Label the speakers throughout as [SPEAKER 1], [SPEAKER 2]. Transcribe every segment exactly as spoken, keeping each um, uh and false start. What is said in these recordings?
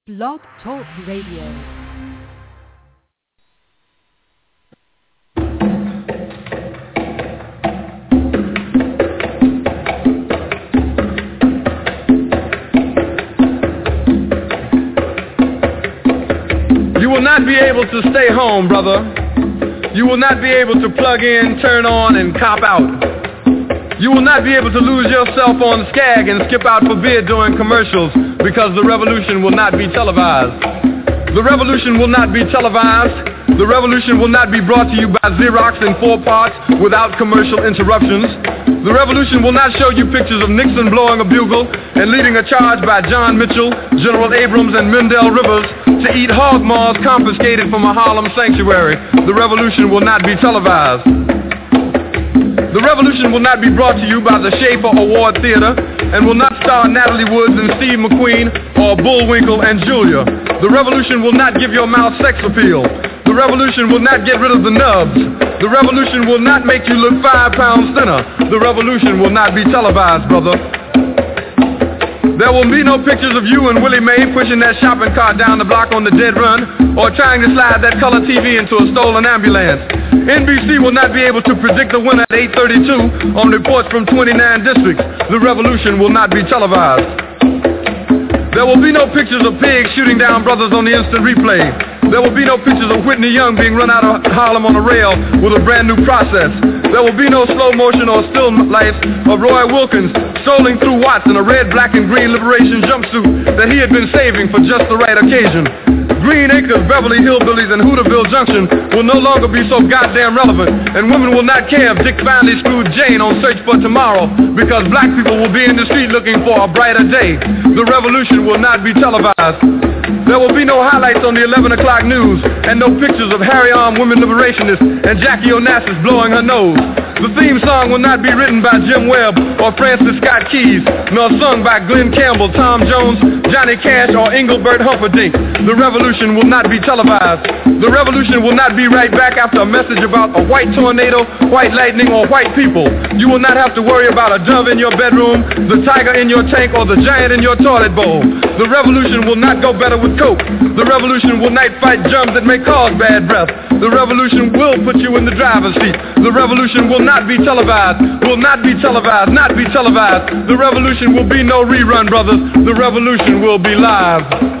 [SPEAKER 1] Blog Talk Radio.
[SPEAKER 2] You will not be able to stay home, brother. You will not be able to plug in, turn on, and cop out. You will not be able to lose yourself on Skag and skip out for beer during commercials because the revolution will not be televised. The revolution will not be televised. The revolution will not be brought to you by Xerox in four parts without commercial interruptions. The revolution will not show you pictures of Nixon blowing a bugle and leading a charge by John Mitchell, General Abrams, and Mendel Rivers to eat hog maws confiscated from a Harlem sanctuary. The revolution will not be televised. The revolution will not be brought to you by the Schaefer Award Theater and will not star Natalie Woods and Steve McQueen or Bullwinkle and Julia. The revolution will not give your mouth sex appeal. The revolution will not get rid of the nubs. The revolution will not make you look five pounds thinner. The revolution will not be televised, brother. There will be no pictures of you and Willie Mae pushing that shopping cart down the block on the dead run or trying to slide that color T V into a stolen ambulance. N B C will not be able to predict the winner at eight thirty-two on reports from twenty-nine districts. The revolution will not be televised. There will be no pictures of pigs shooting down brothers on the instant replay. There will be no pictures of Whitney Young being run out of Harlem on a rail with a brand new process. There will be no slow motion or still life of Roy Wilkins strolling through Watts in a red, black, and green liberation jumpsuit that he had been saving for just the right occasion. Green Acres, Beverly Hillbillies, and Hooterville Junction will no longer be so goddamn relevant, and women will not care if Dick finally screwed Jane on Search for Tomorrow because black people will be in the street looking for a brighter day. The revolution will not be televised. There will be no highlights on the eleven o'clock news and no pictures of Harry-armed women liberationists and Jackie Onassis blowing her nose. The theme song will not be written by Jim Webb or Francis Scott Keys, nor sung by Glenn Campbell, Tom Jones, Johnny Cash, or Engelbert Humperdinck. The revolution will not be televised. The revolution will not be right back after a message about a white tornado, white lightning, or white people. You will not have to worry about a dove in your bedroom, the tiger in your tank, or the giant in your toilet bowl. The revolution will not go better with Coke. The revolution will not fight germs that may cause bad breath. The revolution will put you in the driver's seat. The revolution will not be televised, will not be televised, not be televised. The revolution will be no rerun, brothers. The revolution will be live.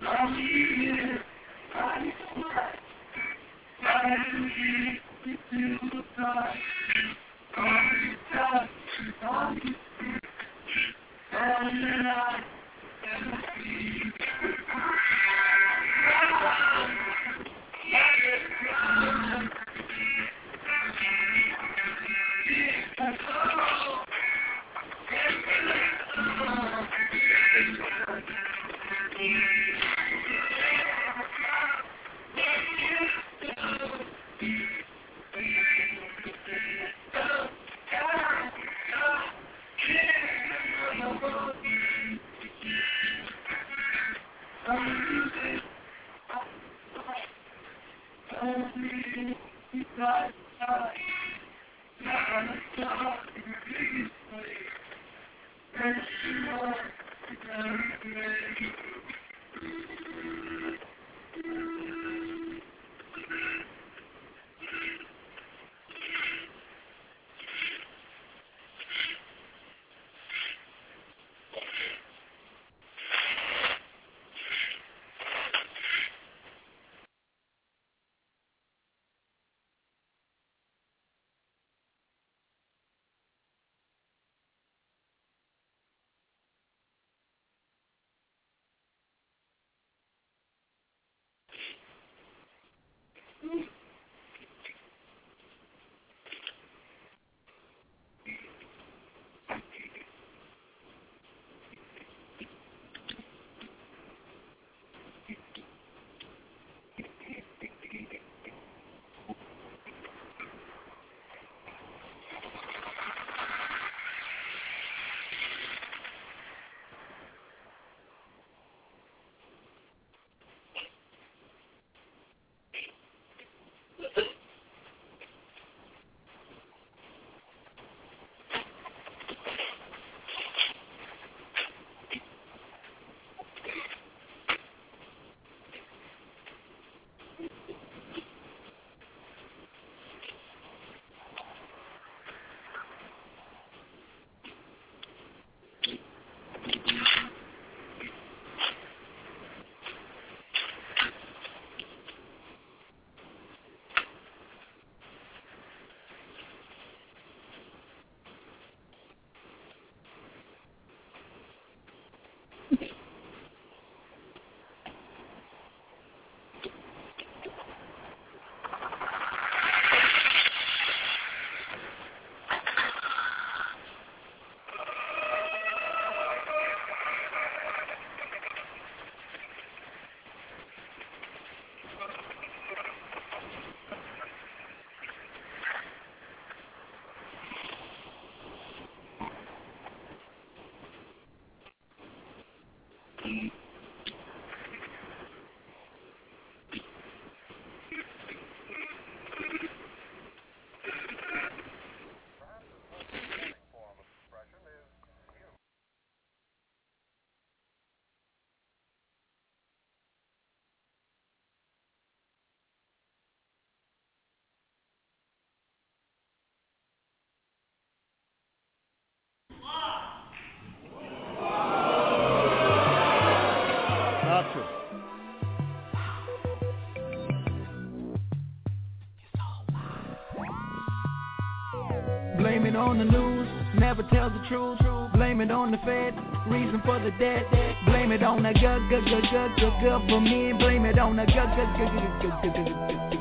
[SPEAKER 3] Blame it on the news, never tells the truth. Blame it on the Fed, reason for the debt. Blame it on the gu- gu- gu- gu- gu- government. Blame it on the gu- gu- gu- gu- gu- gu-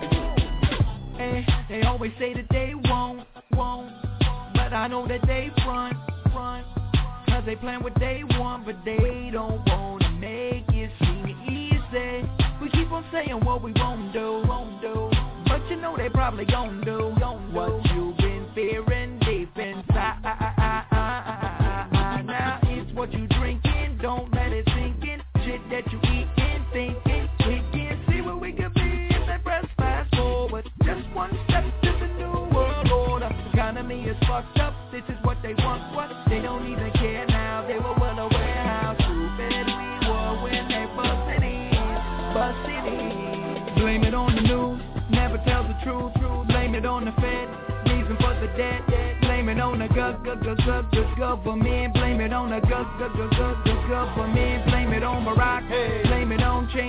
[SPEAKER 3] gu- Hey, they always say that they won't, won't, but I know that they front, front. Cause they plan what they want, but they don't wanna make it seem easy. We keep on saying what we won't do, won't do, but you know they probably gon' do, gon' do what you've been fearing deep inside. Now it's what you drinking, don't let it sink in. Shit that you eating, thinking we can see where we could be if they press fast forward. Just one step to the new world order. Economy is fucked up, this is what they want, what they don't even care now. They were well aware how stupid we were when they busted in, busted in. Blame it on the news, never tells the truth. Blame it on the Fed, reason for the debt. Blame it on the gu- gu- gu- gu- gu- government. Blame it on the gu- gu- gu- gu- gu- government. Blame it on Barack. Blame it on change.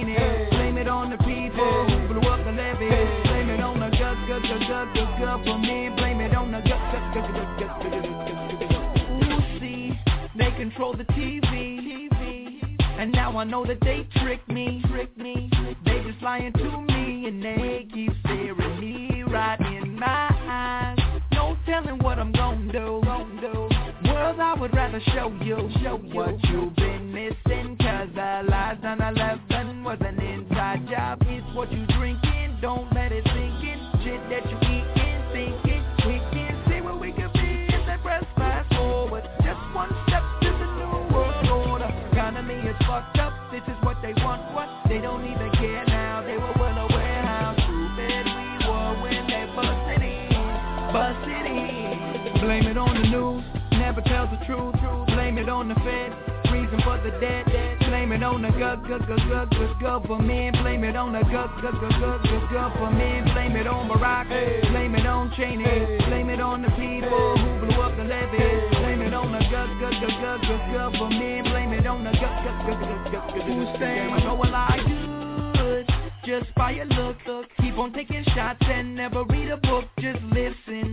[SPEAKER 3] control the T V. And now I know that they trick me, trick me. They just lying to me and they keep staring me right in my eyes. No telling what I'm gon' do, gon' do. World, I would rather show you, show you what you've been missing. Cause the lies nine eleven was an inside job. It's what you drinking, don't let it sink in. Shit that you eating, thinking. We can see where we could be if they press fast forward. Just one step to the new world order. Economy is fucked up, this is what they want, what? They don't even care now, they were well aware how stupid we were when they busted in, busted in. Blame it on the news, never tells the truth. Blame it on the Fed, reason for the debt. Blame it on the gu- gu- gu- gu- gu- government. Blame it on the gu- gu- gu- gu- gu- government. Blame it on Barack, blame it on Cheney. Blame it on the people who blew up the levee. Blame it on the gu- gu- gu- gu- gu- government. Blame it on the gu- gu- gu- gu- gu- gu- who's saying I know a lie good just by your look. Keep on taking shots and never read a book. Just listen,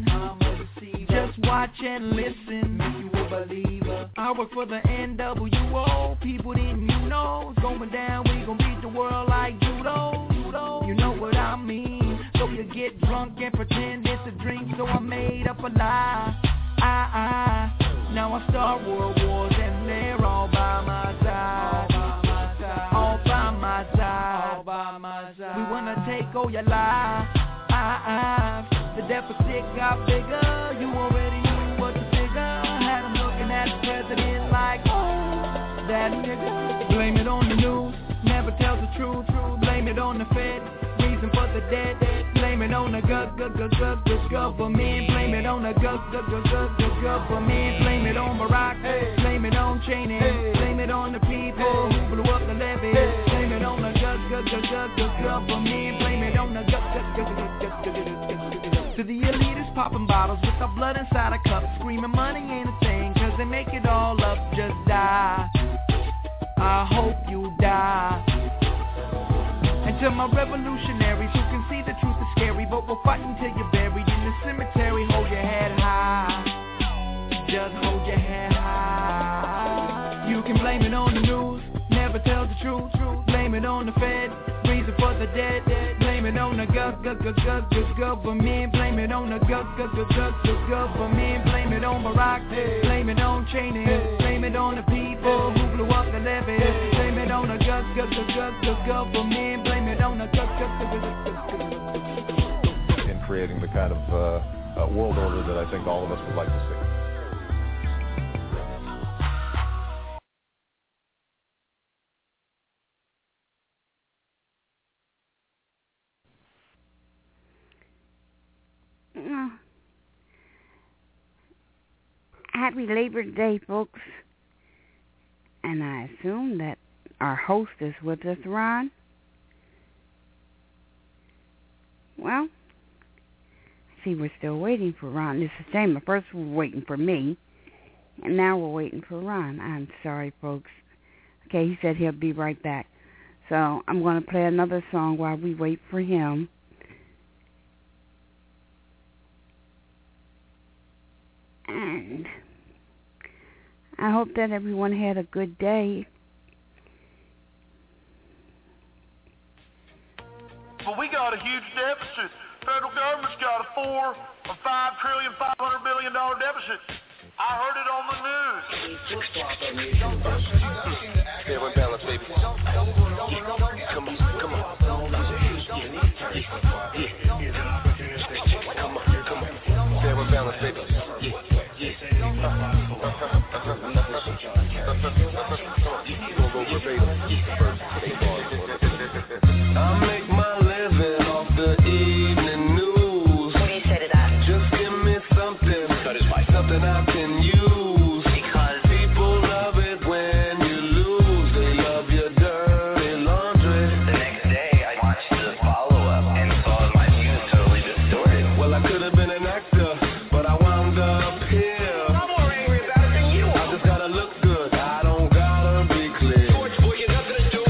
[SPEAKER 3] just watch and listen. Make you a believer. I work for the N W O. People didn't you know it's going down. We gon' beat the world like judo. You know what I mean. So you get drunk and pretend it's a drink. So I made up a lie. I, I. Now I start world wars and they're all by my side. All by my side. All by my side. We wanna take all your life. I, I. The deficit got bigger. You already knew what to figure. Had them looking at the president like, oh, that nigga. Blame it on the news, never tells the truth. Blame it on the Fed, reason for the debt. Blame it on the gu- gu- gu- gu- gu- government. Blame it on the gu- gu- gu- gu- gu- government. Blame it on Barack, blame it on Cheney. Blame it on the people who blew up the levee. Blame it on the gu- gu- gu- gu- gu- government. Blame it on the gu- gu- gu- gu- gu- gu- gu- to the elitists popping bottles with the blood inside a cup, screaming money ain't a thing, cause they make it all up. Just die, I hope you die. And to my revolutionaries who can see the truth is scary, but we'll fight until you're buried in the cemetery. Hold your head high, just hold your head high. You can blame it on the news, never tell the truth. Blame it on the Fed, reason for the debt. Blame it on the gu- gu- gu- gu- gu- government. Blame it on the gu- gu- gu- gu- gu- government. Blame it on Barack, blame it on Cheney. Blame it on the people who blew up the levee. Blame it on the gu- gu- gu- gu- gu- government. Blame it on the gu- gu- gu- gu- gu- gu-
[SPEAKER 4] in creating the kind of uh, uh, world order that I think all of us would like to see.
[SPEAKER 5] Happy Labor Day, folks. And I assume that our host is with us, Ron. Well, see, we're still waiting for Ron. This is Shama. First we were waiting for me, and now we're waiting for Ron. I'm sorry, folks. Okay, he said he'll be right back. So I'm going to play another song while we wait for him. And I hope that everyone had a good day.
[SPEAKER 6] Well, we got a huge deficit. Federal government's got a four or five trillion, five hundred billion dollar deficit. I heard it on the news.
[SPEAKER 7] Yeah, we're balanced, baby. Yeah. Come on, come on. Yeah. Come on, come on. Yeah, we're balanced, baby. Yeah, yeah. We'll go verbatim. I make my living off the evening news.
[SPEAKER 8] What do you say to that?
[SPEAKER 7] Just give me something, something I can use.
[SPEAKER 8] Because
[SPEAKER 7] people love it when you lose. They love your dirty laundry.
[SPEAKER 8] The next day I watched the follow-up and saw my views totally distorted.
[SPEAKER 7] Well, I could have been an actor, but I wound up here.
[SPEAKER 8] I'm more angry about it than you are.
[SPEAKER 7] I just gotta look good. I don't gotta be clear.
[SPEAKER 8] George, boy, you nothing to do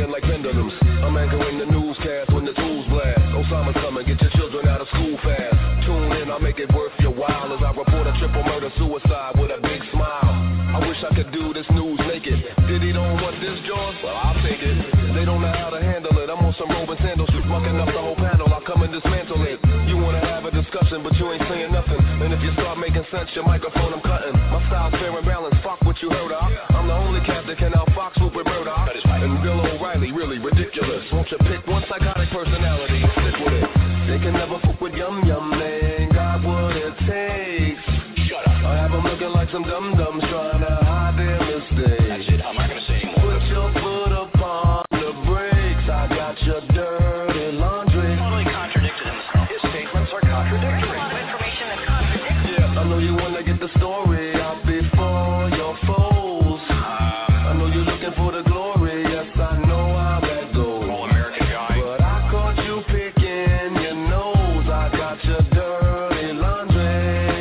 [SPEAKER 9] swinging like pendulums. I'm anchoring the newscast when the tools blast. Osama's coming, get your children out of school fast. Tune in, I'll make it worth your while as I report a triple murder suicide with a big smile. I wish I could do this news naked. Diddy don't want this, George? Well, I'll take it. They don't know how to handle it. I'm on some robe and sandals, just mucking up the whole panel. I'll come and dismantle it. You wanna have a discussion, but you ain't saying nothing. And if you start making sense, your microphone I'm cutting. My style's fair and balanced, fuck what you heard of. I'm the only cat that can outfox Rupert Murdoch. And Bill O'Reilly, really ridiculous. Won't you pick one psychotic personality and stick with it? They can never fuck with Yum Yum, they ain't got what it takes. Shut up. I have them looking like some dum-dums trying to hide their mistakes. That's it, I'm not gonna say anymore. Put your foot upon the brakes, I got your dirty laundry. Totally contradicted himself. His statements are contradictory. A lot of information that contradicts. Yeah, I know you wanna get the story out before your foes. I know you're looking for the glory, yes, I know how that goes. All American guy. But I caught you picking your nose, I got your dirty laundry.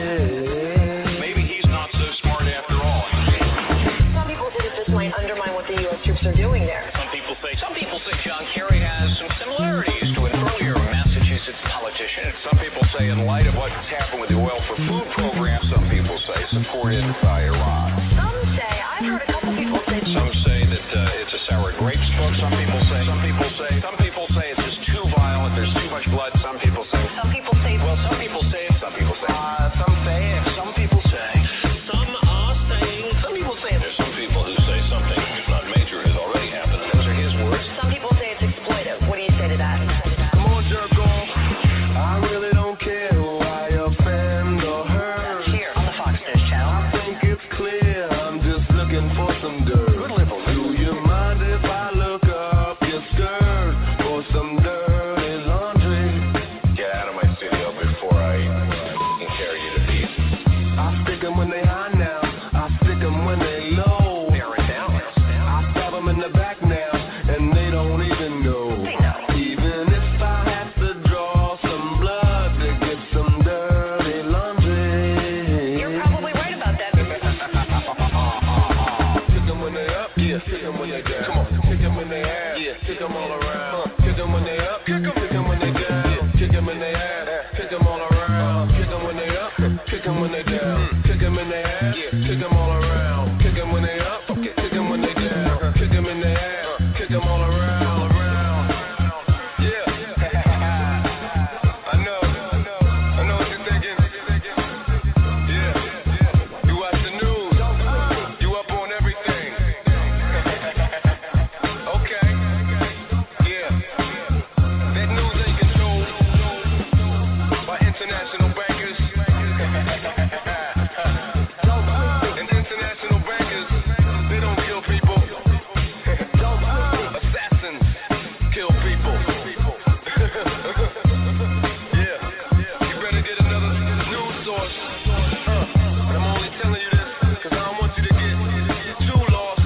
[SPEAKER 10] Maybe he's not so smart after all.
[SPEAKER 11] Some people say that this might undermine what the U S troops are doing there.
[SPEAKER 10] Some people say, some people say John Kerry has some similarities to an earlier Massachusetts politician. Some people say in light of what's happened with the oil for food program, some people say supported by Iran.
[SPEAKER 11] Some say, I've heard a couple people say.
[SPEAKER 10] Some say that uh, it's a sour grapes book. Some people say, some people say, some people say it's just too violent. There's too much blood. Some people say,
[SPEAKER 11] some people say,
[SPEAKER 10] well, some people say, some people say, uh, some say, some people say, some are saying, some people say. There's some people who say something, if not major, has already happened. Those are his words.
[SPEAKER 11] Some people say it's exploitive. What do you say to that?
[SPEAKER 9] Come on, jerk off. I really don't care who I offend or hurt.
[SPEAKER 11] Here on the Fox News Channel.
[SPEAKER 9] I think it's clear I'm just looking for some dirt.
[SPEAKER 10] Good liberal.
[SPEAKER 9] Do you mind if I look up your skirt for some dirty laundry?
[SPEAKER 10] Get out of my studio before I can carry you to pieces.
[SPEAKER 9] I stick 'em when they high now. I stick 'em when they low.
[SPEAKER 10] They're in down.
[SPEAKER 9] I stab 'em in the back now, and they don't even know.
[SPEAKER 11] They know.
[SPEAKER 9] Even if I have to draw some blood to get some dirty laundry.
[SPEAKER 11] You're probably right about that.
[SPEAKER 9] Kick 'em when they up, yeah. Kick 'em when they down. Come on, kick 'em when they ass, yeah. Kick 'em all around. Kick 'em when they up, kick 'em, kick 'em when they down. Kick 'em in they ass, kick 'em all around. Kick 'em when they up, kick 'em when they down. Kick 'em in they ass, yeah. Kick 'em all around. Kick 'em when they up, kick 'em when they down. Kick 'em in they ass, kick 'em all around. Yeah. I know, I know what you're thinking. Yeah. You watch the news, you up on everything. Okay. Yeah. That news ain't controlled by international bankers. And international bankers, they don't kill people. Assassins kill people. Yeah. You better get another news source. Uh, and I'm only telling you this because I don't want you to get too lost.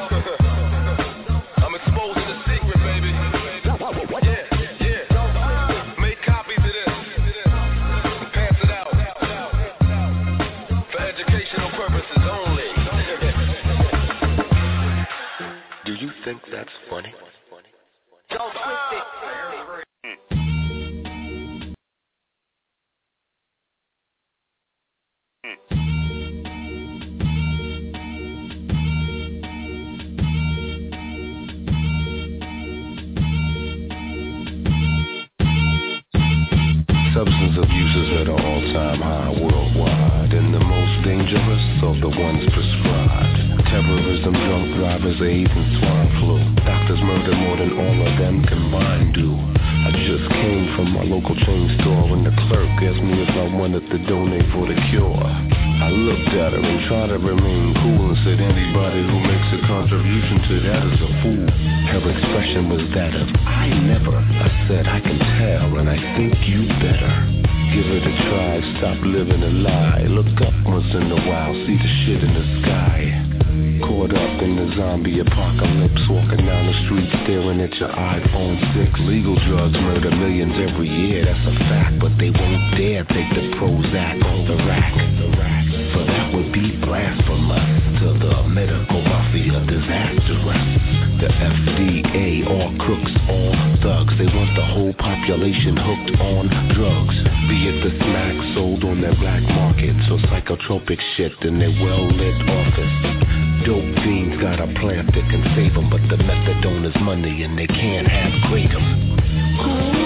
[SPEAKER 9] I'm exposing the secret, baby. Yeah, yeah. Make copies of this. Pass it out. For educational purposes only.
[SPEAKER 7] Do you think that's funny?
[SPEAKER 11] Don't twist it.
[SPEAKER 12] Substance abuse is at an all-time high worldwide, and the most dangerous of the ones prescribed. Terrorism, drunk drivers, AIDS, and swine flu. Doctors murder more than all of them combined do. I just came from my local chain store when the clerk asked me if I wanted to donate for the cure. I looked at her and tried to remain cool and said anybody who makes a contribution to that is a fool. Her expression was that of I never. I said I can tell and I think you better. Give it a try, stop living a lie. Look up once in a while, see the shit in the sky. Caught up in the zombie apocalypse, walking down the street staring at your iPhone six. Legal drugs murder millions every year, that's a fact, but they won't dare take the Prozac off the rack. For that would be blasphemous to the medical mafia disastrous. the F D A, all crooks, all thugs. They want the whole population hooked on drugs. Be it the smack sold on their black markets or psychotropic shit in their well-lit office. Dope fiends got a plant that can save them, but the methadone is money and they can't have kratom.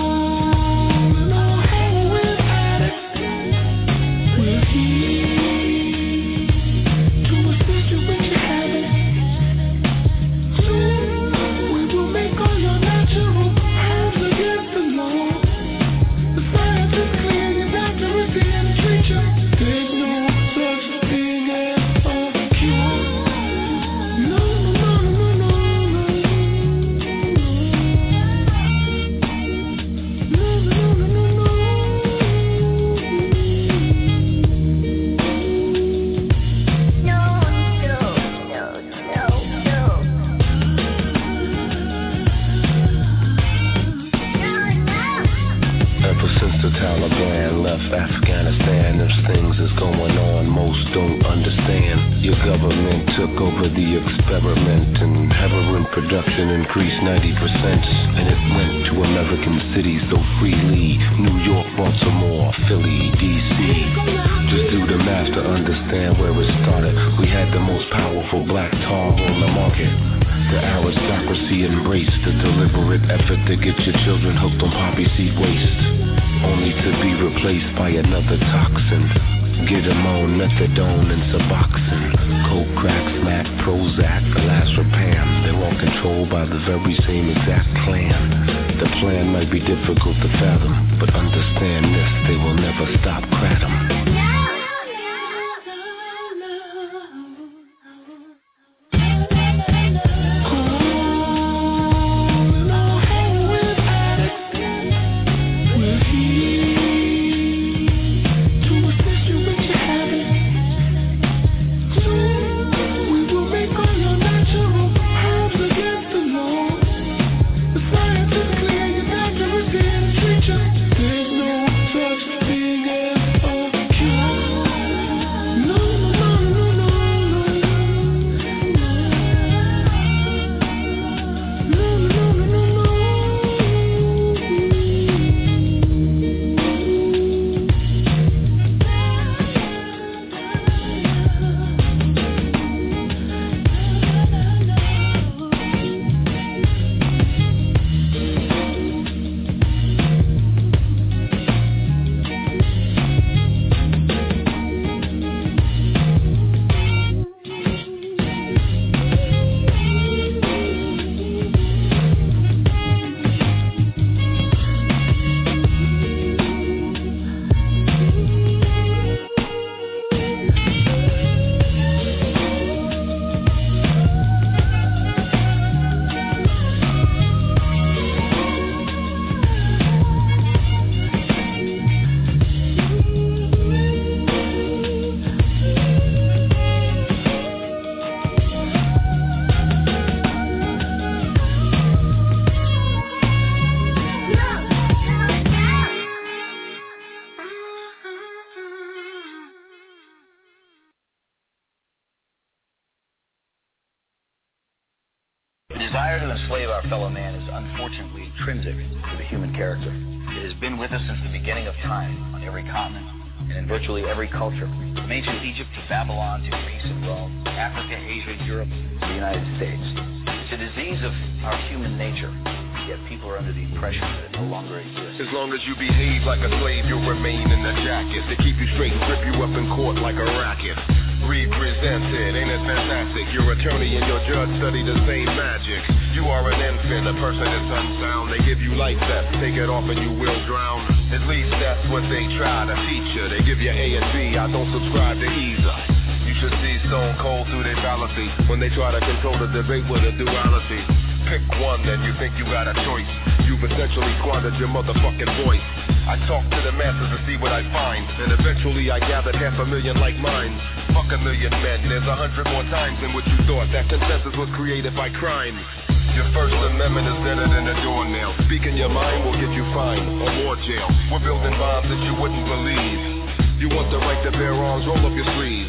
[SPEAKER 13] desire to enslave our fellow man is unfortunately intrinsic to the human character. It has been with us since the beginning of time, on every continent, and in virtually every culture. From ancient Egypt to Babylon to Greece and Rome, Africa, Asia, Europe, to the United States. It's a disease of our human nature, yet people are under the impression that it no longer exists.
[SPEAKER 9] As long as you behave like a slave, you'll remain in the jacket. They keep you straight and grip you up in court like a racket. Represented, ain't it fantastic? Your attorney and your judge study the same magic. You are an infant, a person that's unsound. They give you life vests, take it off and you will drown. At least that's what they try to teach you. They give you A and B, I don't subscribe to either. You should see Stone Cold through their fallacy when they try to control the debate with a duality. Pick one, then you think you got a choice. You've essentially squandered your motherfucking voice. I talk to the masses to see what I find, and eventually I gathered half a million like mine. Fuck a million men, there's a hundred more times than what you thought. That consensus was created by crime. Your First Amendment is better than a doornail. Speaking your mind will get you fined or more jail. We're building bombs that you wouldn't believe. You want the right to bear arms, roll up your sleeves.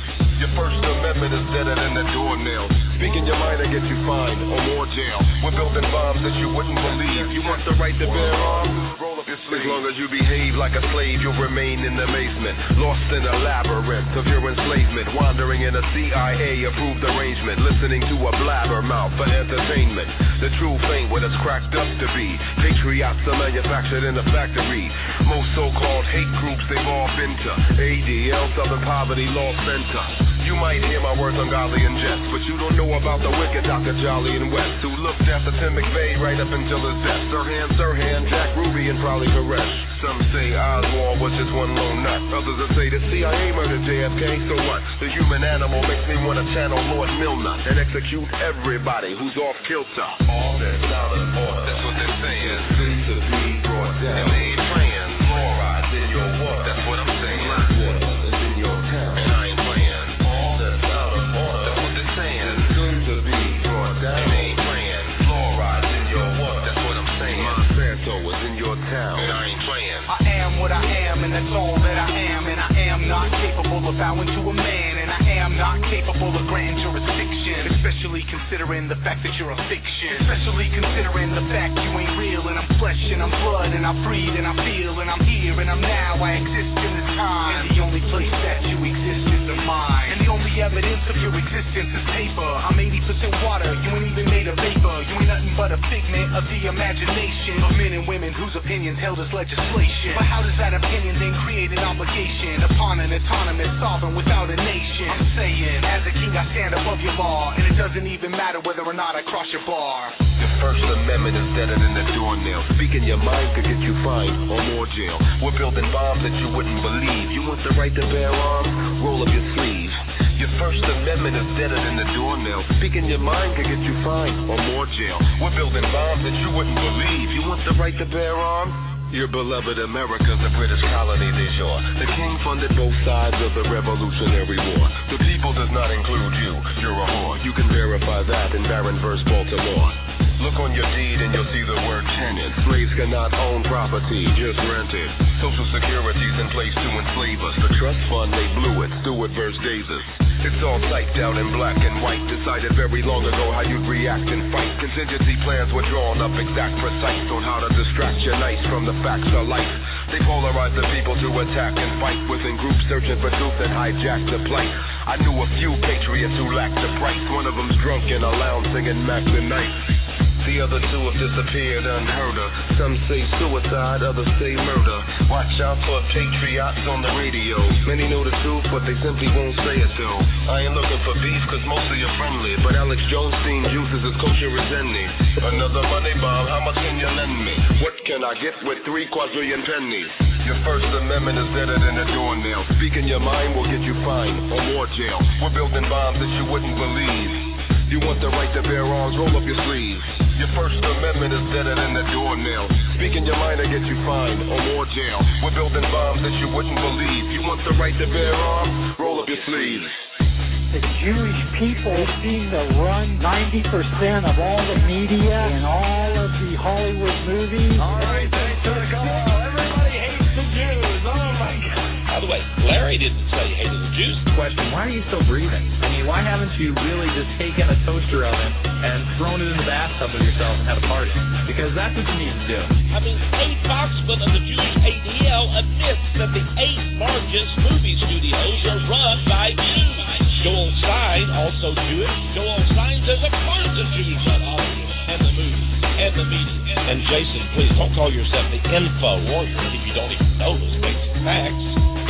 [SPEAKER 9] Your First Amendment is deader than the doornail. Speaking your mind and get you fined or more jail. We're building bombs that you wouldn't believe. You want the right to bear arms? Roll up your sleeve. As long as you behave like a slave, you'll remain in the amazement. Lost in a labyrinth of your enslavement. Wandering in a C I A-approved arrangement. Listening to a blabbermouth for entertainment. The truth ain't what it's cracked up to be. Patriots are manufactured in a factory. Most so-called hate groups, they've all been to A D L, Southern Poverty Law Center. You might hear my words ungodly and jest, but you don't know about the wicked Doctor Jolly and West, who looked after Tim McVeigh right up until his death. Sirhan, Sirhan, Jack Ruby, and probably Koresh. Some say Oswald was just one lone nut. Others will say the C I A murdered J F K, so what? The human animal makes me want to channel Lord Milner and execute everybody who's off kilter. All that solid order, that's what they're saying, seems to be brought down. And they ain't playing fluorides in your water, that's what I'm saying. My water is in your town, and I ain't playing. All that solid order, that's what they're saying, seems to be brought down. And they ain't playing fluorides in your water, that's what I'm saying. Monsanto is in your town, and I ain't playing.
[SPEAKER 3] I am what I am, and that's all that I am, and I am not capable of bowing to a man, and I am not capable of granting jurisdiction, especially considering the fact that you're a fiction, especially considering the fact you ain't real, and I'm flesh, and I'm blood, and I breathe, and I feel, and I'm here, and I'm now, I exist in this time, and the only place that you exist is the mind, and the only evidence of your existence is paper. I'm eighty percent water, you ain't even made of vapor, you ain't nothing but a figment of the imagination of men and women whose opinions held as legislation. But how does that opinion then create an obligation upon an autonomous sovereign without a nation? I'm saying, as a king I stand above your law, and it doesn't even matter whether or not I cross your bar.
[SPEAKER 9] The First Amendment is deader than the doornail. Speaking your mind could get you fined or more jail. We're building bombs that you wouldn't believe. You want the right to bear arms? Roll up your sleeves. Your First Amendment is deader than the doornail. Speaking your mind could get you fined or more jail. We're building bombs that you wouldn't believe. You want the right to bear arms? Your beloved America's a British colony de jour. The king funded both sides of the Revolutionary War. The people does not include you. You're a whore. You can verify that in Barron versus Baltimore. Look on your deed and you'll see the word tenant. Slaves cannot own property, just rent it. Social Security's in place to enslave us. The trust fund, they blew it. Stewart versus Davis. It's all typed out in black and white. Decided very long ago how you'd react and fight. Contingency plans were drawn up exact precise on how to distract your nights from the facts of life. They polarize the people to attack and fight within groups searching for truth and hijack the plight. I knew a few patriots who lacked the price. One of them's drunk in a lounge singing Mac the Knife. The other two have disappeared unheard of. Some say suicide, others say murder. Watch out for patriots on the radio. Many know the truth, but they simply won't say it though. I ain't looking for beef, cause most of you are friendly. But Alex Jonestein uses his kosher as any. Another money bomb, how much can you lend me? What can I get with three quadrillion pennies? Your First Amendment is deader than a doornail. Speaking your mind will get you fined or more jail. We're building bombs that you wouldn't believe. You want the right to bear arms, roll up your sleeves. Your First Amendment is deader than the doornail. Speaking your mind will get you fined or more jail. We're building bombs that you wouldn't believe. You want the right to bear arms, roll up your sleeves.
[SPEAKER 14] The Jewish people seem to run ninety percent of all the media and all of the Hollywood movies.
[SPEAKER 15] All right, thanks for the call. Everybody hates the Jews. Oh, my God.
[SPEAKER 16] By the way, Larry didn't say he hated the Jews.
[SPEAKER 17] Question, why are you still breathing? I mean, why haven't you really just taken a toaster oven and thrown it in the bathtub with yourself and had a party? Because that's what you need to do.
[SPEAKER 16] I mean, Abe Foxman of the Jewish A D L admits that the eight largest movie studios are run by Jews. Joel Stein, also Jewish. Joel Stein says, of course the Jews run Hollywood and the movies and the media. And Jason, please don't call yourself the info warrior if you don't even know those basic facts.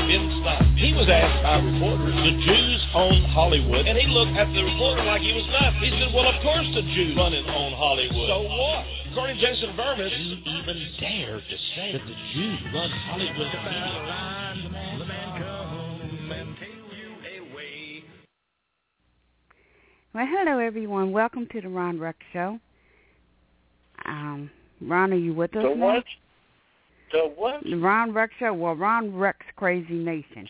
[SPEAKER 16] He was asked by reporters, the Jews own Hollywood, and he looked at the reporter like he was nuts. He said, well, of course the Jews run and own Hollywood. So what? According to Jason Vermis, you even dare to say that the Jews run Hollywood.
[SPEAKER 5] Well, hello, everyone. Welcome to the Ron Rex Show. Um, Ron, are you with us
[SPEAKER 15] so
[SPEAKER 5] now?
[SPEAKER 15] What? So what?
[SPEAKER 5] The Ron Rex Show. Well, Ron Rex Crazy Nation.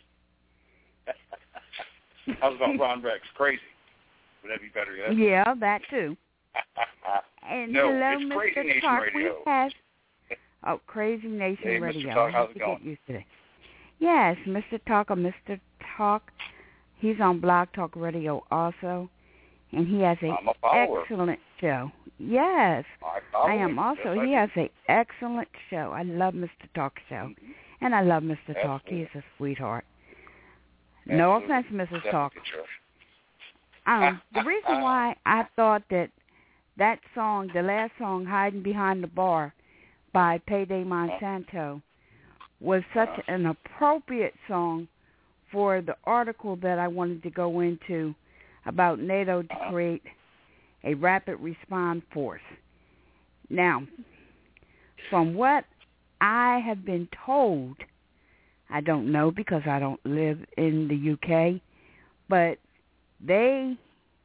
[SPEAKER 15] I was about Ron Rex Crazy. Would that be better? Yeah,
[SPEAKER 5] yeah that too. And
[SPEAKER 15] no,
[SPEAKER 5] hello,
[SPEAKER 15] it's
[SPEAKER 5] Mister
[SPEAKER 15] Crazy Nation
[SPEAKER 5] Talk.
[SPEAKER 15] Radio.
[SPEAKER 5] We have oh, Crazy Nation
[SPEAKER 15] hey,
[SPEAKER 5] Radio.
[SPEAKER 15] Mister Talk, how's it
[SPEAKER 5] to
[SPEAKER 15] going?
[SPEAKER 5] Get used to it. Yes, Mister Talk or Mister Talk. He's on Blog Talk Radio also, and he has a excellent show. Yes, I, I am also. Yes, he has an excellent show. I love Mister Talk Show, mm-hmm. and I love Mister Absolutely. Talk. He's a sweetheart. Absolutely. No offense, Missus Talk. Um, the reason why I thought that that song, the last song, Hiding Behind the Bar by Payday Monsanto, was such an appropriate song for the article that I wanted to go into about NATO to create a rapid response force. Now, from what I have been told, I don't know because I don't live in the U K, but they,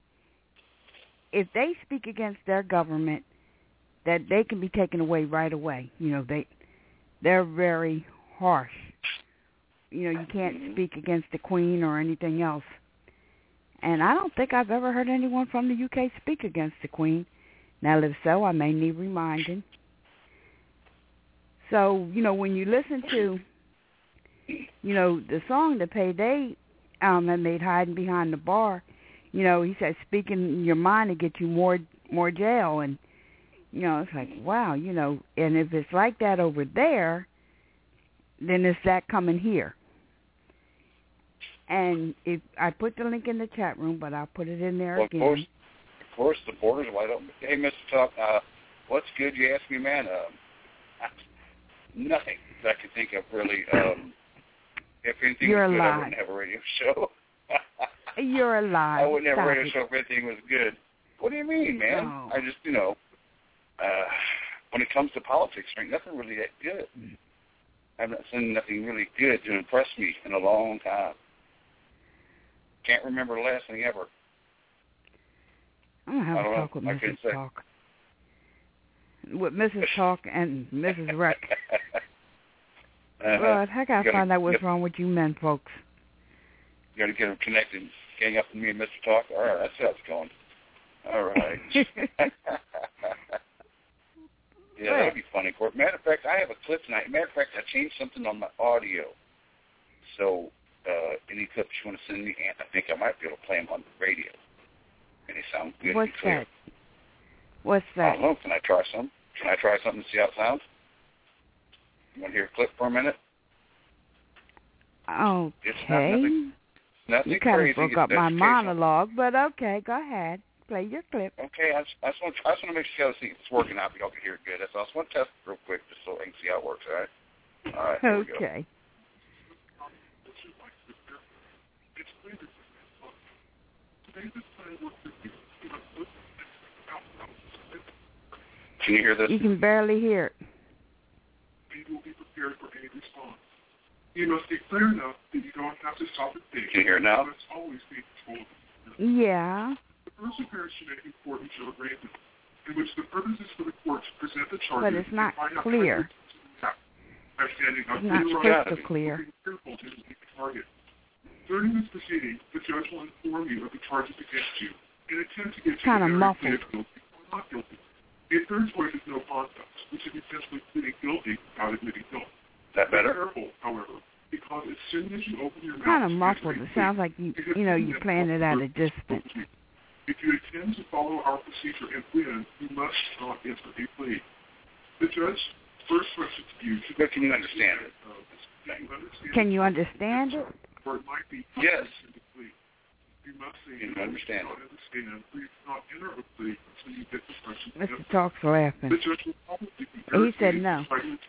[SPEAKER 5] if they speak against their government, that they can be taken away right away. You know, they, they're very harsh. You know, you can't speak against the Queen or anything else. And I don't think I've ever heard anyone from the U K speak against the Queen. Now, if so, I may need reminding. So, you know, when you listen to, you know, the song that Payday um, had made, Hiding Behind the Bar, you know, he said, speaking your mind to get you more more jail. And, you know, it's like, wow, you know, and if it's like that over there, then it's that coming here. And if I put the link in the chat room, but I'll put it in there
[SPEAKER 18] well,
[SPEAKER 5] again.
[SPEAKER 18] Of course, of course, the border's wide open. Hey, Mister Talk, uh, what's good? You asked me, man. Uh, nothing that I can think of really. Um, if anything
[SPEAKER 5] You're
[SPEAKER 18] was good,
[SPEAKER 5] alive.
[SPEAKER 18] I wouldn't have a radio show.
[SPEAKER 5] You're alive.
[SPEAKER 18] I wouldn't have
[SPEAKER 5] Stop
[SPEAKER 18] a radio
[SPEAKER 5] it.
[SPEAKER 18] show if anything was good. What do you mean, man?
[SPEAKER 5] No.
[SPEAKER 18] I just, you know, uh, when it comes to politics, there ain't nothing really that good. I've not seen nothing really good to impress me in a long time. Can't remember the last thing ever.
[SPEAKER 5] I'm going to have
[SPEAKER 18] I
[SPEAKER 5] a
[SPEAKER 18] don't
[SPEAKER 5] talk
[SPEAKER 18] know.
[SPEAKER 5] with
[SPEAKER 18] I
[SPEAKER 5] Missus
[SPEAKER 18] couldn't say.
[SPEAKER 5] Talk. With Missus Talk and Missus Wreck.
[SPEAKER 18] uh-huh.
[SPEAKER 5] Lord, I got to find out what's
[SPEAKER 18] get,
[SPEAKER 5] wrong with you men, folks.
[SPEAKER 18] You got to get them connected, gang up with me and Mister Talk. All right, that's how it's going. All right. Yeah, that would be funny. Matter of fact, I have a clip tonight. Matter of fact, I changed something on my audio. So uh, any clips you want to send me, and I think I might be able to play them on the radio. And they sound good
[SPEAKER 5] What's
[SPEAKER 18] and clear.
[SPEAKER 5] that? What's
[SPEAKER 18] I
[SPEAKER 5] that?
[SPEAKER 18] don't know. Can I try some? Can I try something to see how it sounds? You want to hear a clip for a minute?
[SPEAKER 5] Okay.
[SPEAKER 18] It's not nothing, nothing
[SPEAKER 5] you kind
[SPEAKER 18] crazy.
[SPEAKER 5] of broke
[SPEAKER 18] It's
[SPEAKER 5] up my
[SPEAKER 18] educational.
[SPEAKER 5] monologue, but okay, go ahead. Play your clip.
[SPEAKER 18] Okay, I just, I just want to, I just want to make sure see if it's working out. But y'all can hear it good. That's all. I just want to test it real quick just so I can see how it works. All right. All right. Here we go.
[SPEAKER 5] Okay.
[SPEAKER 18] Can you hear this?
[SPEAKER 5] You can barely hear it.
[SPEAKER 19] You will be prepared for any response. You must be clear enough that you don't have to stop and think.
[SPEAKER 18] Can you hear it now?
[SPEAKER 19] You must always be told.
[SPEAKER 5] Yeah.
[SPEAKER 19] The first appearance should make important show arrangement, in which the purpose is for the court to present the charges.
[SPEAKER 5] But it's not clear.
[SPEAKER 19] By standing up
[SPEAKER 5] It's not crystal clear.
[SPEAKER 19] Careful to meet the target. During this proceeding, the judge will inform you of the charges against you and attempt to get you
[SPEAKER 5] Kind of
[SPEAKER 19] to
[SPEAKER 5] muffled.
[SPEAKER 19] guilty or not guilty. The third choice is no contest, which is essentially pleading guilty without admitting guilt.
[SPEAKER 18] That better?
[SPEAKER 19] Be careful, however, because as soon as you open your mouth,
[SPEAKER 5] Kind of muffled. It sounds like you, you know, you're playing it at a distance.
[SPEAKER 19] If you intend to follow our procedure and win, you must not enter a plea. The judge first question to you.
[SPEAKER 18] But can you understand it?
[SPEAKER 5] Can you understand it?
[SPEAKER 19] Or it might be
[SPEAKER 18] yes.
[SPEAKER 19] You must say
[SPEAKER 18] you understand
[SPEAKER 19] it. Understand. Please not enter a plea until you get the question.
[SPEAKER 5] Mister Talk's laughing.
[SPEAKER 19] The judge will probably be
[SPEAKER 5] He said no.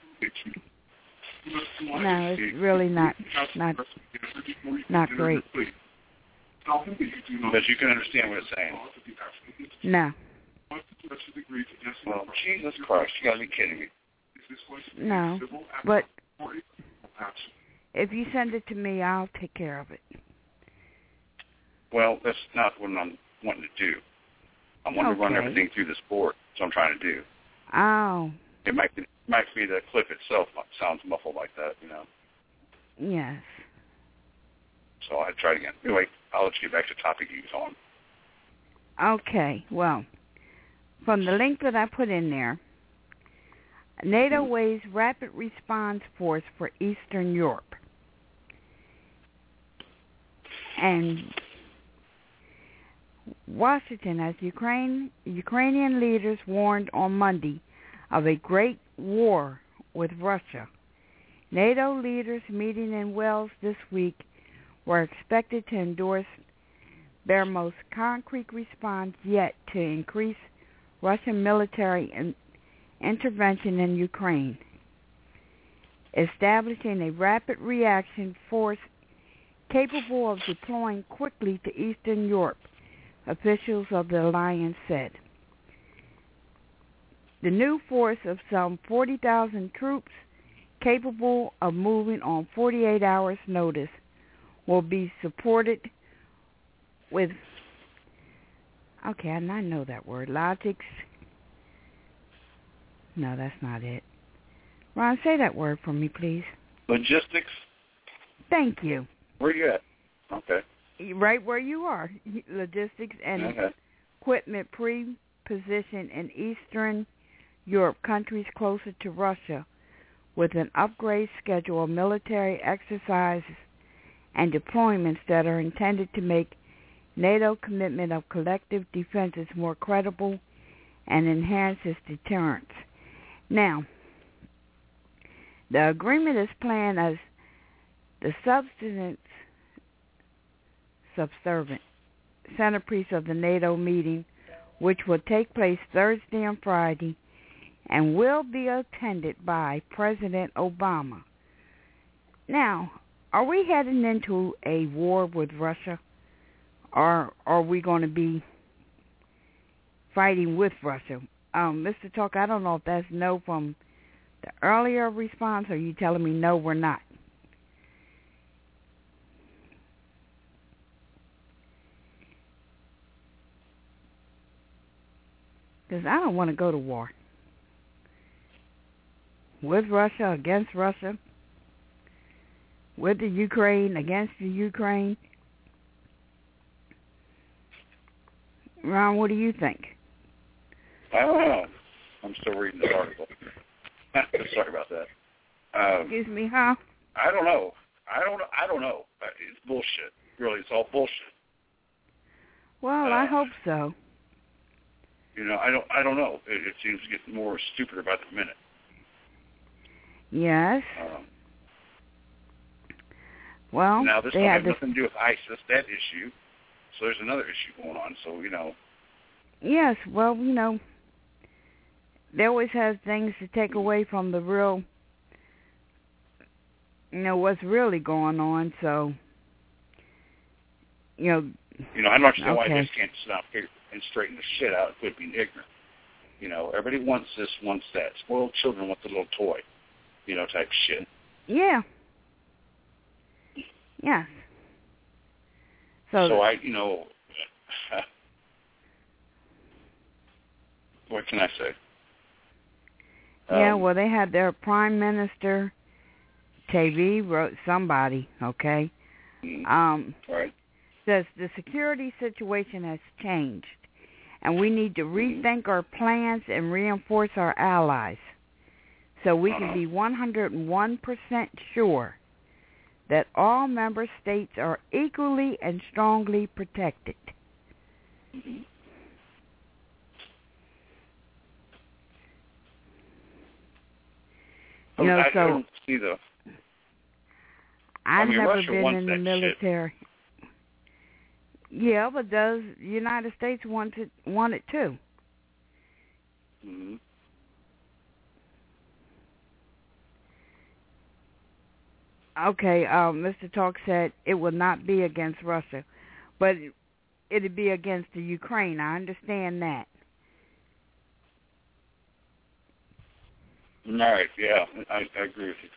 [SPEAKER 5] No, it's really not not not great.
[SPEAKER 18] But you can understand what it's saying.
[SPEAKER 5] No.
[SPEAKER 18] Well, Jesus Christ, you gotta be kidding me.
[SPEAKER 5] No, but if you send it to me, I'll take care of it.
[SPEAKER 18] Well, that's not what I'm wanting to do. I want
[SPEAKER 5] okay.
[SPEAKER 18] to run everything through this board. That's what I'm trying to do.
[SPEAKER 5] Oh.
[SPEAKER 18] It might be, might be the clip itself sounds muffled like that, you know.
[SPEAKER 5] Yes.
[SPEAKER 18] So I tried again. Anyway, I'll let you get back to the topic you was on.
[SPEAKER 5] Okay. Well, from the link that I put in there, NATO weighs rapid response force for Eastern Europe. And Washington, as Ukraine, Ukrainian leaders warned on Monday of a great war with Russia. NATO leaders meeting in Wales this week were expected to endorse their most concrete response yet to increase Russian military in, intervention in Ukraine, establishing a rapid reaction force capable of deploying quickly to Eastern Europe, officials of the alliance said. The new force of some forty thousand troops capable of moving on forty-eight hours' notice will be supported with, okay, and I know that word, logics. No, that's not it. Ron, say that word for me, please.
[SPEAKER 18] Logistics?
[SPEAKER 5] Thank you.
[SPEAKER 18] Where you at? Okay.
[SPEAKER 5] Right where you are. Logistics and
[SPEAKER 18] okay.
[SPEAKER 5] equipment pre-positioned in Eastern Europe, countries closer to Russia, with an upgrade schedule of military exercises and deployments that are intended to make NATO commitment of collective defenses more credible and enhance its deterrence. Now, the agreement is planned as the substance subservient centerpiece of the NATO meeting, which will take place Thursday and Friday and will be attended by President Obama. Now, are we heading into a war with Russia, or are we going to be fighting with Russia? Um, Mister Talk, I don't know if that's no from the earlier response, or are you telling me no, we're not? Because I don't want to go to war. With Russia, against Russia. With the Ukraine, against the Ukraine. Ron, what do you think?
[SPEAKER 18] I don't know. I'm still reading the article. Sorry about that. Um,
[SPEAKER 5] Excuse me, huh?
[SPEAKER 18] I don't know. I don't. I don't know. It's bullshit. Really, it's all bullshit.
[SPEAKER 5] Well,
[SPEAKER 18] uh,
[SPEAKER 5] I hope so.
[SPEAKER 18] You know, I don't. I don't know. It, it seems to get more stupider by the minute.
[SPEAKER 5] Yes.
[SPEAKER 18] Um,
[SPEAKER 5] well,
[SPEAKER 18] now this
[SPEAKER 5] they
[SPEAKER 18] don't have
[SPEAKER 5] this...
[SPEAKER 18] nothing to do with ISIS, that issue. So there's another issue going on. So you know.
[SPEAKER 5] Yes. Well, you know, they always have things to take away from the real, you know, what's really going on. So, you know.
[SPEAKER 18] You know, I don't understand
[SPEAKER 5] okay.
[SPEAKER 18] why I just can't stop here and straighten the shit out. It could be ignorant. You know, everybody wants this, wants that. Spoiled children want the little toy, you know, type shit.
[SPEAKER 5] Yeah. Yes. So,
[SPEAKER 18] so I, you know, what can I say?
[SPEAKER 5] Yeah,
[SPEAKER 18] um,
[SPEAKER 5] well, they had their prime minister, T V, wrote somebody, okay? Um,
[SPEAKER 18] right.
[SPEAKER 5] Says the security situation has changed, and we need to rethink our plans and reinforce our allies so we can be one hundred one percent sure that all member states are equally and strongly protected.
[SPEAKER 18] Mm-hmm.
[SPEAKER 5] You know,
[SPEAKER 18] I
[SPEAKER 5] so
[SPEAKER 18] don't see the.
[SPEAKER 5] I've
[SPEAKER 18] I mean,
[SPEAKER 5] never
[SPEAKER 18] Russia
[SPEAKER 5] been
[SPEAKER 18] wants
[SPEAKER 5] in the
[SPEAKER 18] that
[SPEAKER 5] military.
[SPEAKER 18] Shit.
[SPEAKER 5] Yeah, but does the United States want it want it too?
[SPEAKER 18] Mm-hmm.
[SPEAKER 5] Okay, um, Mister Talk said it would not be against Russia, but it'd be against the Ukraine. I understand that.
[SPEAKER 18] All right, yeah, I, I agree with you.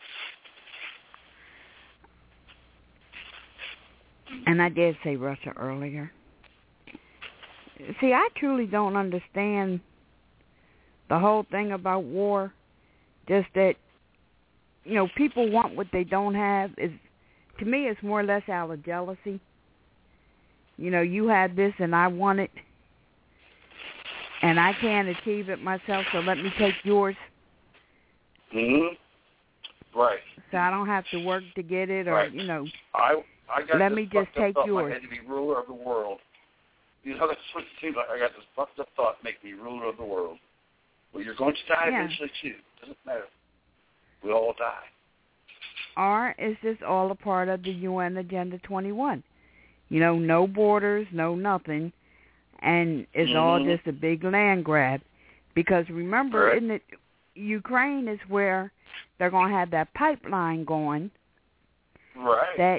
[SPEAKER 5] And I did say Russia earlier. See, I truly don't understand the whole thing about war. Just that, you know, people want what they don't have. Is to me, it's more or less out of jealousy. You know, you had this and I want it, and I can't achieve it myself, so let me take yours.
[SPEAKER 18] Mm-hmm. Right.
[SPEAKER 5] So I don't have to work to get it, or,
[SPEAKER 18] right.
[SPEAKER 5] you know.
[SPEAKER 18] I, I got
[SPEAKER 5] Let
[SPEAKER 18] this
[SPEAKER 5] me just
[SPEAKER 18] fucked up
[SPEAKER 5] take
[SPEAKER 18] thought
[SPEAKER 5] yours.
[SPEAKER 18] I had to be ruler of the world. You know, that's what it seems like. I got this fucked up thought, make me ruler of the world. Well, you're going to die
[SPEAKER 5] Yeah.
[SPEAKER 18] eventually, too. Doesn't matter. We all die.
[SPEAKER 5] Or is this all a part of the U N Agenda twenty-one? You know, no borders, no nothing, and it's
[SPEAKER 18] mm-hmm.
[SPEAKER 5] all just a big land grab. Because remember,
[SPEAKER 18] right.
[SPEAKER 5] isn't it, Ukraine is where they're going to have that pipeline going.
[SPEAKER 18] Right.
[SPEAKER 5] That.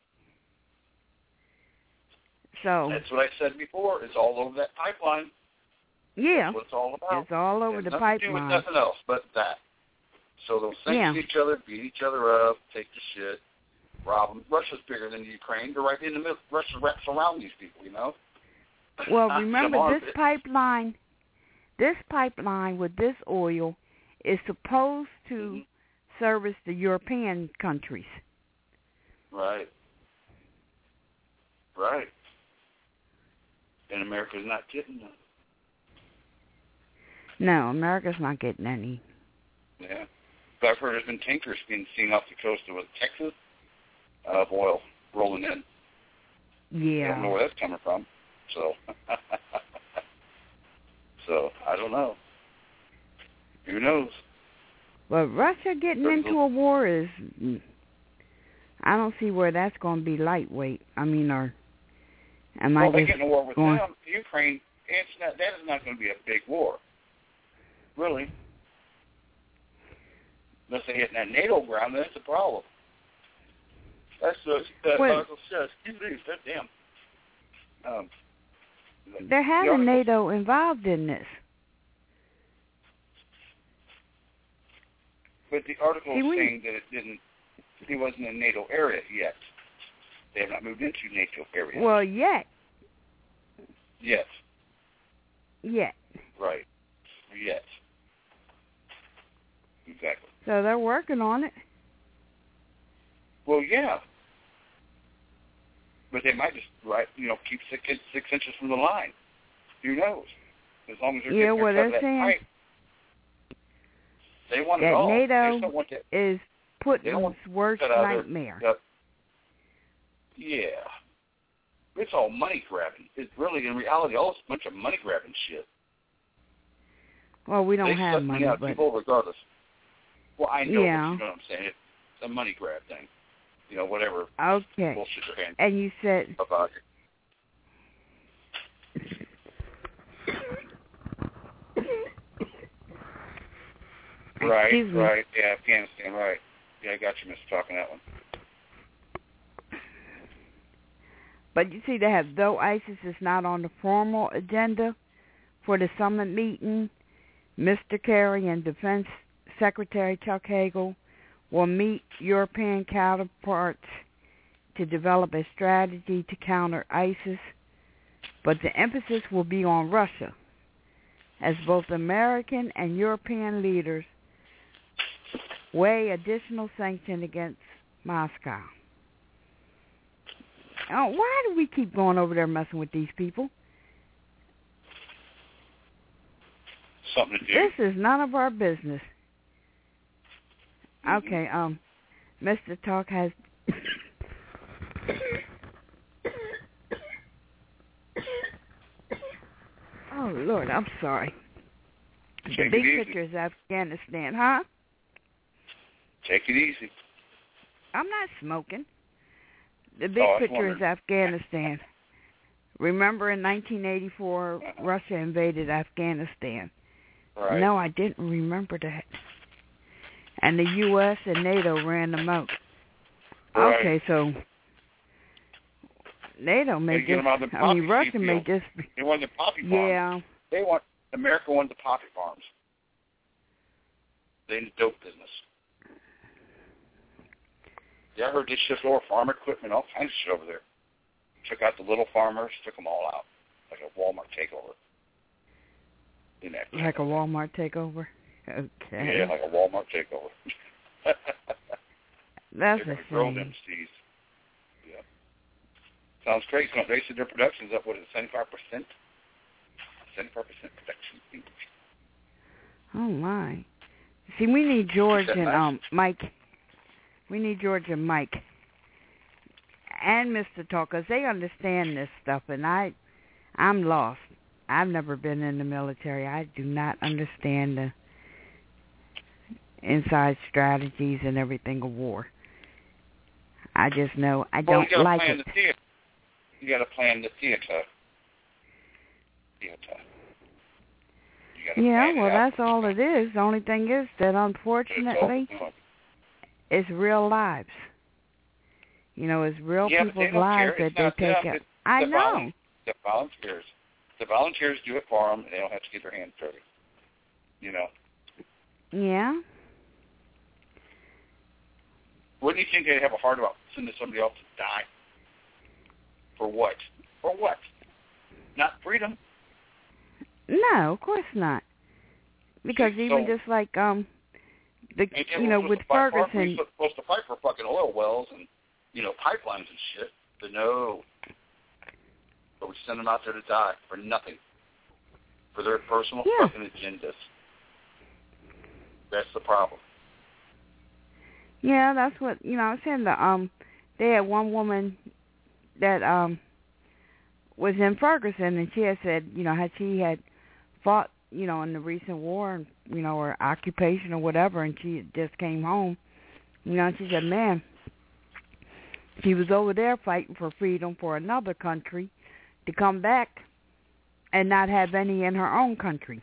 [SPEAKER 5] So.
[SPEAKER 18] That's what I said before. It's all over that pipeline.
[SPEAKER 5] Yeah.
[SPEAKER 18] That's what it's all about.
[SPEAKER 5] It's all over
[SPEAKER 18] it
[SPEAKER 5] the
[SPEAKER 18] has
[SPEAKER 5] pipeline.
[SPEAKER 18] To do with nothing else but that. So they'll sanction
[SPEAKER 5] yeah.
[SPEAKER 18] each other, beat each other up, take the shit, rob them. Russia's bigger than Ukraine. They're right in the middle. Russia wraps around these people, you know?
[SPEAKER 5] Well, remember this
[SPEAKER 18] it.
[SPEAKER 5] pipeline, this pipeline with this oil is supposed to
[SPEAKER 18] mm-hmm.
[SPEAKER 5] service the European countries.
[SPEAKER 18] Right. Right. And America's not getting them.
[SPEAKER 5] No, America's not getting any.
[SPEAKER 18] Yeah. But I've heard there's been tankers being seen off the coast of Texas of oil rolling in.
[SPEAKER 5] Yeah.
[SPEAKER 18] I don't know where that's coming from. So, so I don't know. Who knows?
[SPEAKER 5] But Russia getting
[SPEAKER 18] There's
[SPEAKER 5] into a war is, I don't see where that's going to be lightweight. I mean, or am
[SPEAKER 18] well,
[SPEAKER 5] I
[SPEAKER 18] they
[SPEAKER 5] just
[SPEAKER 18] get in a war with
[SPEAKER 5] going...
[SPEAKER 18] them. Ukraine, it's not, that is not going to be a big war. Really. Unless they hit that NATO ground, then it's a problem. That's the that
[SPEAKER 5] Wait.
[SPEAKER 18] article says. Excuse me, that damn. Um,
[SPEAKER 5] They're having the NATO involved in this.
[SPEAKER 18] But the article
[SPEAKER 5] See,
[SPEAKER 18] is
[SPEAKER 5] we...
[SPEAKER 18] saying that it didn't. He wasn't in NATO area yet. They have not moved into NATO area.
[SPEAKER 5] Well, yet.
[SPEAKER 18] Yet.
[SPEAKER 5] Yet.
[SPEAKER 18] Right. Yet. Exactly.
[SPEAKER 5] So they're working on it.
[SPEAKER 18] Well, yeah. But they might just, right, you know, keep six, six inches from the line. Who knows? As long as they're
[SPEAKER 5] yeah,
[SPEAKER 18] getting
[SPEAKER 5] what
[SPEAKER 18] their
[SPEAKER 5] they're
[SPEAKER 18] cut of that
[SPEAKER 5] saying
[SPEAKER 18] pipe. They want
[SPEAKER 5] that
[SPEAKER 18] it all.
[SPEAKER 5] NATO
[SPEAKER 18] want that.
[SPEAKER 5] is Putin's worst nightmare.
[SPEAKER 18] Their, yeah. It's all money grabbing. It's really, in reality, all it's a bunch of money grabbing shit.
[SPEAKER 5] Well, we don't
[SPEAKER 18] they
[SPEAKER 5] have money,
[SPEAKER 18] out
[SPEAKER 5] but...
[SPEAKER 18] people regardless. Well, I know,
[SPEAKER 5] yeah.
[SPEAKER 18] but you know what I'm saying. It's a money grab thing. You know, whatever
[SPEAKER 5] okay.
[SPEAKER 18] bullshit they're handing
[SPEAKER 5] and you said...
[SPEAKER 18] about it. Right,
[SPEAKER 5] Excuse me.
[SPEAKER 18] right. Yeah, Afghanistan, right. Yeah, I got you, Mister Talking that one.
[SPEAKER 5] But you see, they have, though ISIS is not on the formal agenda for the summit meeting, Mister Kerry and Defense Secretary Chuck Hagel will meet European counterparts to develop a strategy to counter ISIS, but the emphasis will be on Russia, as both American and European leaders weigh additional sanctions against Moscow. Oh, why do we keep going over there messing with these people?
[SPEAKER 18] Something to do.
[SPEAKER 5] This is none of our business. Mm-hmm. Okay, um, Mister Talk has... oh, Lord, I'm sorry.
[SPEAKER 18] Take
[SPEAKER 5] the big
[SPEAKER 18] it
[SPEAKER 5] picture is Afghanistan, huh?
[SPEAKER 18] Take it easy.
[SPEAKER 5] I'm not smoking. The big
[SPEAKER 18] oh,
[SPEAKER 5] picture is Afghanistan. Remember in nineteen eighty-four, uh-huh. Russia invaded Afghanistan.
[SPEAKER 18] Right.
[SPEAKER 5] No, I didn't remember that. And the U S and NATO ran them out.
[SPEAKER 18] Right.
[SPEAKER 5] Okay, so NATO may just, I mean, Russia may just...
[SPEAKER 18] They want the poppy farms.
[SPEAKER 5] Yeah.
[SPEAKER 18] They want, America wanted the poppy farms. They in the dope business. Yeah, I heard they shipped over farm equipment, all kinds of shit over there. Took out the little farmers, took them all out. Like a Walmart takeover. In that
[SPEAKER 5] like a Walmart takeover? Okay.
[SPEAKER 18] Yeah, like a Walmart takeover.
[SPEAKER 5] That's
[SPEAKER 18] They're
[SPEAKER 5] a
[SPEAKER 18] grow
[SPEAKER 5] shame.
[SPEAKER 18] them seeds. Yeah. Sounds great. So they said their production's up, what is it, seventy-five percent? seventy-five percent production.
[SPEAKER 5] Oh, my. See, we need George and um Mike. We need George and Mike and Mister Talk, 'cause they understand this stuff, and I, I'm lost. I've never been in the military. I do not understand the inside strategies and everything of war. I just know I
[SPEAKER 18] well,
[SPEAKER 5] don't
[SPEAKER 18] you gotta
[SPEAKER 5] like
[SPEAKER 18] plan
[SPEAKER 5] it.
[SPEAKER 18] The theater. You got to plan the theater. Theater.
[SPEAKER 5] Yeah, well, that's all it is. The only thing is that, unfortunately, it's real lives. You know, it's real
[SPEAKER 18] yeah,
[SPEAKER 5] people's
[SPEAKER 18] they
[SPEAKER 5] lives
[SPEAKER 18] care.
[SPEAKER 5] that
[SPEAKER 18] it's
[SPEAKER 5] they take
[SPEAKER 18] them.
[SPEAKER 5] out. I
[SPEAKER 18] the
[SPEAKER 5] know.
[SPEAKER 18] Volu- the volunteers. The volunteers do it for them, and they don't have to get their hands dirty. You know.
[SPEAKER 5] Yeah.
[SPEAKER 18] Wouldn't you think they'd have a heart about sending somebody else to die? For what? For what? Not freedom.
[SPEAKER 5] No, of course not. Because
[SPEAKER 18] See,
[SPEAKER 5] even
[SPEAKER 18] so,
[SPEAKER 5] just like um, the you know with Ferguson,
[SPEAKER 18] we're supposed to fight for fucking oil wells and you know pipelines and shit. But no, but we send them out there to die for nothing, for their personal
[SPEAKER 5] yeah.
[SPEAKER 18] fucking agendas. That's the problem.
[SPEAKER 5] Yeah, that's what you know. I was saying the um, they had one woman that um was in Ferguson, and she had said, you know, how she had fought, you know, in the recent war, you know, or occupation or whatever, and she just came home, you know, and she said, man, she was over there fighting for freedom for another country to come back and not have any in her own country.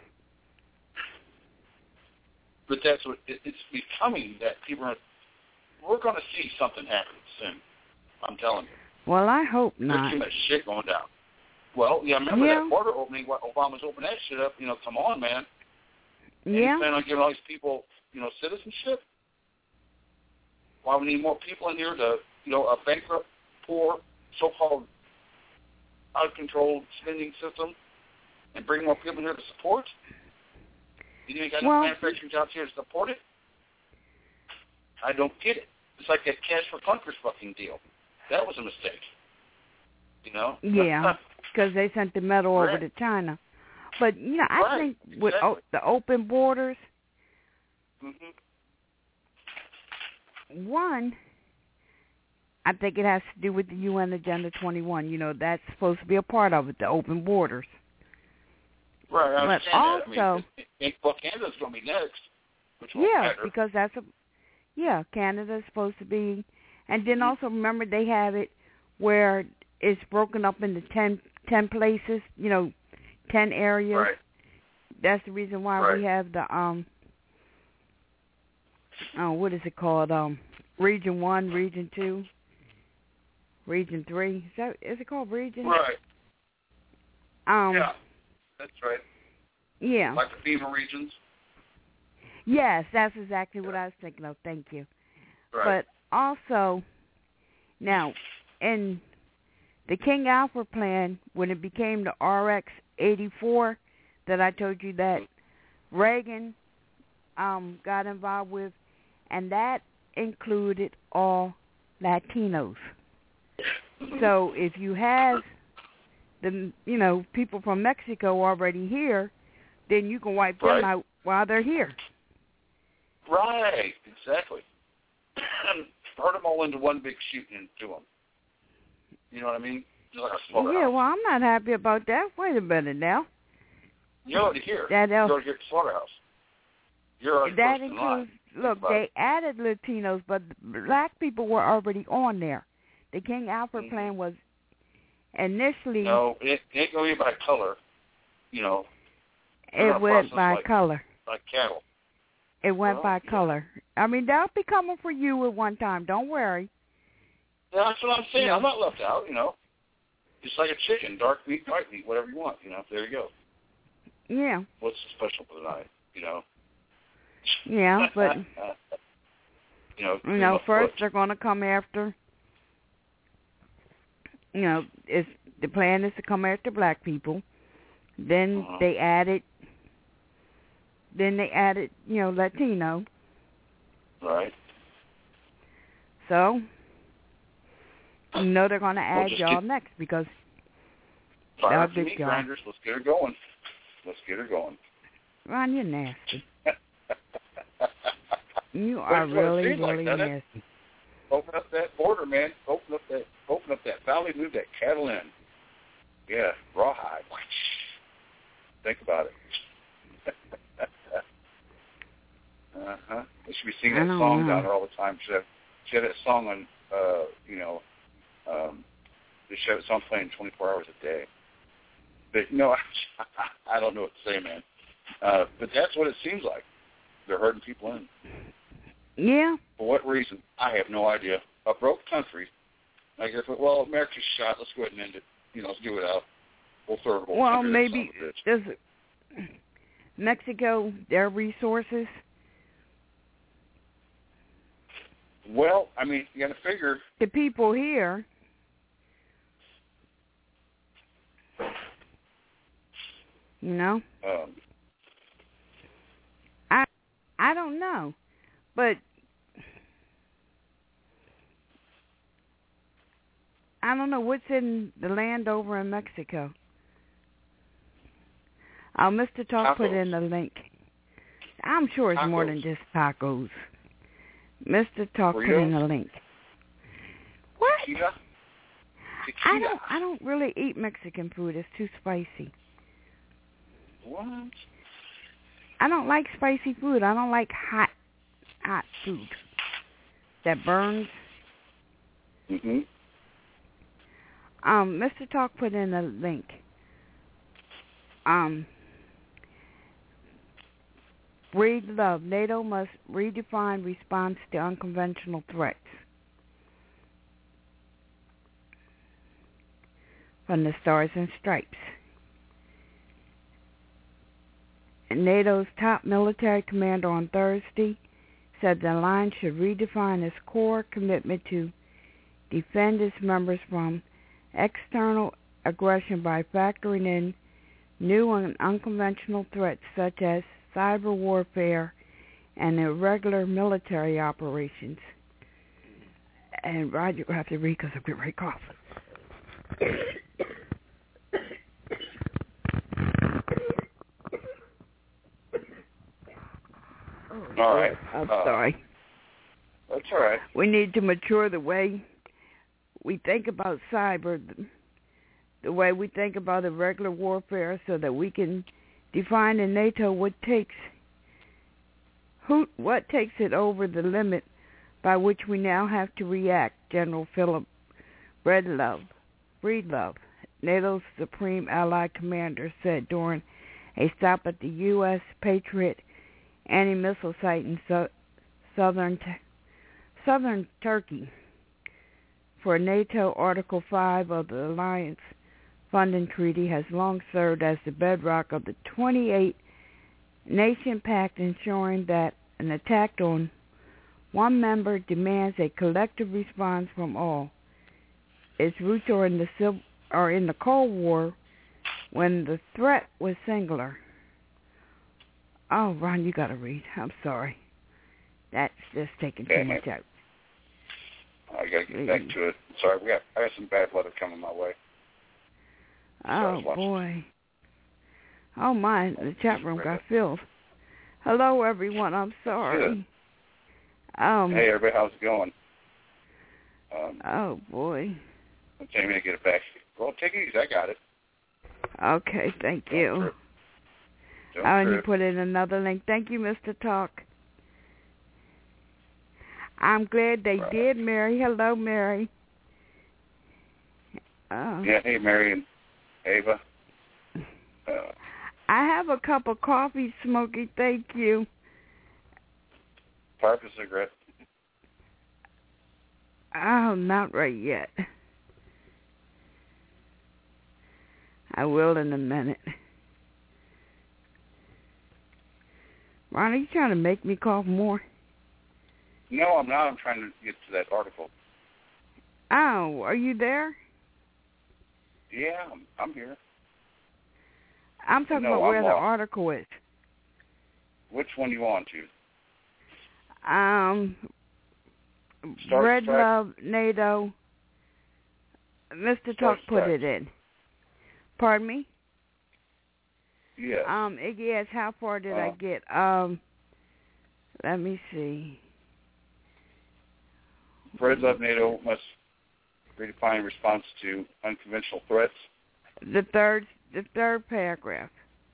[SPEAKER 18] But that's what it, it's becoming, that people are, we're going to see something happen soon. I'm telling you.
[SPEAKER 5] Well, I hope not.
[SPEAKER 18] There's too much shit going down. Well, yeah, remember
[SPEAKER 5] yeah.
[SPEAKER 18] that border opening, Obama's opening that shit up, you know, come on, man. And
[SPEAKER 5] yeah.
[SPEAKER 18] he's planning on giving all these people, you know, citizenship? Why we need more people in here to, you know, a bankrupt, poor, so-called out-of-control spending system and bring more people in here to support? You think you got
[SPEAKER 5] well,
[SPEAKER 18] enough manufacturing jobs here to support it? I don't get it. It's like that cash for clunkers fucking deal. That was a mistake. You know?
[SPEAKER 5] Yeah, because they sent the metal
[SPEAKER 18] right.
[SPEAKER 5] over to China. But, you know, I
[SPEAKER 18] right.
[SPEAKER 5] think with
[SPEAKER 18] exactly.
[SPEAKER 5] o- the open borders,
[SPEAKER 18] mm-hmm.
[SPEAKER 5] one, I think it has to do with the U N Agenda twenty-one. You know, that's supposed to be a part of it, the open borders.
[SPEAKER 18] Right, I
[SPEAKER 5] but also,
[SPEAKER 18] that. I mean, well, Canada's going to be next. Which
[SPEAKER 5] yeah,
[SPEAKER 18] matter.
[SPEAKER 5] because that's a, yeah, Canada's supposed to be, and then
[SPEAKER 18] mm-hmm.
[SPEAKER 5] also remember they have it where it's broken up into ten, ten places, you know, ten areas.
[SPEAKER 18] Right.
[SPEAKER 5] That's the reason why
[SPEAKER 18] right.
[SPEAKER 5] we have the, um, oh, what is it called? Um, Region one, Region two, Region three. Is that, is it called Region?
[SPEAKER 18] Right.
[SPEAKER 5] Um,
[SPEAKER 18] yeah, that's right.
[SPEAKER 5] Yeah.
[SPEAKER 18] Like the FEMA regions?
[SPEAKER 5] Yes, that's exactly what I was thinking of. Thank you.
[SPEAKER 18] Right.
[SPEAKER 5] But also, now, in the King Alfred plan, when it became the R X eighty-four that I told you that Reagan um, got involved with, and that included all Latinos. So if you have the, you know, people from Mexico already here, then you can wipe
[SPEAKER 18] right.
[SPEAKER 5] them out while they're here.
[SPEAKER 18] Right, exactly. Herd them all into one big shooting into them. You know what I mean? Just like a slaughterhouse.
[SPEAKER 5] Yeah, well, I'm not happy about that. Wait a minute now.
[SPEAKER 18] You're already here.
[SPEAKER 5] That
[SPEAKER 18] You're already here at the slaughterhouse. You're already
[SPEAKER 5] that
[SPEAKER 18] first in
[SPEAKER 5] includes,
[SPEAKER 18] line.
[SPEAKER 5] look, they added Latinos, but black people were already on there. The King Alfred
[SPEAKER 18] mm-hmm.
[SPEAKER 5] plan was initially...
[SPEAKER 18] No, it ain't going by color, you know.
[SPEAKER 5] It went by
[SPEAKER 18] like,
[SPEAKER 5] color.
[SPEAKER 18] Like cattle.
[SPEAKER 5] It went
[SPEAKER 18] well,
[SPEAKER 5] by
[SPEAKER 18] yeah.
[SPEAKER 5] color. I mean, they'll be coming for you at one time. Don't worry.
[SPEAKER 18] Yeah, that's what I'm saying.
[SPEAKER 5] You know.
[SPEAKER 18] I'm not left out, you know. Just like a chicken, dark meat, white meat, whatever you want, you know. There you go.
[SPEAKER 5] Yeah.
[SPEAKER 18] What's so special for the night, you know?
[SPEAKER 5] Yeah, but...
[SPEAKER 18] you know,
[SPEAKER 5] you know, first
[SPEAKER 18] foot.
[SPEAKER 5] they're going to come after... You know, it's, the plan is to come after black people. Then
[SPEAKER 18] uh-huh.
[SPEAKER 5] they added... Then they added, you know, Latino.
[SPEAKER 18] Right.
[SPEAKER 5] So, you know they're going to add
[SPEAKER 18] we'll
[SPEAKER 5] y'all
[SPEAKER 18] get,
[SPEAKER 5] next because
[SPEAKER 18] fire
[SPEAKER 5] y'all
[SPEAKER 18] up the
[SPEAKER 5] big
[SPEAKER 18] meat
[SPEAKER 5] y'all.
[SPEAKER 18] grinders. Let's get her going. Let's get her going.
[SPEAKER 5] Ron, you're nasty. You are
[SPEAKER 18] That's what it
[SPEAKER 5] really,
[SPEAKER 18] seems like,
[SPEAKER 5] really
[SPEAKER 18] doesn't it?
[SPEAKER 5] nasty.
[SPEAKER 18] Open up that border, man. Open up that open up that valley, move that cattle in. Yeah, rawhide. Think about it. uh-huh. They should be singing that song
[SPEAKER 5] know.
[SPEAKER 18] down there all the time. She had, she had that song on, uh, you know, um, they should have that song playing twenty-four hours a day. But, you know, I, I don't know what to say, man. Uh, but that's what it seems like. They're herding people in.
[SPEAKER 5] Yeah.
[SPEAKER 18] For what reason? I have no idea. A broke country. I guess, well, America's shot. Let's go ahead and end it. You know, let's do it out. We'll throw it
[SPEAKER 5] Well, maybe does Mexico their resources?
[SPEAKER 18] Well, I mean, you got to figure
[SPEAKER 5] the people here. You know.
[SPEAKER 18] Um,
[SPEAKER 5] I I don't know, but I don't know what's in the land over in Mexico. Oh, Mister Talk put in the link. I'm sure it's
[SPEAKER 18] tacos.
[SPEAKER 5] more than just tacos. Mister Talk
[SPEAKER 18] Burritos?
[SPEAKER 5] put in the link. What?
[SPEAKER 18] Tequila?
[SPEAKER 5] I don't. I don't really eat Mexican food. It's too spicy.
[SPEAKER 18] What?
[SPEAKER 5] I don't like spicy food. I don't like hot, hot food that burns.
[SPEAKER 18] Mhm.
[SPEAKER 5] Um, Mister Talk put in a link. Um, Breed love. NATO must redefine response to unconventional threats. From the Stars and Stripes. NATO's top military commander on Thursday said the alliance should redefine its core commitment to defend its members from external aggression by factoring in new and unconventional threats such as cyber warfare and irregular military operations. And Roger, you have to read because I'm getting ready to cough.
[SPEAKER 18] All right.
[SPEAKER 5] I'm
[SPEAKER 18] uh,
[SPEAKER 5] sorry.
[SPEAKER 18] That's all right.
[SPEAKER 5] We need to mature the way we think about cyber, the way we think about irregular warfare, so that we can define in NATO what takes who what takes it over the limit by which we now have to react. General Philip Breedlove, Breedlove, NATO's supreme allied commander, said during a stop at the U S Patriot anti-missile site in so- southern t- southern Turkey. For NATO, Article five of the Alliance Funding Treaty has long served as the bedrock of the twenty-eight nation pact, ensuring that an attack on one member demands a collective response from all. Its roots are in the civil, are in the Cold War, when the threat was singular. Oh, Ron, you got to read. I'm sorry. That's just taking too much out.
[SPEAKER 18] I got to get back to it. Sorry, we got I got some bad weather coming my way.
[SPEAKER 5] Oh, boy. Oh, my, the chat room got filled. Hello, everyone. I'm sorry. Um,
[SPEAKER 18] hey, everybody, how's it going? Um,
[SPEAKER 5] oh, boy.
[SPEAKER 18] I'm telling you to get it back. Well, take it easy. I got it.
[SPEAKER 5] Okay, thank
[SPEAKER 18] Don't
[SPEAKER 5] you.
[SPEAKER 18] trip. Don't
[SPEAKER 5] Oh, and you
[SPEAKER 18] trip.
[SPEAKER 5] put in another link. Thank you, Mister Talk. I'm glad they
[SPEAKER 18] Right.
[SPEAKER 5] did, Mary. Hello, Mary. Oh.
[SPEAKER 18] Yeah, hey, Mary and Ava. Uh,
[SPEAKER 5] I have a cup of coffee, Smokey. Thank you.
[SPEAKER 18] Park a cigarette.
[SPEAKER 5] Oh, not right yet. I will in a minute. Ron, are you trying to make me cough more?
[SPEAKER 18] No, I'm not. I'm trying to get to that article.
[SPEAKER 5] Oh, are you there?
[SPEAKER 18] Yeah, I'm, I'm here.
[SPEAKER 5] I'm talking
[SPEAKER 18] No,
[SPEAKER 5] about
[SPEAKER 18] I'm
[SPEAKER 5] where the
[SPEAKER 18] lost.
[SPEAKER 5] article is.
[SPEAKER 18] Which one do you want to?
[SPEAKER 5] Um,
[SPEAKER 18] Start
[SPEAKER 5] Red
[SPEAKER 18] strike.
[SPEAKER 5] Love, NATO. Mister
[SPEAKER 18] Start
[SPEAKER 5] Talk put
[SPEAKER 18] strike.
[SPEAKER 5] it in. Pardon me?
[SPEAKER 18] Yes.
[SPEAKER 5] Um, yes, how far did I
[SPEAKER 18] Uh,
[SPEAKER 5] get? Um, let me see.
[SPEAKER 18] Fred Love, NATO must redefine response to unconventional threats.
[SPEAKER 5] The third, the third paragraph.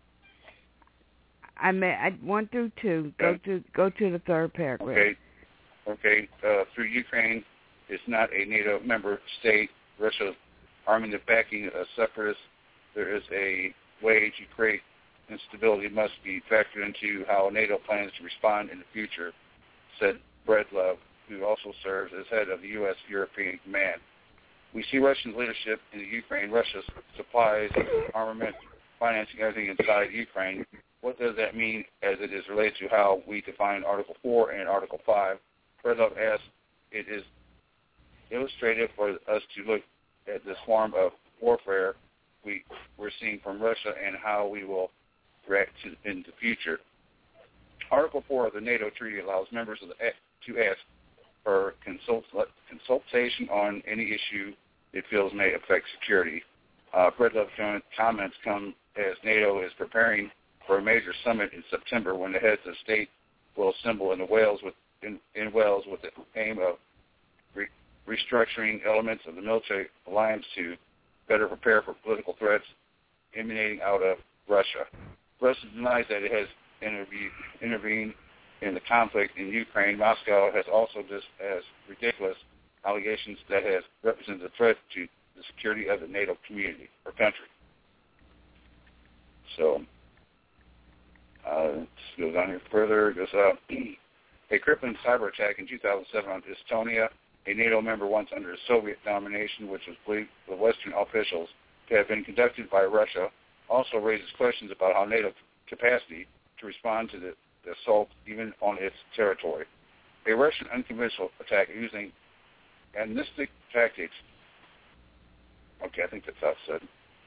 [SPEAKER 5] I may I one through two. Go
[SPEAKER 18] Okay.
[SPEAKER 5] to go to the third paragraph.
[SPEAKER 18] Okay. Okay. Uh, through Ukraine is not a NATO member state. Russia arming and backing a separatist. There is a way to create instability must be factored into how NATO plans to respond in the future, said Brett Love, who also serves as head of the U S European Command. We see Russian leadership in the Ukraine. Russia supplies armament, financing everything inside Ukraine. What does that mean as it is related to how we define Article four and Article five? Brett Love asked, it is illustrative for us to look at this form of warfare we, we're seeing from Russia and how we will react to in the future. Article four of the NATO treaty allows members of the to ask for consult, consultation on any issue it feels may affect security. Uh, Brett Love's comments come as NATO is preparing for a major summit in September when the heads of state will assemble in the Wales with in, in Wales with the aim of re, restructuring elements of the military alliance to better prepare for political threats emanating out of Russia. Russia denies that it has intervened in the conflict in Ukraine. Moscow has also just as ridiculous allegations that has represented a threat to the security of the NATO community or country. So, uh, this goes on here further. It goes up. A crippling cyber attack in two thousand seven on Estonia, a NATO member once under Soviet domination, which was believed by Western officials to have been conducted by Russia, also raises questions about how NATO capacity to respond to the, the assault even on its territory. A Russian unconventional attack using amnestic tactics. Okay, I think that's how it's said.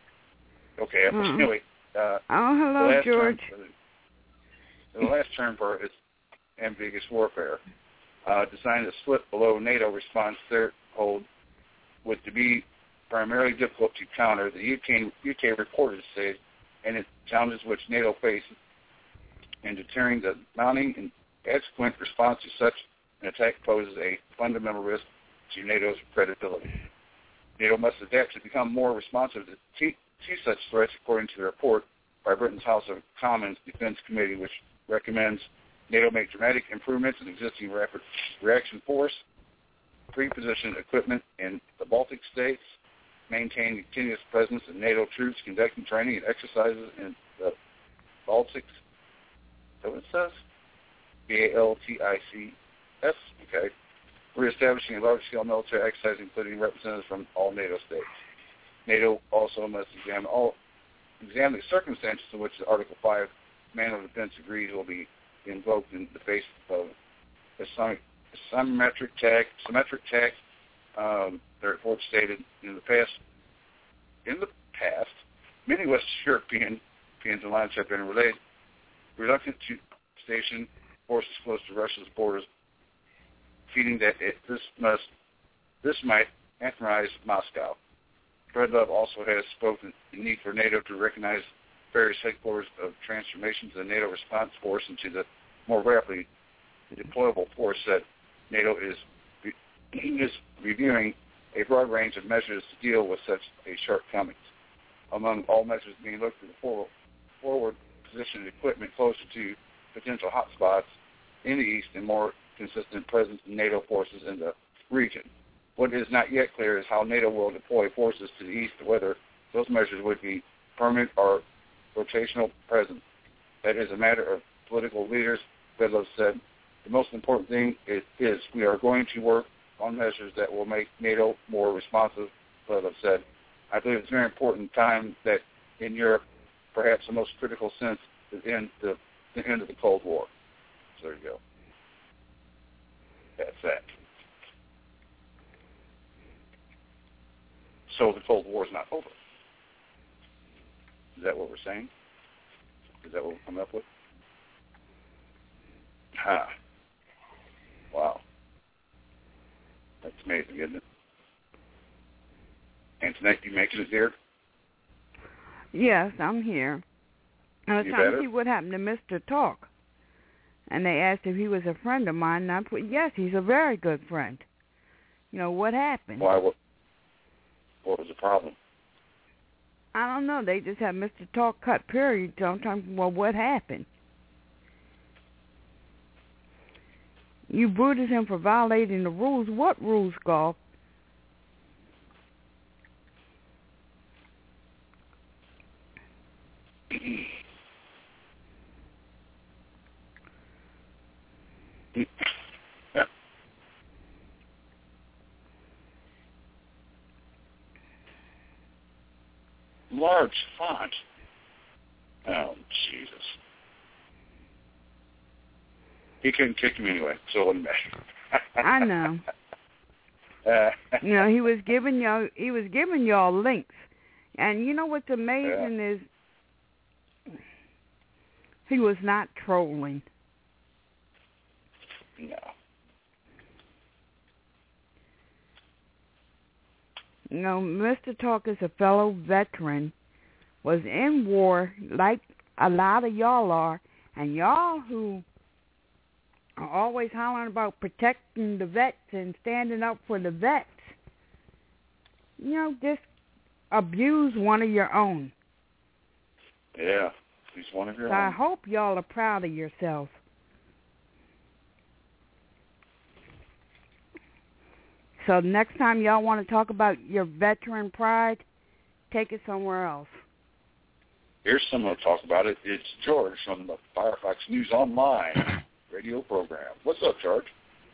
[SPEAKER 18] Okay, mm-hmm. anyway. Uh,
[SPEAKER 5] oh, hello, George.
[SPEAKER 18] Term, the last term for its ambiguous warfare, uh, designed to slip below NATO response threshold, would to be primarily difficult to counter. The U K, U K reporters say, and its challenges which NATO faces in deterring the mounting and subsequent response to such an attack poses a fundamental risk to NATO's credibility. NATO must adapt to become more responsive to, to such threats, according to the report by Britain's House of Commons Defense Committee, which recommends NATO make dramatic improvements in existing rapid reaction force, pre-positioned equipment in the Baltic states, maintain continuous presence of NATO troops conducting training and exercises in the Baltics. Is that what it says? B A L T I C S. Okay. Reestablishing a large-scale military exercise, including representatives from all NATO states. NATO also must examine all examine the circumstances in which the Article five Manual of Defense agrees will be invoked in the face of a symmetric attack. Symmetric attack. Um, the report stated in the past. In the past, many West European Europeans alliance have been related, reluctant to station forces close to Russia's borders, feeding that it, this must this might anthemize Moscow. Fred Love also has spoken the need for NATO to recognize various headquarters of transformation to the NATO response force and to the more rapidly deployable force that NATO is, is reviewing a broad range of measures to deal with such a shortcomings. Among all measures being looked at, the forward, forward positioned equipment closer to potential hotspots in the east and more consistent presence of NATO forces in the region. What is not yet clear is how NATO will deploy forces to the east, whether those measures would be permanent or rotational presence. That is a matter of political leaders. Bedlow said, the most important thing is, is we are going to work on measures that will make NATO more responsive, Bedlow said. I believe it's a very important time that in Europe, perhaps the most critical sense is in the, the end of the Cold War. So there you go. That's that. So the Cold War is not over. Is that what we're saying? Is that what we're coming up with? Ha. Wow. That's amazing, isn't it? Antoinette, you making it there?
[SPEAKER 5] Yes, I'm here. I was
[SPEAKER 18] You
[SPEAKER 5] trying
[SPEAKER 18] better?
[SPEAKER 5] to see what happened to Mister Talk. And they asked if he was a friend of mine, and I put, yes, he's a very good friend. You know, what happened?
[SPEAKER 18] Why? What, what was the problem?
[SPEAKER 5] I don't know. They just have Mister Talk cut period. Sometimes, well, what happened? You booted him for violating the rules. What rules, Golf?
[SPEAKER 18] Large font. Oh, Jesus. He couldn't kick me anyway, so it wouldn't matter.
[SPEAKER 5] I know.
[SPEAKER 18] Uh,
[SPEAKER 5] you know, he was giving y'all he was giving y'all links. And you know what's amazing
[SPEAKER 18] yeah.
[SPEAKER 5] is he was not trolling.
[SPEAKER 18] No.
[SPEAKER 5] You know, Mister Talk is a fellow veteran, was in war like a lot of y'all are, and y'all who are always hollering about protecting the vets and standing up for the vets, you know, just abuse one of your own.
[SPEAKER 18] Yeah, he's one of your
[SPEAKER 5] so
[SPEAKER 18] own.
[SPEAKER 5] I hope y'all are proud of yourself. So next time y'all want to talk about your veteran pride, take it somewhere else.
[SPEAKER 18] Here's someone to talk about it. It's George from the Firefox News Online radio program. What's up, George?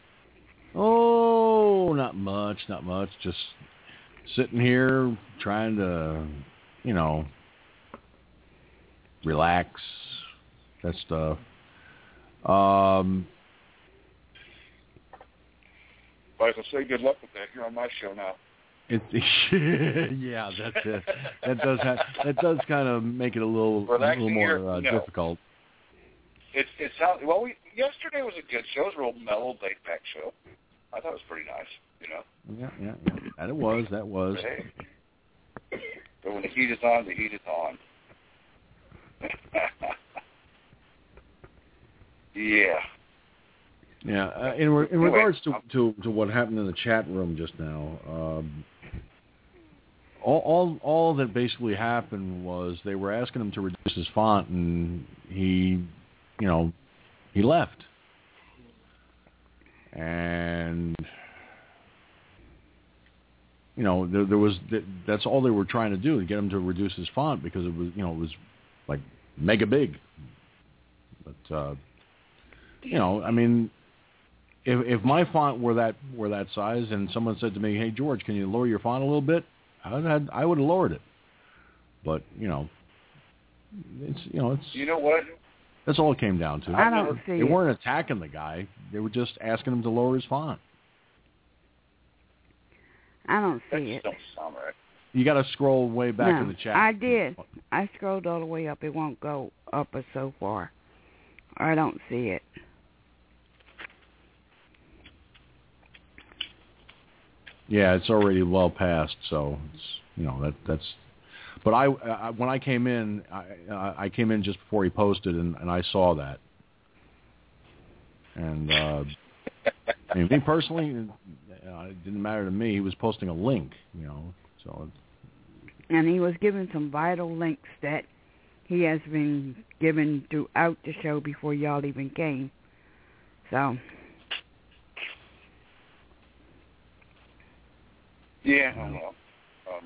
[SPEAKER 20] Oh, not much, not much. Just sitting here trying to, you know, relax, that stuff. Um...
[SPEAKER 18] Like I say, good luck with that. You're on my show now.
[SPEAKER 20] It, yeah, that's it. That does have, that does kind of make it a little, a little more uh,
[SPEAKER 18] no.
[SPEAKER 20] difficult.
[SPEAKER 18] It it sounds well. We yesterday was a good show. It was a real mellow, laid back show. I thought it was pretty nice. You know.
[SPEAKER 20] Yeah, yeah, yeah. That it was. That was.
[SPEAKER 18] But, hey, but when the heat is on, the heat is on. yeah.
[SPEAKER 20] Yeah, uh, in, re- in regards to, to, to what happened in the chat room just now, um, all, all all that basically happened was they were asking him to reduce his font, and he, you know, he left. And, you know, there, there was that's all they were trying to do, to get him to reduce his font, because it was, you know, it was like mega big. But, uh, you know, I mean, If if my font were that were that size, and someone said to me, "Hey George, can you lower your font a little bit?" I would have, I would have lowered it. But you know, it's you know it's.
[SPEAKER 18] You know what?
[SPEAKER 20] That's all it came down to.
[SPEAKER 5] I don't see
[SPEAKER 20] They
[SPEAKER 5] it.
[SPEAKER 20] weren't attacking the guy; they were just asking him to lower his font.
[SPEAKER 5] I don't see
[SPEAKER 18] that
[SPEAKER 5] it.
[SPEAKER 18] Don't sound right.
[SPEAKER 20] You got to scroll way back
[SPEAKER 5] no,
[SPEAKER 20] in the chat.
[SPEAKER 5] I did. I scrolled all the way up. It won't go up or so far. I don't see it.
[SPEAKER 20] Yeah, it's already well past, so it's, you know that that's. But I, I when I came in, I, I came in just before he posted, and, and I saw that. And uh, I mean, me personally, uh, it didn't matter to me. He was posting a link, you know. So.
[SPEAKER 5] And he was giving some vital links that he has been given throughout the show before y'all even came. So.
[SPEAKER 18] Yeah, I don't know. Um,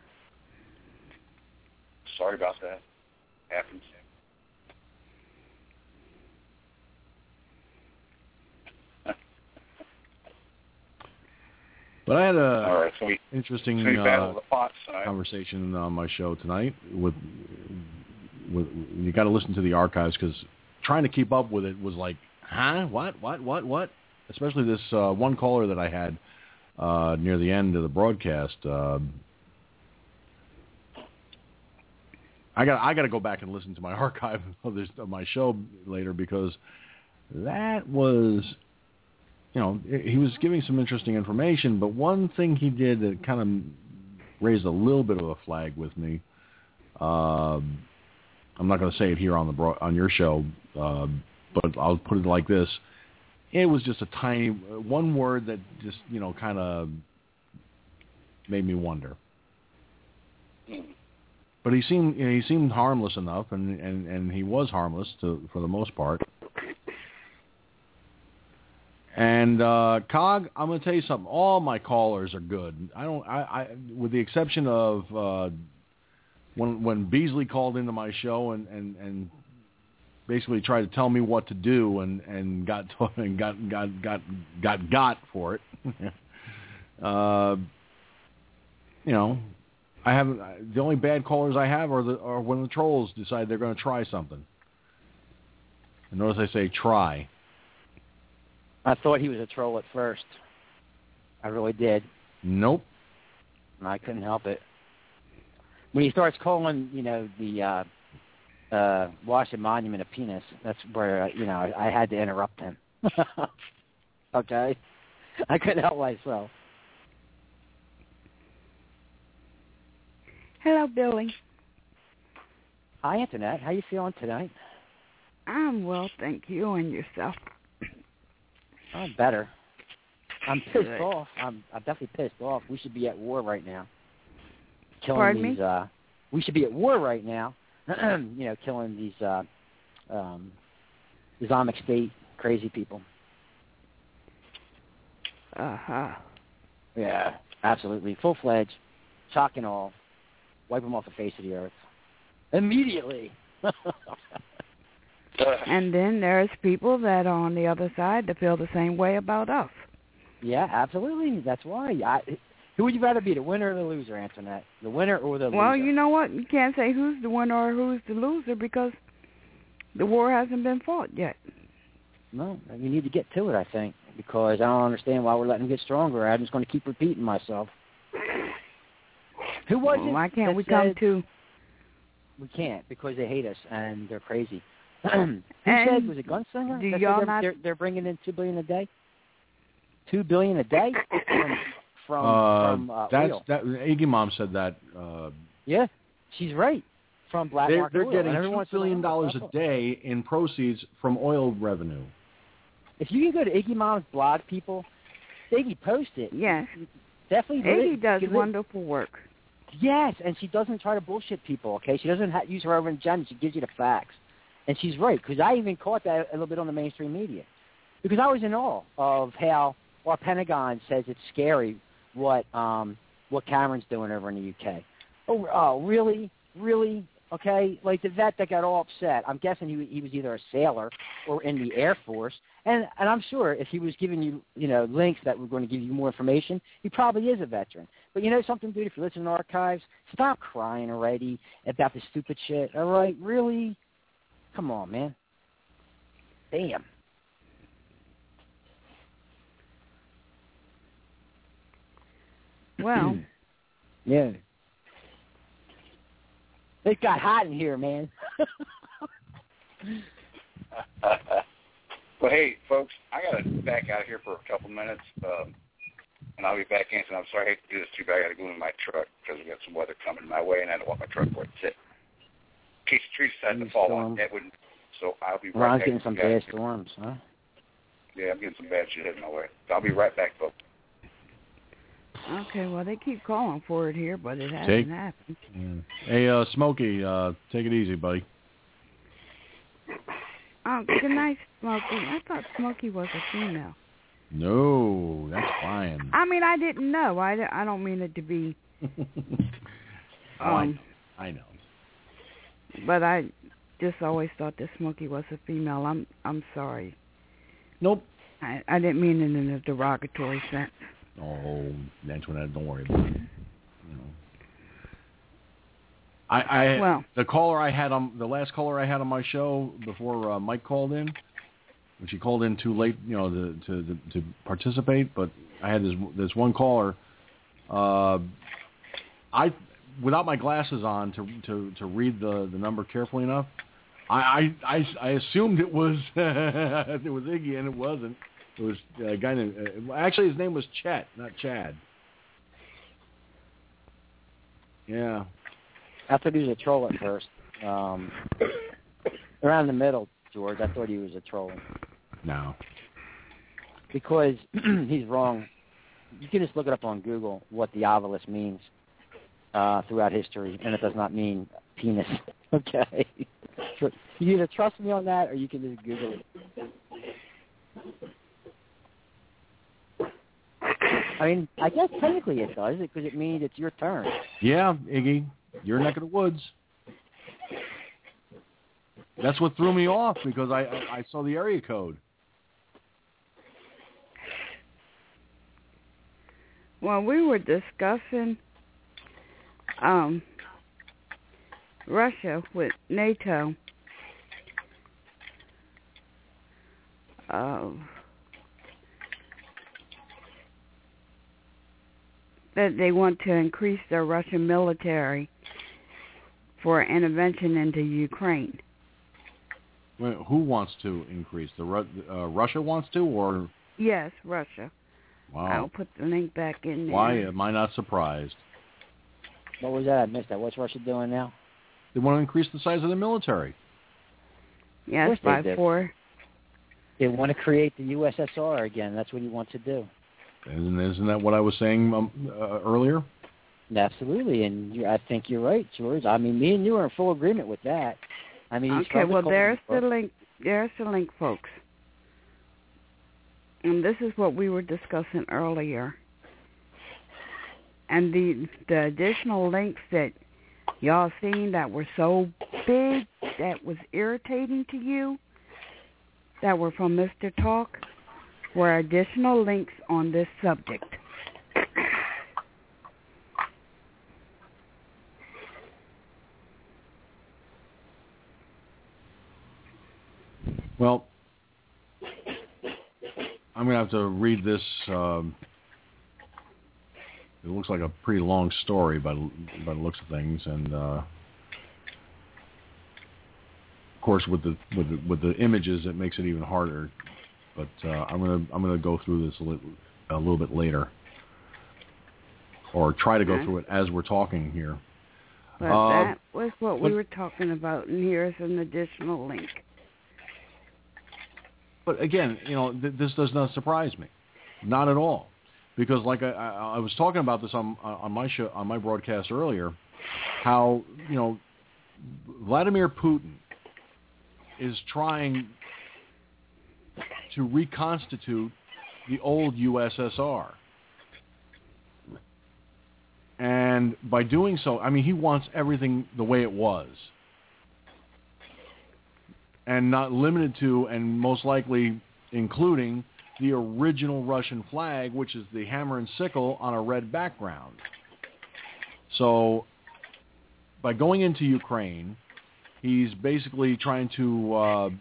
[SPEAKER 18] sorry about that. Happens.
[SPEAKER 20] But I had a
[SPEAKER 18] All right, so we,
[SPEAKER 20] interesting
[SPEAKER 18] so we
[SPEAKER 20] uh,
[SPEAKER 18] the font side.
[SPEAKER 20] conversation on my show tonight. With, with you got to listen to the archives, because trying to keep up with it was like, huh? What? What? What? What? Especially this uh, one caller that I had uh, near the end of the broadcast. Uh, I got I got to go back and listen to my archive of this of my show later, because that was. You know, he was giving some interesting information, but one thing he did that kind of raised a little bit of a flag with me. Uh, I'm not going to say it here on the bro- on your show, uh, but I'll put it like this: it was just a tiny one word that just you know kind of made me wonder. But he seemed you know, he seemed harmless enough, and, and, and he was harmless to for the most part. And uh, Cog, I'm going to tell you something. All my callers are good. I don't, I, I with the exception of uh, when when Beasley called into my show and, and, and basically tried to tell me what to do and, and got and got got got got got for it. uh, you know, I haven't. The only bad callers I have are the are when the trolls decide they're going to try something. And notice I say try.
[SPEAKER 21] I thought he was a troll at first. I really did.
[SPEAKER 20] Nope.
[SPEAKER 21] And I couldn't help it. When he starts calling, you know, the uh, uh, Washington Monument a penis, that's where, uh, you know, I, I had to interrupt him. Okay? I couldn't help myself.
[SPEAKER 5] Hello, Billy.
[SPEAKER 21] Hi, Antoinette. How you feeling tonight?
[SPEAKER 5] I'm well, thank you, and yourself.
[SPEAKER 21] I'm better. I'm pissed
[SPEAKER 5] Good.
[SPEAKER 21] off. I'm, I'm definitely pissed off. We should be at war right now. Killing
[SPEAKER 5] Pardon
[SPEAKER 21] these,
[SPEAKER 5] me?
[SPEAKER 21] Uh, we should be at war right now. You know, killing these uh, um, Islamic State crazy people.
[SPEAKER 5] Uh-huh.
[SPEAKER 21] Yeah, absolutely. Full-fledged, shock and all. Wipe them off the face of the earth. Immediately.
[SPEAKER 5] And then there's people that are on the other side that feel the same way about us.
[SPEAKER 21] Yeah, absolutely. That's why. I, who would you rather be, the winner or the loser, Antoinette? The winner or the loser?
[SPEAKER 5] Well, you know what? You can't say who's the winner or who's the loser because the war hasn't been fought yet.
[SPEAKER 21] No, you need to get to it, I think, because I don't understand why we're letting them get stronger. I'm just going to keep repeating myself. Who was
[SPEAKER 5] well,
[SPEAKER 21] it?
[SPEAKER 5] Why can't
[SPEAKER 21] that
[SPEAKER 5] we
[SPEAKER 21] said,
[SPEAKER 5] come to...
[SPEAKER 21] We can't because they hate us and they're crazy. Who
[SPEAKER 5] and
[SPEAKER 21] said, was it Gunslinger?
[SPEAKER 5] Do
[SPEAKER 21] that
[SPEAKER 5] y'all
[SPEAKER 21] they're,
[SPEAKER 5] not...
[SPEAKER 21] they're, they're bringing in two billion a day? Two billion a day from from,
[SPEAKER 20] uh,
[SPEAKER 21] from uh,
[SPEAKER 20] that's
[SPEAKER 21] oil.
[SPEAKER 20] that. Iggy Mom said that. Uh,
[SPEAKER 21] Yeah, she's right. From black
[SPEAKER 20] they're,
[SPEAKER 21] market
[SPEAKER 20] they're
[SPEAKER 21] oil.
[SPEAKER 20] getting
[SPEAKER 21] And
[SPEAKER 20] two
[SPEAKER 21] everyone's
[SPEAKER 20] billion dollars
[SPEAKER 21] saying,
[SPEAKER 20] a day in proceeds from oil revenue.
[SPEAKER 21] if you can go to Iggy Mom's blog, people, Iggy post it.
[SPEAKER 5] Yes.
[SPEAKER 21] Definitely.
[SPEAKER 5] Iggy
[SPEAKER 21] it.
[SPEAKER 5] does
[SPEAKER 21] Give
[SPEAKER 5] wonderful work.
[SPEAKER 21] Yes, and she doesn't try to bullshit people, okay? She doesn't ha- use her own agenda. She gives you the facts. And she's right, because I even caught that a little bit on the mainstream media. Because I was in awe of how our Pentagon says it's scary what um, what Cameron's doing over in the U K. Oh, oh, really? Really? Okay? Like the vet that got all upset. I'm guessing he, he was either a sailor or in the Air Force. And and I'm sure if he was giving you, you know, links that were going to give you more information, he probably is a veteran. But you know something, dude? If you listen to archives, stop crying already about this stupid shit. All right? Really? Come on, man. Damn.
[SPEAKER 5] Well.
[SPEAKER 21] Yeah. It got hot in here, man.
[SPEAKER 18] Well, hey, folks, I got to back out of here for a couple minutes, um, and I'll be back in. And I'm sorry I hate to do this to you, but I got to go in my truck because we got some weather coming my way, and I don't want my truck where it's sit. In case the tree decides to fall
[SPEAKER 21] storm.
[SPEAKER 18] on that wouldn't. So I'll be right
[SPEAKER 21] Ron's
[SPEAKER 18] back.
[SPEAKER 21] getting some bad storms, huh?
[SPEAKER 18] Yeah, I'm getting some bad shit heading my way. So I'll be right back, folks.
[SPEAKER 5] Okay, well, they keep calling for it here, but it hasn't
[SPEAKER 20] Take,
[SPEAKER 5] happened.
[SPEAKER 20] Yeah. Hey, uh, Smokey, uh, take it easy, buddy.
[SPEAKER 5] Oh, good night, Smokey. I thought Smokey was a female.
[SPEAKER 20] No, that's fine.
[SPEAKER 5] I mean, I didn't know. I, I don't mean it to be...
[SPEAKER 20] oh,
[SPEAKER 5] um,
[SPEAKER 20] I, I know.
[SPEAKER 5] But I just always thought that Smokey was a female. I'm I'm sorry.
[SPEAKER 20] Nope.
[SPEAKER 5] I, I didn't mean it in a derogatory sense.
[SPEAKER 20] Oh, Antoinette, don't worry about it. You know. I, I
[SPEAKER 5] well,
[SPEAKER 20] the caller I had on the last caller I had on my show before uh, Mike called in, when she called in too late, you know, to to to, to participate. But I had this this one caller. Uh, I without my glasses on to to to read the, the number carefully enough, I I, I, I assumed it was it was Iggy, and it wasn't. It was a guy named uh, actually his name was Chet, not Chad. Yeah.
[SPEAKER 21] I thought he was a troll at first. Um, around the middle, George. I thought he was a troll.
[SPEAKER 20] No.
[SPEAKER 21] because he's wrong. You can just look it up on Google what the obelisk means uh, throughout history, and it does not mean penis. Okay? You either trust me on that, or you can just Google it. I mean, I guess technically it does, because it means it's your turn.
[SPEAKER 20] Yeah, Iggy, your neck of the woods. That's what threw me off, because I, I, I saw the area code.
[SPEAKER 5] Well, we were discussing um, Russia with NATO. Uh, that they want to increase their Russian military for intervention into Ukraine.
[SPEAKER 20] Well, who wants to increase? The uh, Russia wants to, or?
[SPEAKER 5] Yes, Russia.
[SPEAKER 20] Wow.
[SPEAKER 5] I'll put the link back in there.
[SPEAKER 20] Why am I not surprised?
[SPEAKER 21] What was that? I missed that. What's Russia doing now?
[SPEAKER 20] They want to increase the size of the military.
[SPEAKER 5] Yes, by four.
[SPEAKER 21] They want to create the U S S R again. That's what he wants to do.
[SPEAKER 20] Isn't, isn't that what I was saying um, uh, earlier?
[SPEAKER 21] Absolutely, and you, I think you're right, George. I mean, me and you are in full agreement with that. I mean,
[SPEAKER 5] okay, well, there's the link. There's the link, folks. And this is what we were discussing earlier. And the the additional links that y'all seen that were so big that was irritating to you, that were from Mister Talk, were additional links on this subject.
[SPEAKER 20] Well, I'm going to have to read this. Um, it looks like a pretty long story by, by the looks of things, and uh, of course, with the with the with the images, it makes it even harder. But uh, I'm gonna I'm gonna go through this a little, a little bit later, or try to go
[SPEAKER 5] okay.
[SPEAKER 20] through it as we're talking here.
[SPEAKER 5] But
[SPEAKER 20] uh,
[SPEAKER 5] that was what
[SPEAKER 20] but,
[SPEAKER 5] we were talking about, and here's an additional link.
[SPEAKER 20] But again, you know, th- this does not surprise me, not at all, because like I, I, I was talking about this on on my show on my broadcast earlier, how you know Vladimir Putin is trying to reconstitute the old U S S R. And by doing so, I mean, he wants everything the way it was. And not limited to, and most likely including, the original Russian flag, which is the hammer and sickle on a red background. So, by going into Ukraine, he's basically trying to uh,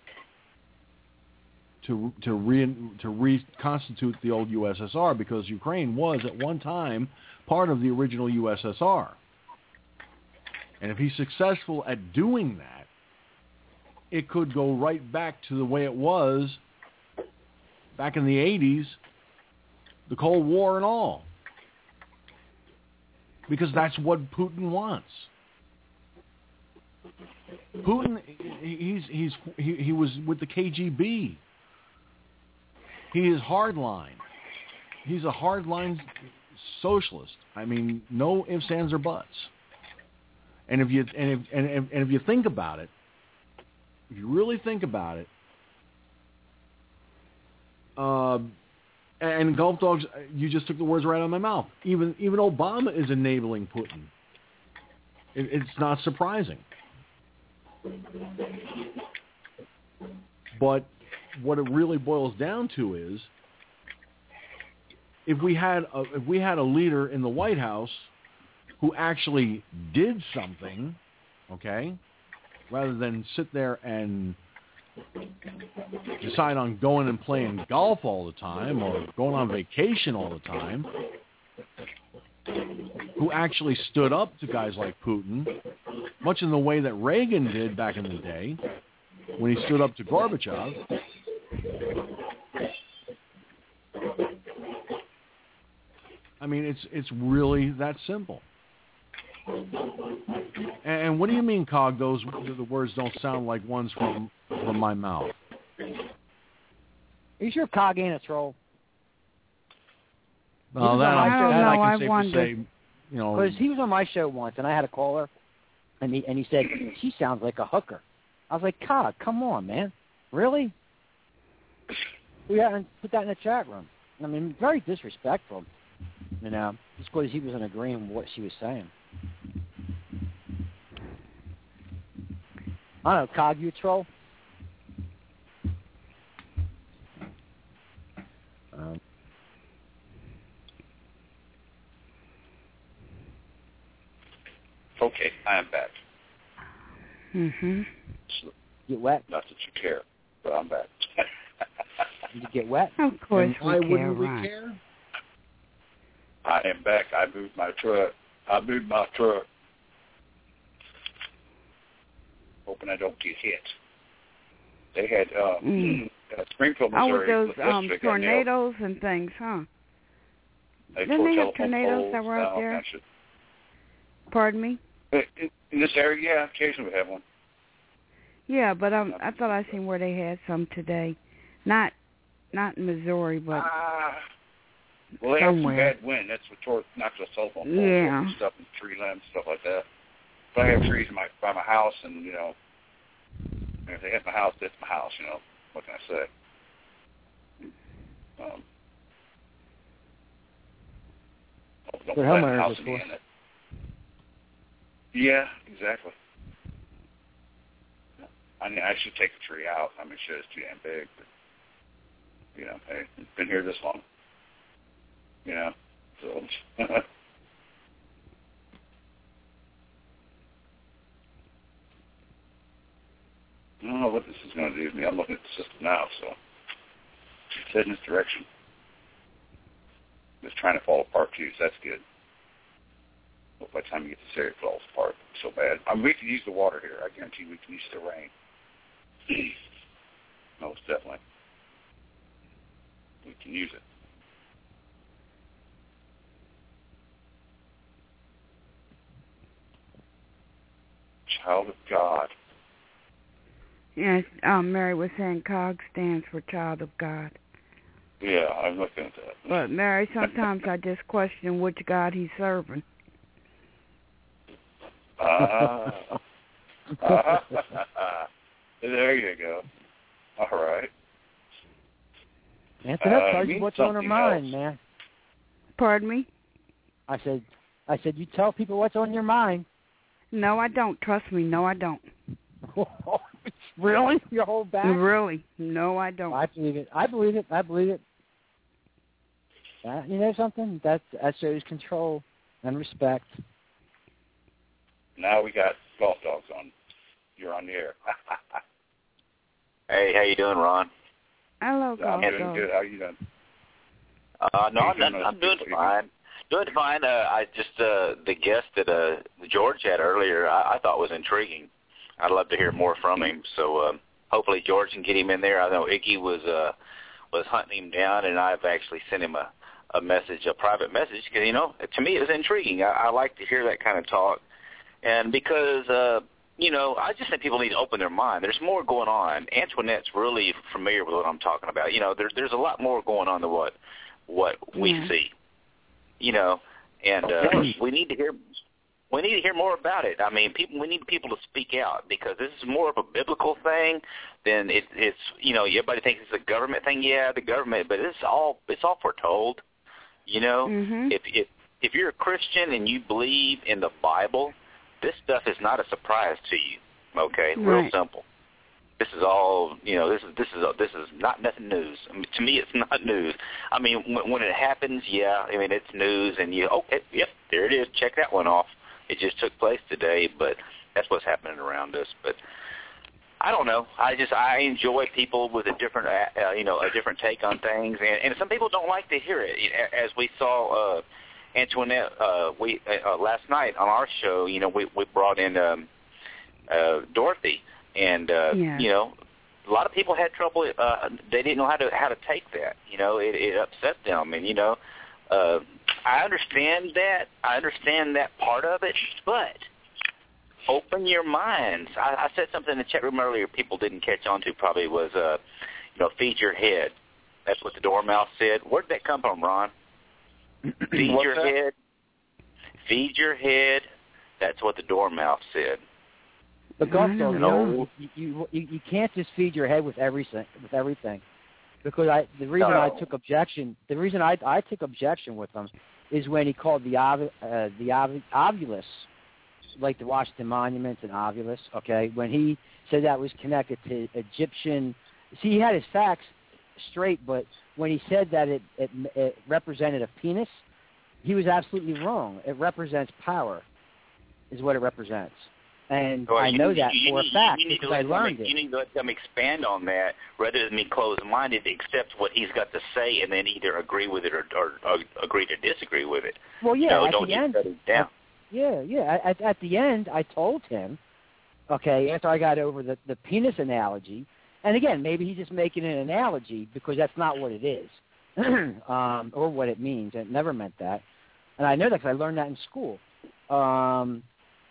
[SPEAKER 20] to to re, to reconstitute the old U S S R, because Ukraine was at one time part of the original U S S R. And if he's successful at doing that, it could go right back to the way it was back in the eighties, the Cold War and all. Because that's what Putin wants. Putin, he's he's he, he was with the K G B. He is hardline. He's a hardline socialist. I mean, no ifs, ands, or buts. And if you and if and if, and if you think about it, if you really think about it, uh, and Gulf Dogs, you just took the words right out of my mouth. Even even Obama is enabling Putin. It, it's not surprising. But what it really boils down to is, if we had a, if we had a leader in the White House who actually did something, okay, rather than sit there and decide on going and playing golf all the time or going on vacation all the time, who actually stood up to guys like Putin, much in the way that Reagan did back in the day when he stood up to Gorbachev. I mean, it's it's really that simple. And what do you mean, Cog? Those the words don't sound like ones from from my mouth.
[SPEAKER 21] Are you sure Cog ain't a troll?
[SPEAKER 20] Well, that,
[SPEAKER 21] I
[SPEAKER 20] that
[SPEAKER 21] don't
[SPEAKER 20] I
[SPEAKER 21] know,
[SPEAKER 20] can
[SPEAKER 21] I
[SPEAKER 20] safely
[SPEAKER 21] wonder.
[SPEAKER 20] say, you know,
[SPEAKER 21] Because he was on my show once, and I had a caller, and he and he said she sounds like a hooker. I was like, God, come on, man, really? We haven't put that in the chat room. I mean, very disrespectful, you know, just because he wasn't agreeing with what she was saying. I don't know, Cog, you a troll? Um,
[SPEAKER 18] Okay, I am back.
[SPEAKER 5] Mhm.
[SPEAKER 21] Get wet?
[SPEAKER 18] Not that you care, but I'm back.
[SPEAKER 21] Did you get wet?
[SPEAKER 5] Of course
[SPEAKER 20] and
[SPEAKER 5] we
[SPEAKER 20] why
[SPEAKER 5] care,
[SPEAKER 20] wouldn't we
[SPEAKER 5] Ron.
[SPEAKER 20] care?
[SPEAKER 18] I am back. I moved my truck. I moved my truck. Hoping I don't get hit. They had uh,
[SPEAKER 5] Mm.
[SPEAKER 18] uh, Springfield,
[SPEAKER 5] Oh,
[SPEAKER 18] Missouri.
[SPEAKER 5] with those
[SPEAKER 18] yesterday
[SPEAKER 5] um,
[SPEAKER 18] got nailed.
[SPEAKER 5] tornadoes and things, huh?
[SPEAKER 18] They
[SPEAKER 5] Didn't
[SPEAKER 18] tore
[SPEAKER 5] they have
[SPEAKER 18] telephone
[SPEAKER 5] tornadoes
[SPEAKER 18] poles
[SPEAKER 5] that were out
[SPEAKER 18] down,
[SPEAKER 5] there?
[SPEAKER 18] that shit.
[SPEAKER 5] Pardon me?
[SPEAKER 18] In, in this area, yeah, occasionally we have one.
[SPEAKER 5] Yeah, but um, I thought I seen where they had some today. Not not in Missouri, but
[SPEAKER 18] Ah. Well, they
[SPEAKER 5] somewhere.
[SPEAKER 18] had some bad wind. That's what tore, knocked the telephone poles
[SPEAKER 5] Yeah.
[SPEAKER 18] and stuff and tree limbs, stuff like that. But I have trees in my, by my house, and, you know, if they hit my house, that's my house, you know. What can I say? Um, don't
[SPEAKER 21] Good
[SPEAKER 18] plant
[SPEAKER 21] homeowners
[SPEAKER 18] a house
[SPEAKER 21] is
[SPEAKER 18] in
[SPEAKER 21] for.
[SPEAKER 18] the end. Yeah, exactly. I mean, I should take the tree out. I mean, shit, it's too damn big. But, you know, hey, it's been here this long. You know, so. I don't know what this is going to do to me. I'm looking at the system now, so it's heading this direction. It's trying to fall apart, too, so that's good. But by the time you get this area, it falls apart so bad. I mean, we can use the water here. I guarantee we can use the rain. Most definitely. We can use it. Child of God.
[SPEAKER 5] Yes, um, Mary was saying C O G stands for Child of God.
[SPEAKER 18] Yeah, I'm looking at that.
[SPEAKER 5] But Mary, sometimes I just question which God he's serving.
[SPEAKER 18] Ah. Ah. There you go. All right.
[SPEAKER 21] Answer that
[SPEAKER 18] Uh,
[SPEAKER 21] tells
[SPEAKER 18] it
[SPEAKER 21] you
[SPEAKER 18] means
[SPEAKER 21] what's on her
[SPEAKER 18] something
[SPEAKER 21] mind,
[SPEAKER 18] else.
[SPEAKER 21] man.
[SPEAKER 5] Pardon me?
[SPEAKER 21] I said, I said, you tell people what's on your mind.
[SPEAKER 5] No, I don't. Trust me. No, I don't.
[SPEAKER 21] Really? Your whole back?
[SPEAKER 5] Really? No, I don't.
[SPEAKER 21] I believe it. I believe it. I believe it. Uh, you know something? That that shows control and respect.
[SPEAKER 18] Now we got golf dogs on. You're on the air.
[SPEAKER 1] Hey, how you doing, Ron?
[SPEAKER 5] Hello,
[SPEAKER 18] I'm
[SPEAKER 5] golf
[SPEAKER 18] doing
[SPEAKER 5] dog.
[SPEAKER 18] good. How you doing?
[SPEAKER 1] Uh, no,
[SPEAKER 18] How
[SPEAKER 1] I'm,
[SPEAKER 18] you doing,
[SPEAKER 1] I'm, I'm
[SPEAKER 18] those
[SPEAKER 1] doing
[SPEAKER 18] people?
[SPEAKER 1] fine. Doing fine. Uh, I just uh, the guest that uh, George had earlier, I, I thought was intriguing. I'd love to hear more from him. So um, hopefully George can get him in there. I know Iggy was uh, was hunting him down, and I've actually sent him a, a message, a private message, because you know, to me it was intriguing. I, I like to hear that kind of talk, and because uh, you know, I just think people need to open their mind. There's more going on. Antoinette's really familiar with what I'm talking about. You know, there, there's a lot more going on than what what we
[SPEAKER 5] Yeah.
[SPEAKER 1] see. You know, and uh, we need to hear we need to hear more about it. I mean, people we need people to speak out, because this is more of a biblical thing than it, it's. You know, everybody thinks it's a government thing. Yeah, the government, but it's all it's all foretold. You know,
[SPEAKER 5] Mhm.
[SPEAKER 1] if if if you're a Christian and you believe in the Bible, this stuff is not a surprise to you. Okay, real
[SPEAKER 5] Right.
[SPEAKER 1] simple. This is all, you know, this is this is this is not nothing news. I mean, to me, it's not news. I mean, when, when it happens, yeah, I mean, it's news, and you, okay, yep, there it is. Check that one off. It just took place today, but that's what's happening around us. But I don't know. I just I enjoy people with a different, uh, you know, a different take on things, and, and some people don't like to hear it. As we saw uh, Antoinette, uh, we uh, last night on our show, you know, we we brought in um, uh, Dorothy. And uh,
[SPEAKER 5] Yeah.
[SPEAKER 1] you know, a lot of people had trouble. Uh, they didn't know how to how to take that. You know, it, it upset them. And you know, uh, I understand that. I understand that part of it. But open your minds. I, I said something in the chat room earlier. People didn't catch on to probably was, uh, you know, feed your head. That's what the dormouse said. Where did that come from, Ron? Feed your that? head. Feed your head. That's what the dormouse said.
[SPEAKER 21] But Golf Dog, no, you, you you you can't just feed your head with everything with everything, because I the reason no. I took objection the reason I I took objection with him is when he called the ov, uh, the ov, Ovilus, like the Washington Monuments and Ovilus. Okay, when he said that was connected to Egyptian. See, he had his facts straight, but when he said that it, it, it represented a penis, he was absolutely wrong. It represents power, is what it represents. And
[SPEAKER 1] well,
[SPEAKER 21] I know
[SPEAKER 1] you,
[SPEAKER 21] that
[SPEAKER 1] you,
[SPEAKER 21] for
[SPEAKER 1] you,
[SPEAKER 21] a fact
[SPEAKER 1] you need
[SPEAKER 21] because
[SPEAKER 1] to
[SPEAKER 21] I
[SPEAKER 1] let
[SPEAKER 21] learned
[SPEAKER 1] them,
[SPEAKER 21] it.
[SPEAKER 1] You need to let them expand on that rather than me closed-minded to accept what he's got to say and then either agree with it or, or, or agree to disagree with it.
[SPEAKER 21] Well, yeah,
[SPEAKER 1] no,
[SPEAKER 21] at
[SPEAKER 1] don't
[SPEAKER 21] the
[SPEAKER 1] just
[SPEAKER 21] end,
[SPEAKER 1] shut it down.
[SPEAKER 21] At, yeah, yeah. At, at the end, I told him, okay, after I got over the, the penis analogy, and again, maybe he's just making an analogy because that's not what it is um, or what it means. It never meant that. And I know that because I learned that in school. Um,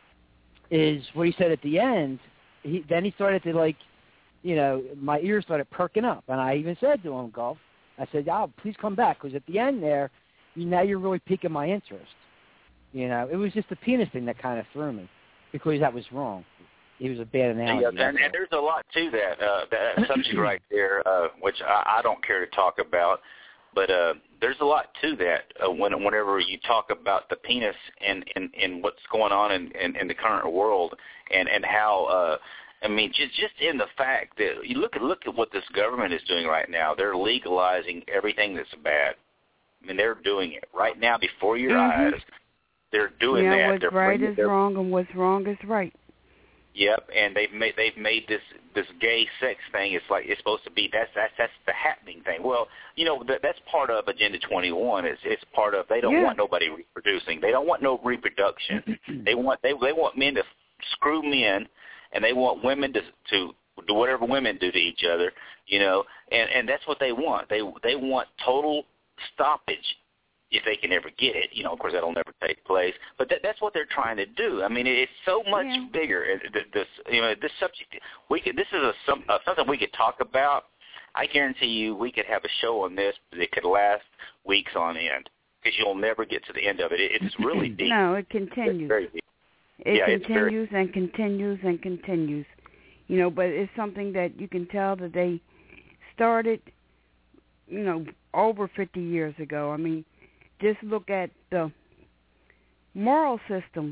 [SPEAKER 21] is what he said at the end. He, then he started to, like, you know, my ears started perking up. And I even said to him, Golf, I said, oh, please come back, because at the end there, you, now you're really piquing my interest. You know, it was just the penis thing that kind of threw me, because that was wrong. It was a bad analogy.
[SPEAKER 1] Yeah, and, and there's a lot to that, uh, that subject right there, uh, which I, I don't care to talk about. But uh, there's a lot to that uh, when, whenever you talk about the penis and, and, and what's going on in, in, in the current world, and, and how, uh, I mean, just just in the fact that you look at look at what this government is doing right now. They're legalizing everything that's bad. I mean, they're doing it right now before your
[SPEAKER 5] mm-hmm.
[SPEAKER 1] eyes. They're doing
[SPEAKER 5] yeah,
[SPEAKER 1] that.
[SPEAKER 5] what's
[SPEAKER 1] they're
[SPEAKER 5] right
[SPEAKER 1] bringing,
[SPEAKER 5] is wrong, and what's wrong is right.
[SPEAKER 1] Yep, and they've made they've made this this gay sex thing. It's like it's supposed to be. That's that's that's the happening thing. Well, you know that that's part of Agenda twenty-one. It's it's part of they don't
[SPEAKER 5] yeah.
[SPEAKER 1] want nobody reproducing. They don't want no reproduction. they want they they want men to screw men, and they want women to to do whatever women do to each other. You know, and and that's what they want. They they want total stoppage. If they can ever get it, you know, of course that'll never take place. But that, that's what they're trying to do. I mean, it's so much
[SPEAKER 5] yeah.
[SPEAKER 1] bigger. This, you know, this subject. We could. This is a some, uh, something we could talk about. I guarantee you, we could have a show on this that could last weeks on end because you'll never get to the end of it. it it's really deep.
[SPEAKER 5] No, it continues.
[SPEAKER 1] It's very deep.
[SPEAKER 5] It
[SPEAKER 1] yeah,
[SPEAKER 5] continues
[SPEAKER 1] it's very...
[SPEAKER 5] and continues and continues. You know, but it's something that you can tell that they started, you know, over fifty years ago. I mean. Just look at the moral system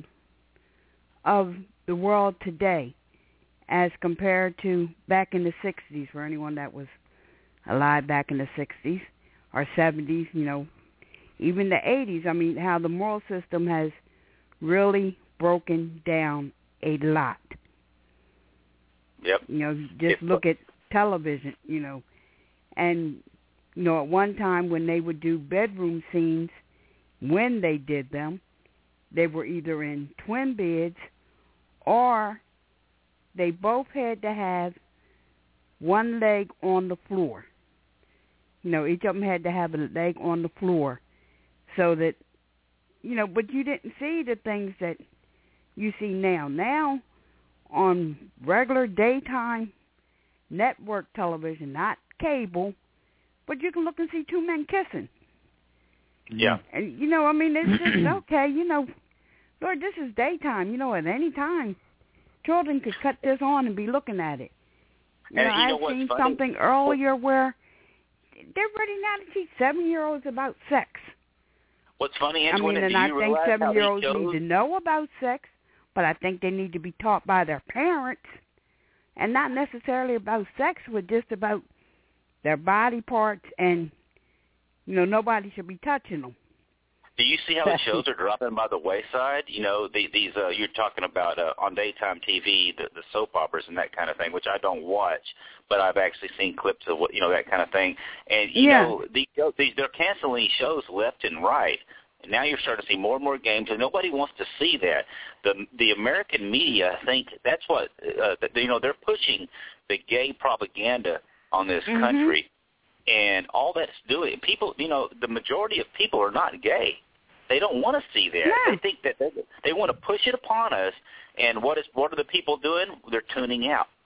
[SPEAKER 5] of the world today as compared to back in the sixties, for anyone that was alive back in the sixties or seventies, you know, even the eighties. I mean, how the moral system has really broken down a lot.
[SPEAKER 1] Yep.
[SPEAKER 5] You know, just look at television, you know, and you know, at one time when they would do bedroom scenes, when they did them, they were either in twin beds or they both had to have one leg on the floor. You know, each of them had to have a leg on the floor so that, you know, but you didn't see the things that you see now. Now, on regular daytime network television, not cable, but you can look and see two men kissing.
[SPEAKER 1] Yeah.
[SPEAKER 5] And, you know, I mean, it's just, okay, you know, Lord, this is daytime. You know, at any time, children could cut this on and be looking at it. You
[SPEAKER 1] and
[SPEAKER 5] know,
[SPEAKER 1] you know
[SPEAKER 5] I've
[SPEAKER 1] what's
[SPEAKER 5] seen
[SPEAKER 1] funny?
[SPEAKER 5] something earlier where they're ready now to teach seven-year-olds about sex.
[SPEAKER 1] What's funny,
[SPEAKER 5] I mean,
[SPEAKER 1] and
[SPEAKER 5] I
[SPEAKER 1] you
[SPEAKER 5] think seven-year-olds
[SPEAKER 1] shows...
[SPEAKER 5] need to know about sex, but I think they need to be taught by their parents, and not necessarily about sex, but just about their body parts, and, you know, nobody should be touching them.
[SPEAKER 1] Do you see how the shows are dropping by the wayside? You know, the, these uh, you're talking about uh, on daytime T V, the, the soap operas and that kind of thing, which I don't watch, but I've actually seen clips of what you know that kind of thing. And you
[SPEAKER 5] yeah.
[SPEAKER 1] know, these, these they're canceling shows left and right. And now you're starting to see more and more games, and nobody wants to see that. The the American media, I think that's what uh, you know. They're pushing the gay propaganda on this
[SPEAKER 5] mm-hmm.
[SPEAKER 1] country, and all that's doing. People, you know, the majority of people are not gay. They don't want to see that.
[SPEAKER 5] Yeah.
[SPEAKER 1] They think that they, they want to push it upon us. And what is what are the people doing? They're tuning out.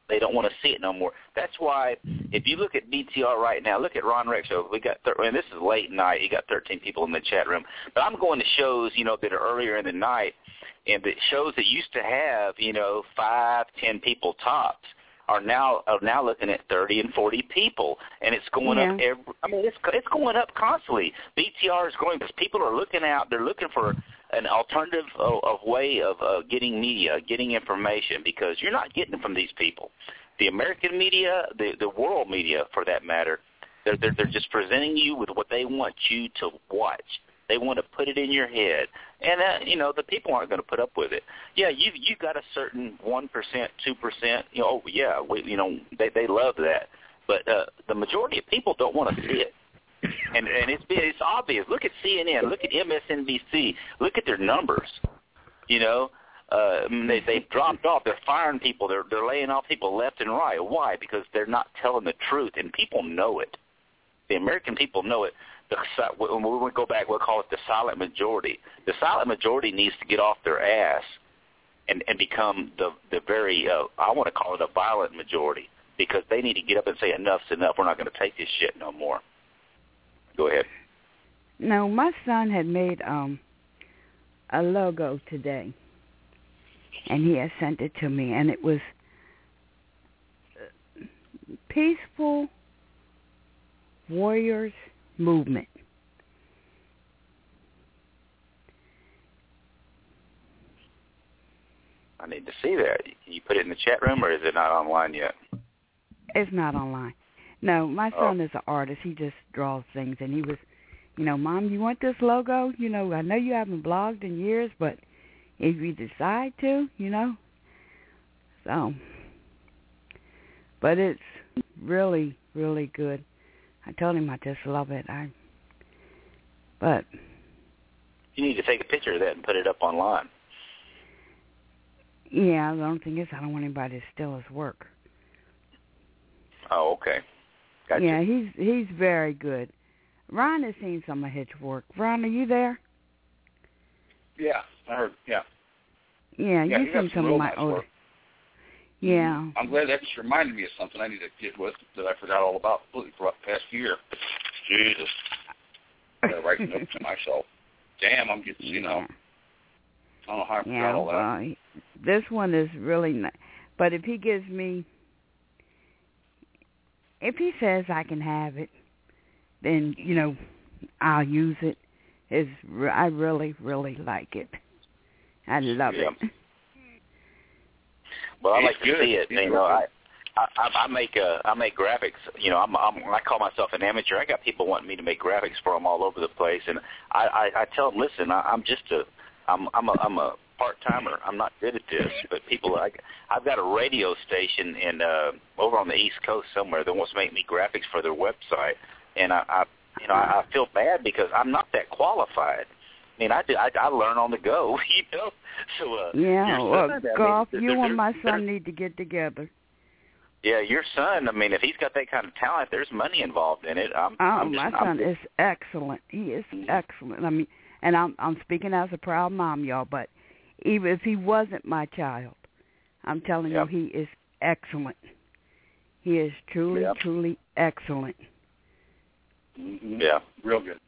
[SPEAKER 1] They don't want to see it no more. That's why if you look at B T R right now, look at Ron Rex show. We got thir- and this is late night. You got thirteen people in the chat room. But I'm going to shows, you know, that are earlier in the night, and the shows that used to have, you know, five, ten people tops are now are now looking at thirty and forty people, and it's going
[SPEAKER 5] yeah.
[SPEAKER 1] up every. I mean, it's it's going up constantly. B T R is growing because people are looking out. They're looking for an alternative of, of way of uh, getting media, getting information, because you're not getting it from these people. The American media, the the world media, for that matter, they're they're, they're just presenting you with what they want you to watch. They want to put it in your head, and uh, you know the people aren't going to put up with it. Yeah, you you got a certain one percent, two percent. You know, oh yeah, we, you know they they love that, but uh, the majority of people don't want to see it, and and it's it's obvious. Look at C N N, look at M S N B C, look at their numbers. You know, uh, they they've dropped off. They're firing people. They're they're laying off people left and right. Why? Because they're not telling the truth, and people know it. The American people know it. The, when we go back, we'll call it the silent majority. The silent majority needs to get off their ass and, and become the the very, uh, I want to call it a violent majority, because they need to get up and say enough's enough. We're not going to take this shit no more. Go ahead.
[SPEAKER 5] No, my son had made um, a logo today, and he had sent it to me, and it was Peaceful Warriors Movement.
[SPEAKER 1] I need to see that. Can you put it in the chat room, or is it not online yet?
[SPEAKER 5] It's not online. No, my son
[SPEAKER 1] oh.
[SPEAKER 5] is an artist. He just draws things, and he was, you know, Mom, you want this logo? You know, I know you haven't blogged in years, but if you decide to, you know. So, but it's really, really good. I told him I just love it. I, but
[SPEAKER 1] you need to take a picture of that and put it up online.
[SPEAKER 5] Yeah, the only thing is I don't want anybody to steal his work.
[SPEAKER 1] Oh, okay. Gotcha.
[SPEAKER 5] Yeah, he's he's very good. Ron has seen some of his work. Ron, are you there?
[SPEAKER 18] Yeah, I heard. Yeah.
[SPEAKER 5] Yeah,
[SPEAKER 18] yeah
[SPEAKER 5] you've seen some of my
[SPEAKER 18] nice
[SPEAKER 5] older.
[SPEAKER 18] Work.
[SPEAKER 5] Yeah.
[SPEAKER 18] I'm glad that just reminded me of something I need to get with that I forgot all about completely for the past year. Jesus. I gotta write notes to myself. Damn, I'm getting, you know. I don't know how I forgot
[SPEAKER 5] yeah,
[SPEAKER 18] all that.
[SPEAKER 5] Well, this one is really nice. But if he gives me, if he says I can have it, then, you know, I'll use it. It's, I really, really like it. I love
[SPEAKER 1] yeah.
[SPEAKER 5] it.
[SPEAKER 1] Well, I
[SPEAKER 18] He's
[SPEAKER 1] like to
[SPEAKER 18] good.
[SPEAKER 1] see it.
[SPEAKER 18] He's
[SPEAKER 1] You know, I, I I make uh, I make graphics. You know, I'm, I'm I call myself an amateur. I got people wanting me to make graphics for them all over the place, and I I, I tell them, listen, I, I'm just a I'm I'm a I'm a part timer. I'm not good at this, but people like I've got a radio station in uh, over on the East Coast somewhere that wants to make me graphics for their website, and I, I you know I, I feel bad because I'm not that qualified. I mean, I, do, I, I learn on the go, you know. So, uh,
[SPEAKER 5] yeah, well,
[SPEAKER 1] son,
[SPEAKER 5] Golf,
[SPEAKER 1] I mean,
[SPEAKER 5] you
[SPEAKER 1] they're,
[SPEAKER 5] and my
[SPEAKER 1] they're,
[SPEAKER 5] son need to get together.
[SPEAKER 1] Yeah, your son, I mean, if he's got that kind of talent, there's money involved in it. I'm,
[SPEAKER 5] Oh,
[SPEAKER 1] I'm just,
[SPEAKER 5] my
[SPEAKER 1] I'm
[SPEAKER 5] son
[SPEAKER 1] just,
[SPEAKER 5] is excellent. He is excellent. I mean, and I'm I'm speaking as a proud mom, y'all, but even if he wasn't my child, I'm telling
[SPEAKER 1] Yep.
[SPEAKER 5] you, he is excellent. He is truly,
[SPEAKER 1] Yep.
[SPEAKER 5] truly excellent.
[SPEAKER 18] Mm-hmm.
[SPEAKER 1] Yeah,
[SPEAKER 18] real good.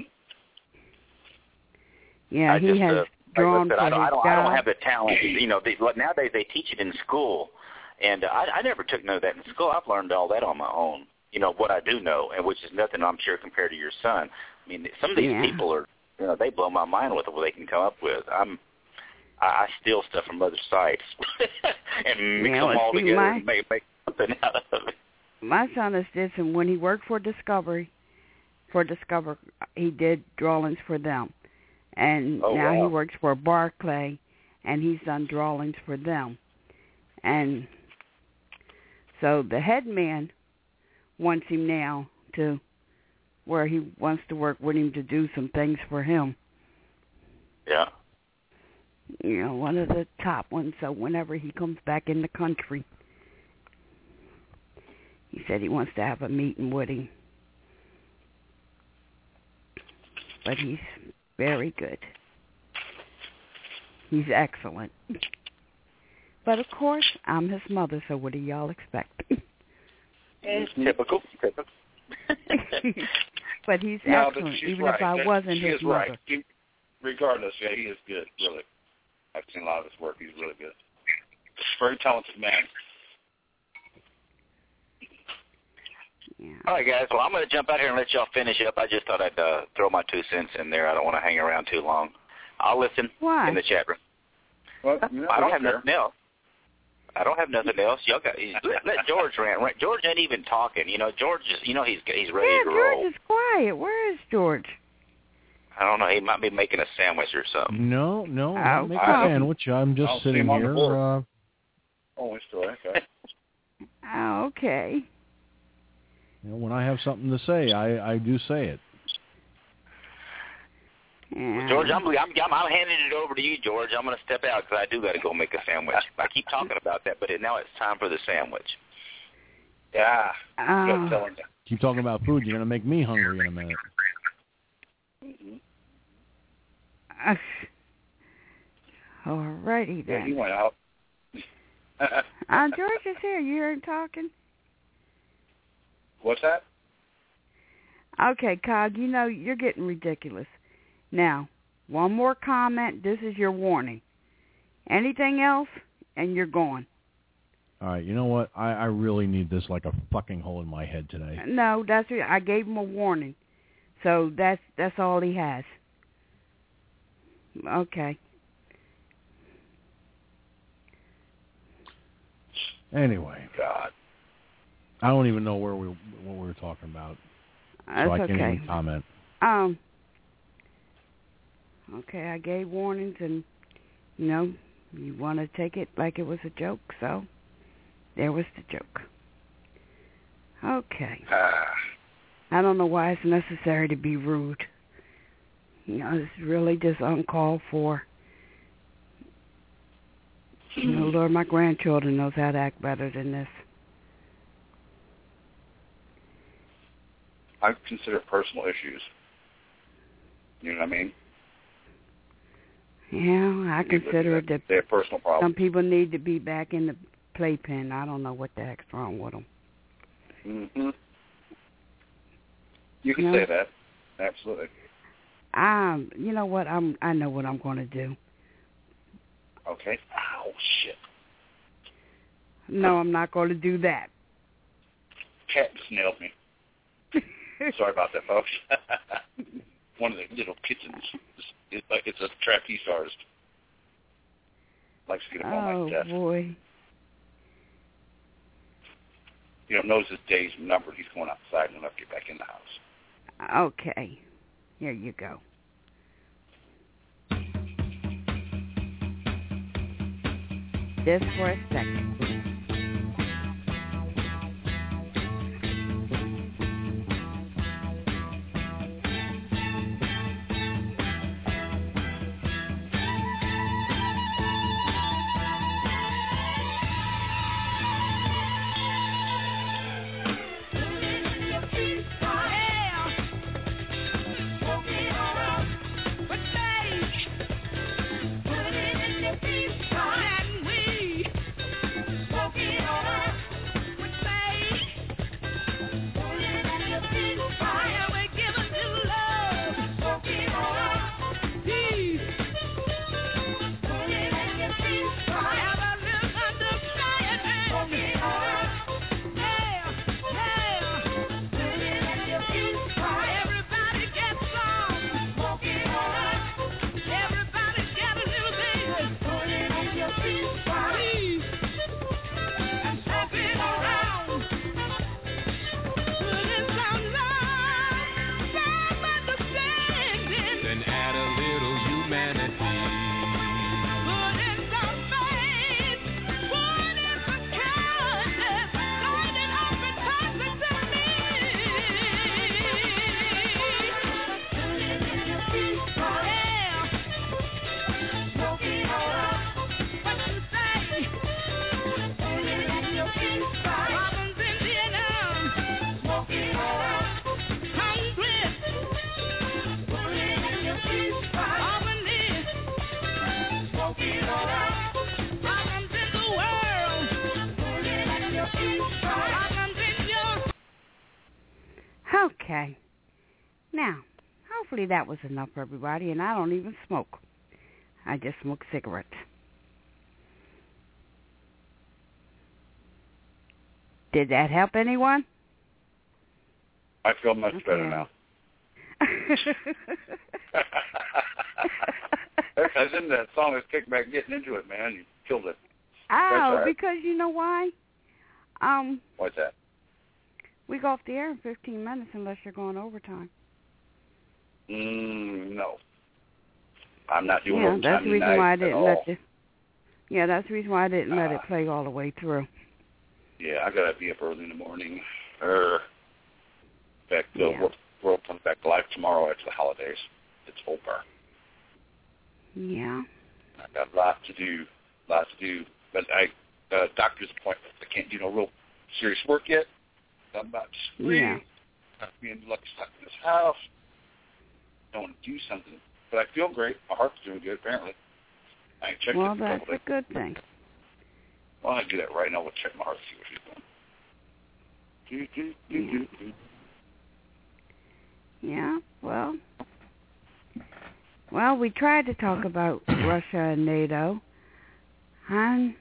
[SPEAKER 5] Yeah,
[SPEAKER 1] I
[SPEAKER 5] he
[SPEAKER 1] just,
[SPEAKER 5] has
[SPEAKER 1] uh,
[SPEAKER 5] drawn
[SPEAKER 1] like I said,
[SPEAKER 5] for
[SPEAKER 1] I don't,
[SPEAKER 5] his
[SPEAKER 1] I don't,
[SPEAKER 5] God.
[SPEAKER 1] I don't have the talent. You know, they, nowadays they teach it in school, and uh, I, I never took none of that in school. I've learned all that on my own. You know what I do know, and which is nothing, I'm sure, compared to your son. I mean, some of these
[SPEAKER 5] Yeah.
[SPEAKER 1] people are, you know, they blow my mind with what they can come up with. I'm, I, I steal stuff from other sites and mix
[SPEAKER 5] Yeah,
[SPEAKER 1] them
[SPEAKER 5] well,
[SPEAKER 1] all
[SPEAKER 5] see,
[SPEAKER 1] together
[SPEAKER 5] my-
[SPEAKER 1] and make, make something out of it.
[SPEAKER 5] My son is this, and when he worked for Discovery, for Discover, he did drawings for them. And
[SPEAKER 1] Oh,
[SPEAKER 5] now
[SPEAKER 1] wow.
[SPEAKER 5] he works for Barclay, and he's done drawings for them. And so the head man wants him now to where he wants to work with him to do some things for him.
[SPEAKER 1] Yeah.
[SPEAKER 5] You know, one of the top ones. So whenever he comes back in the country, he said he wants to have a meeting with him. But he's very good. He's excellent. But, of course, I'm his mother, so what do y'all expect?
[SPEAKER 18] It's typical. typical.
[SPEAKER 5] But he's
[SPEAKER 18] no,
[SPEAKER 5] excellent,
[SPEAKER 18] but she's
[SPEAKER 5] even
[SPEAKER 18] right.
[SPEAKER 5] if I
[SPEAKER 18] that,
[SPEAKER 5] wasn't
[SPEAKER 18] she
[SPEAKER 5] his
[SPEAKER 18] is
[SPEAKER 5] mother.
[SPEAKER 18] Right. He, regardless, yeah, he is good, really. I've seen a lot of his work. He's really good. Very talented man.
[SPEAKER 5] Yeah.
[SPEAKER 1] All right, guys. Well, I'm going to jump out here and let y'all finish up. I just thought I'd uh, throw my two cents in there. I don't want to hang around too long. I'll listen
[SPEAKER 5] Why?
[SPEAKER 1] in the chat room.
[SPEAKER 18] Well, you know,
[SPEAKER 1] I don't have
[SPEAKER 18] care.
[SPEAKER 1] nothing else. I don't have nothing else. Y'all got let, let George rant. rant. George ain't even talking. You know, George is. You know, he's he's ready
[SPEAKER 5] yeah,
[SPEAKER 1] to
[SPEAKER 5] George
[SPEAKER 1] roll.
[SPEAKER 5] is quiet. Where is George?
[SPEAKER 1] I don't know. He might be making a sandwich or something.
[SPEAKER 20] No, no,
[SPEAKER 5] Oh,
[SPEAKER 20] I'm making
[SPEAKER 5] oh.
[SPEAKER 20] a sandwich. I'm just
[SPEAKER 18] I'll see
[SPEAKER 20] sitting
[SPEAKER 18] him on the
[SPEAKER 20] here.
[SPEAKER 18] board.
[SPEAKER 20] Uh,
[SPEAKER 18] Oh, it's still okay.
[SPEAKER 5] Oh, okay.
[SPEAKER 20] you know, when I have something to say, I, I do say it.
[SPEAKER 5] Yeah.
[SPEAKER 1] Well, George, I'm, I'm I'm handing it over to you, George. I'm going to step out because I do got to go make a sandwich. I keep talking about that, but it, now it's time for the sandwich.
[SPEAKER 18] Yeah.
[SPEAKER 5] Oh.
[SPEAKER 18] Tell him.
[SPEAKER 20] Keep talking about food. You're going to make me hungry in a minute.
[SPEAKER 5] Uh, all righty
[SPEAKER 18] Yeah, he
[SPEAKER 5] then.
[SPEAKER 18] went out.
[SPEAKER 5] uh, George is here. You heard him talking?
[SPEAKER 18] What's that?
[SPEAKER 5] Okay, Cog, you know, you're getting ridiculous. Now, one more comment. This is your warning. Anything else, and you're gone.
[SPEAKER 20] All right, you know what? I, I really need this like a fucking hole in my head today.
[SPEAKER 5] No, that's it. I gave him a warning. So that's that's all he has. Okay.
[SPEAKER 20] Anyway,
[SPEAKER 18] God,
[SPEAKER 20] I don't even know where we what we were talking about,
[SPEAKER 5] That's
[SPEAKER 20] so I can't
[SPEAKER 5] okay.
[SPEAKER 20] even comment.
[SPEAKER 5] Um. Okay, I gave warnings, and you know, you want to take it like it was a joke, so there was the joke. Okay.
[SPEAKER 18] Ah.
[SPEAKER 5] I don't know why it's necessary to be rude. You know, it's really just uncalled for. You know, Lord, my grandchildren knows how to act better than this.
[SPEAKER 18] I consider it personal issues. You know what I mean?
[SPEAKER 5] Yeah, I consider it that
[SPEAKER 18] they're personal problems.
[SPEAKER 5] some people need to be back in the playpen. I don't know what the heck's wrong with them.
[SPEAKER 18] Mm-hmm. You can
[SPEAKER 5] No.
[SPEAKER 18] say that. Absolutely.
[SPEAKER 5] Um, you know what? I'm. I know what I'm going to do.
[SPEAKER 18] Okay. Ow, shit.
[SPEAKER 5] No, I'm not going to do that.
[SPEAKER 18] Cat just nailed me. Sorry about that, folks. One of the little kittens. It's like it's a trapeze artist. Likes to get up on
[SPEAKER 5] Oh
[SPEAKER 18] my desk.
[SPEAKER 5] boy.
[SPEAKER 18] You know, knows his day's numbered. He's going outside and he'll have to get back in the house.
[SPEAKER 5] Okay. Here you go. Just for a second. Okay. Now, hopefully that was enough for everybody, and I don't even smoke. I just smoke cigarettes. Did that help anyone?
[SPEAKER 18] I feel much
[SPEAKER 5] okay.
[SPEAKER 18] better now. As in that song, is Kickback Getting Into It, man. You killed it.
[SPEAKER 5] Oh,
[SPEAKER 18] right.
[SPEAKER 5] because you know why? Um,
[SPEAKER 18] What's that?
[SPEAKER 5] We go off the air in fifteen minutes unless you're going overtime.
[SPEAKER 18] Mm, no. I'm not doing
[SPEAKER 5] yeah,
[SPEAKER 18] overtime
[SPEAKER 5] that's the reason
[SPEAKER 18] tonight
[SPEAKER 5] why I
[SPEAKER 18] at
[SPEAKER 5] didn't
[SPEAKER 18] all.
[SPEAKER 5] let the. Yeah, that's the reason why I didn't
[SPEAKER 18] uh,
[SPEAKER 5] let it play all the way through.
[SPEAKER 18] Yeah, I gotta be up early in the morning. Er, in fact, the
[SPEAKER 5] yeah.
[SPEAKER 18] world, world comes back to life tomorrow after the holidays. It's over.
[SPEAKER 5] Yeah.
[SPEAKER 18] I got a lot to do, lots to do. But I, uh, doctor's appointment. I can't do no real serious work yet. I'm about to scream.
[SPEAKER 5] Yeah.
[SPEAKER 18] I'm being lucky stuck in this house. I want to do something, but I feel great. My heart's doing good, apparently. I ain't checked
[SPEAKER 5] well,
[SPEAKER 18] it.
[SPEAKER 5] that's a good thing.
[SPEAKER 18] Well, I do that right now. We'll check my heart, see what she's doing. Do, do, do,
[SPEAKER 5] yeah.
[SPEAKER 18] do, do.
[SPEAKER 5] Yeah, well, well, we tried to talk about Russia and NATO. I'm,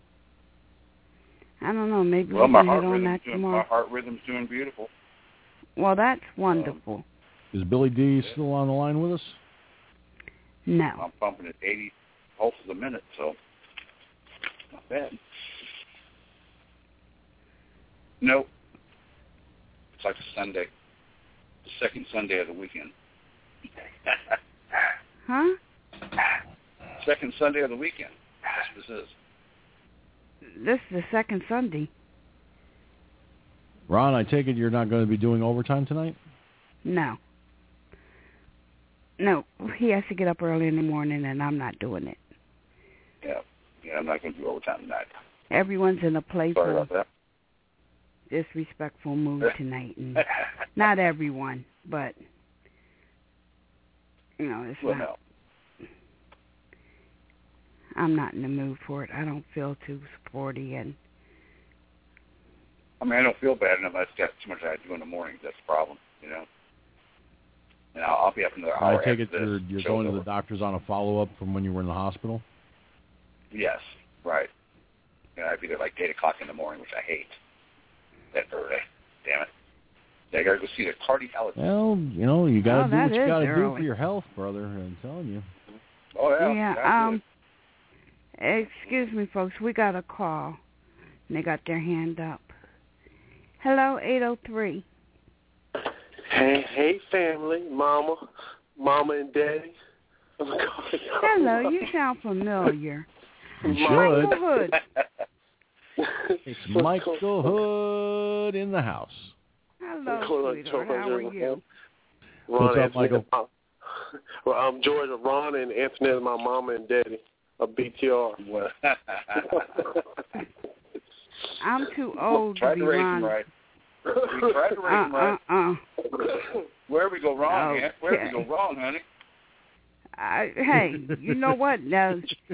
[SPEAKER 5] I don't know, maybe
[SPEAKER 18] well,
[SPEAKER 5] we
[SPEAKER 18] my
[SPEAKER 5] can
[SPEAKER 18] heart
[SPEAKER 5] hit on that
[SPEAKER 18] doing,
[SPEAKER 5] tomorrow.
[SPEAKER 18] My heart rhythm's doing beautiful.
[SPEAKER 5] Well, that's wonderful.
[SPEAKER 20] Um, is Billy D
[SPEAKER 18] yeah.
[SPEAKER 20] still on the line with us?
[SPEAKER 5] No.
[SPEAKER 18] I'm pumping at eighty pulses a minute, so not bad. Nope. It's like a Sunday. The second Sunday of the weekend.
[SPEAKER 5] Huh?
[SPEAKER 18] Second Sunday of the weekend. That's what this is.
[SPEAKER 5] This is the second Sunday.
[SPEAKER 20] Ron, I take it you're not going to be doing overtime tonight?
[SPEAKER 5] No. No, he has to get up early in the morning, and I'm not doing it.
[SPEAKER 18] Yeah, yeah, I'm not going to do overtime tonight.
[SPEAKER 5] Everyone's in a
[SPEAKER 18] Sorry
[SPEAKER 5] playful,
[SPEAKER 18] about that.
[SPEAKER 5] disrespectful mood tonight, and not everyone, but you know, it's
[SPEAKER 18] well,
[SPEAKER 5] not.
[SPEAKER 18] No.
[SPEAKER 5] I'm not in the mood for it. I don't feel too sporty, and
[SPEAKER 18] I mean, I don't feel bad enough. I just got too much I do in the morning. That's the problem, you know. And I'll, I'll be up another hour.
[SPEAKER 20] I take it
[SPEAKER 18] after
[SPEAKER 20] you're,
[SPEAKER 18] this
[SPEAKER 20] you're
[SPEAKER 18] show's
[SPEAKER 20] going to
[SPEAKER 18] over.
[SPEAKER 20] the doctors on a follow-up from when you were in the hospital?
[SPEAKER 18] Yes, right. And I'd be there like eight o'clock in the morning, which I hate. That early. Damn it. I got to go see the cardiologist.
[SPEAKER 20] Well, you know, you got to
[SPEAKER 5] oh,
[SPEAKER 20] do what you got to do
[SPEAKER 5] early.
[SPEAKER 20] for your health, brother. I'm telling you.
[SPEAKER 18] Oh, yeah.
[SPEAKER 5] Yeah, um, excuse me, folks. We got a call, and they got their hand up. Hello, eight oh three.
[SPEAKER 2] Hey, hey, family, mama, mama and daddy.
[SPEAKER 5] Hello, you sound familiar.
[SPEAKER 20] You
[SPEAKER 5] Michael
[SPEAKER 20] should.
[SPEAKER 5] Hood.
[SPEAKER 20] It's Michael Hood in the house.
[SPEAKER 5] Hello, sweetheart. How are you?
[SPEAKER 2] Ron,
[SPEAKER 20] What's up,
[SPEAKER 2] Anthony,
[SPEAKER 20] Michael?
[SPEAKER 2] Well, I'm George, Ron, and Anthony is my mama and daddy of B T R.
[SPEAKER 5] I'm too old
[SPEAKER 18] Try
[SPEAKER 5] to be
[SPEAKER 18] to raise
[SPEAKER 5] Ron.
[SPEAKER 18] him right. We tried to raise
[SPEAKER 5] uh,
[SPEAKER 18] him right.
[SPEAKER 5] uh, uh.
[SPEAKER 18] Where we go wrong,
[SPEAKER 5] Okay.
[SPEAKER 18] Aunt? Where we go wrong, honey?
[SPEAKER 5] I, hey, you know what? Now,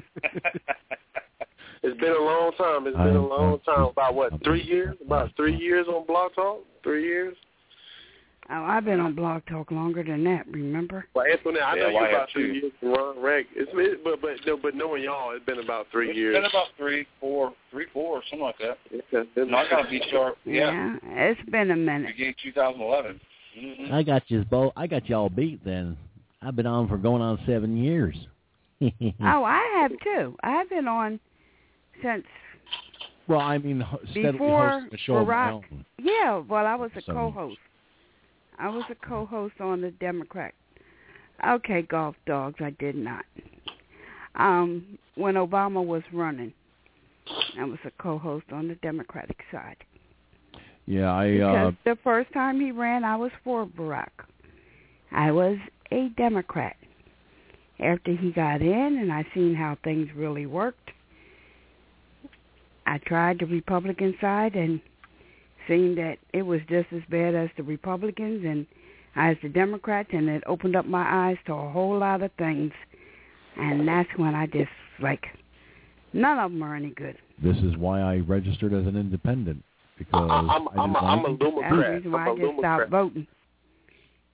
[SPEAKER 2] It's been a long time. It's been a long time. About, what, three years? About three years on Blog Talk? Three years?
[SPEAKER 5] oh, I've been on Blog Talk longer than that, remember?
[SPEAKER 2] Well, Anthony, I know
[SPEAKER 18] Yeah, well, I
[SPEAKER 2] you about
[SPEAKER 18] have
[SPEAKER 2] three
[SPEAKER 18] too.
[SPEAKER 2] years. Ron, Reg. It's been, but, but, no, but knowing y'all, it's been about three
[SPEAKER 18] It's
[SPEAKER 2] years.
[SPEAKER 18] been about three, four, three, four, something like that.
[SPEAKER 2] Yeah,
[SPEAKER 18] No, I got to be sharp. Yeah.
[SPEAKER 5] Yeah, it's been a minute.
[SPEAKER 18] Beginning two thousand eleven. Mm-hmm.
[SPEAKER 22] I got you, Bo. I got y'all beat. Then I've been on for going on seven years.
[SPEAKER 5] Oh, I have too. I've been on since
[SPEAKER 20] Well, I mean, ho- steadily
[SPEAKER 5] before
[SPEAKER 20] hosting a show of my
[SPEAKER 5] Barack.
[SPEAKER 20] own.
[SPEAKER 5] Yeah, well, I was a
[SPEAKER 20] So-
[SPEAKER 5] co-host. I was a co-host on the Democrat. Okay, golf dogs, I did not. Um, when Obama was running, I was a co-host on the Democratic side.
[SPEAKER 20] Yeah, I.
[SPEAKER 5] Because
[SPEAKER 20] Uh,
[SPEAKER 5] the first time he ran, I was for Barack. I was a Democrat. After he got in and I seen how things really worked, I tried the Republican side and seen that it was just as bad as the Republicans and as the Democrats, and it opened up my eyes to a whole lot of things. And that's when I just, like, none of them are any good.
[SPEAKER 20] this is why I registered as an independent because
[SPEAKER 2] I, I'm,
[SPEAKER 20] I
[SPEAKER 2] I'm,
[SPEAKER 20] didn't
[SPEAKER 2] a, I'm a
[SPEAKER 20] like-
[SPEAKER 5] That's the
[SPEAKER 2] Democrat.
[SPEAKER 5] reason why
[SPEAKER 2] I'm
[SPEAKER 5] I
[SPEAKER 2] a
[SPEAKER 5] just stopped
[SPEAKER 2] Democrat.
[SPEAKER 5] voting.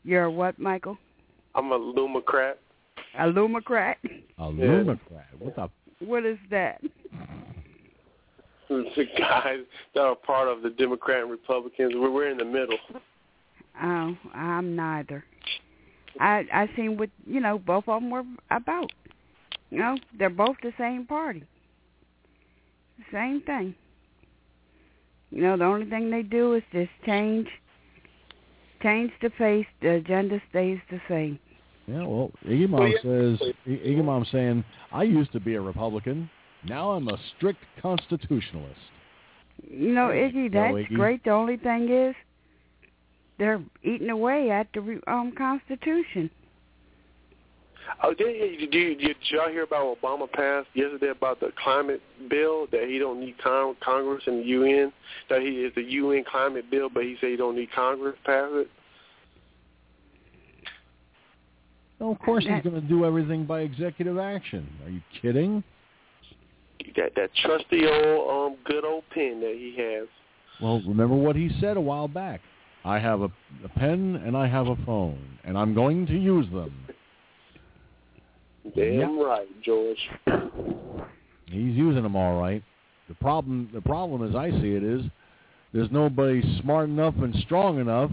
[SPEAKER 5] You're a what, Michael?
[SPEAKER 2] I'm a Lumocrat.
[SPEAKER 5] A Lumocrat?
[SPEAKER 20] A Lumocrat? What the?
[SPEAKER 5] What is that?
[SPEAKER 2] It's the guys that are part of the Democrat and Republicans. We're, we're in the middle.
[SPEAKER 5] Oh, I'm neither. I I seen what, you know, both of them were about. You know, they're both the same party. Same thing. You know, the only thing they do is just change, change the face. The agenda stays the same.
[SPEAKER 20] Yeah, well, Iggy Mom says, Iggy Mom saying, I used to be a Republican. Now I'm a strict constitutionalist.
[SPEAKER 5] You know, Iggy, that's
[SPEAKER 20] no, Iggy.
[SPEAKER 5] great. The only thing is, they're eating away at the um Constitution.
[SPEAKER 2] Oh, did, did, did, did y'all hear about what Obama passed yesterday about the climate bill, that he don't need con- Congress and the U N, that he is the U N climate bill, but he said he don't need Congress to pass it?
[SPEAKER 20] Well, of course he's going to do everything by executive action. Are you kidding?
[SPEAKER 2] That that trusty old, um, good old pen that he has.
[SPEAKER 20] Well, remember what he said a while back. I have a, a pen and I have a phone, and I'm going to use them.
[SPEAKER 2] Damn
[SPEAKER 20] yep.
[SPEAKER 2] right, George.
[SPEAKER 20] He's using them all right. The problem, the problem as I see it is, there's nobody smart enough and strong enough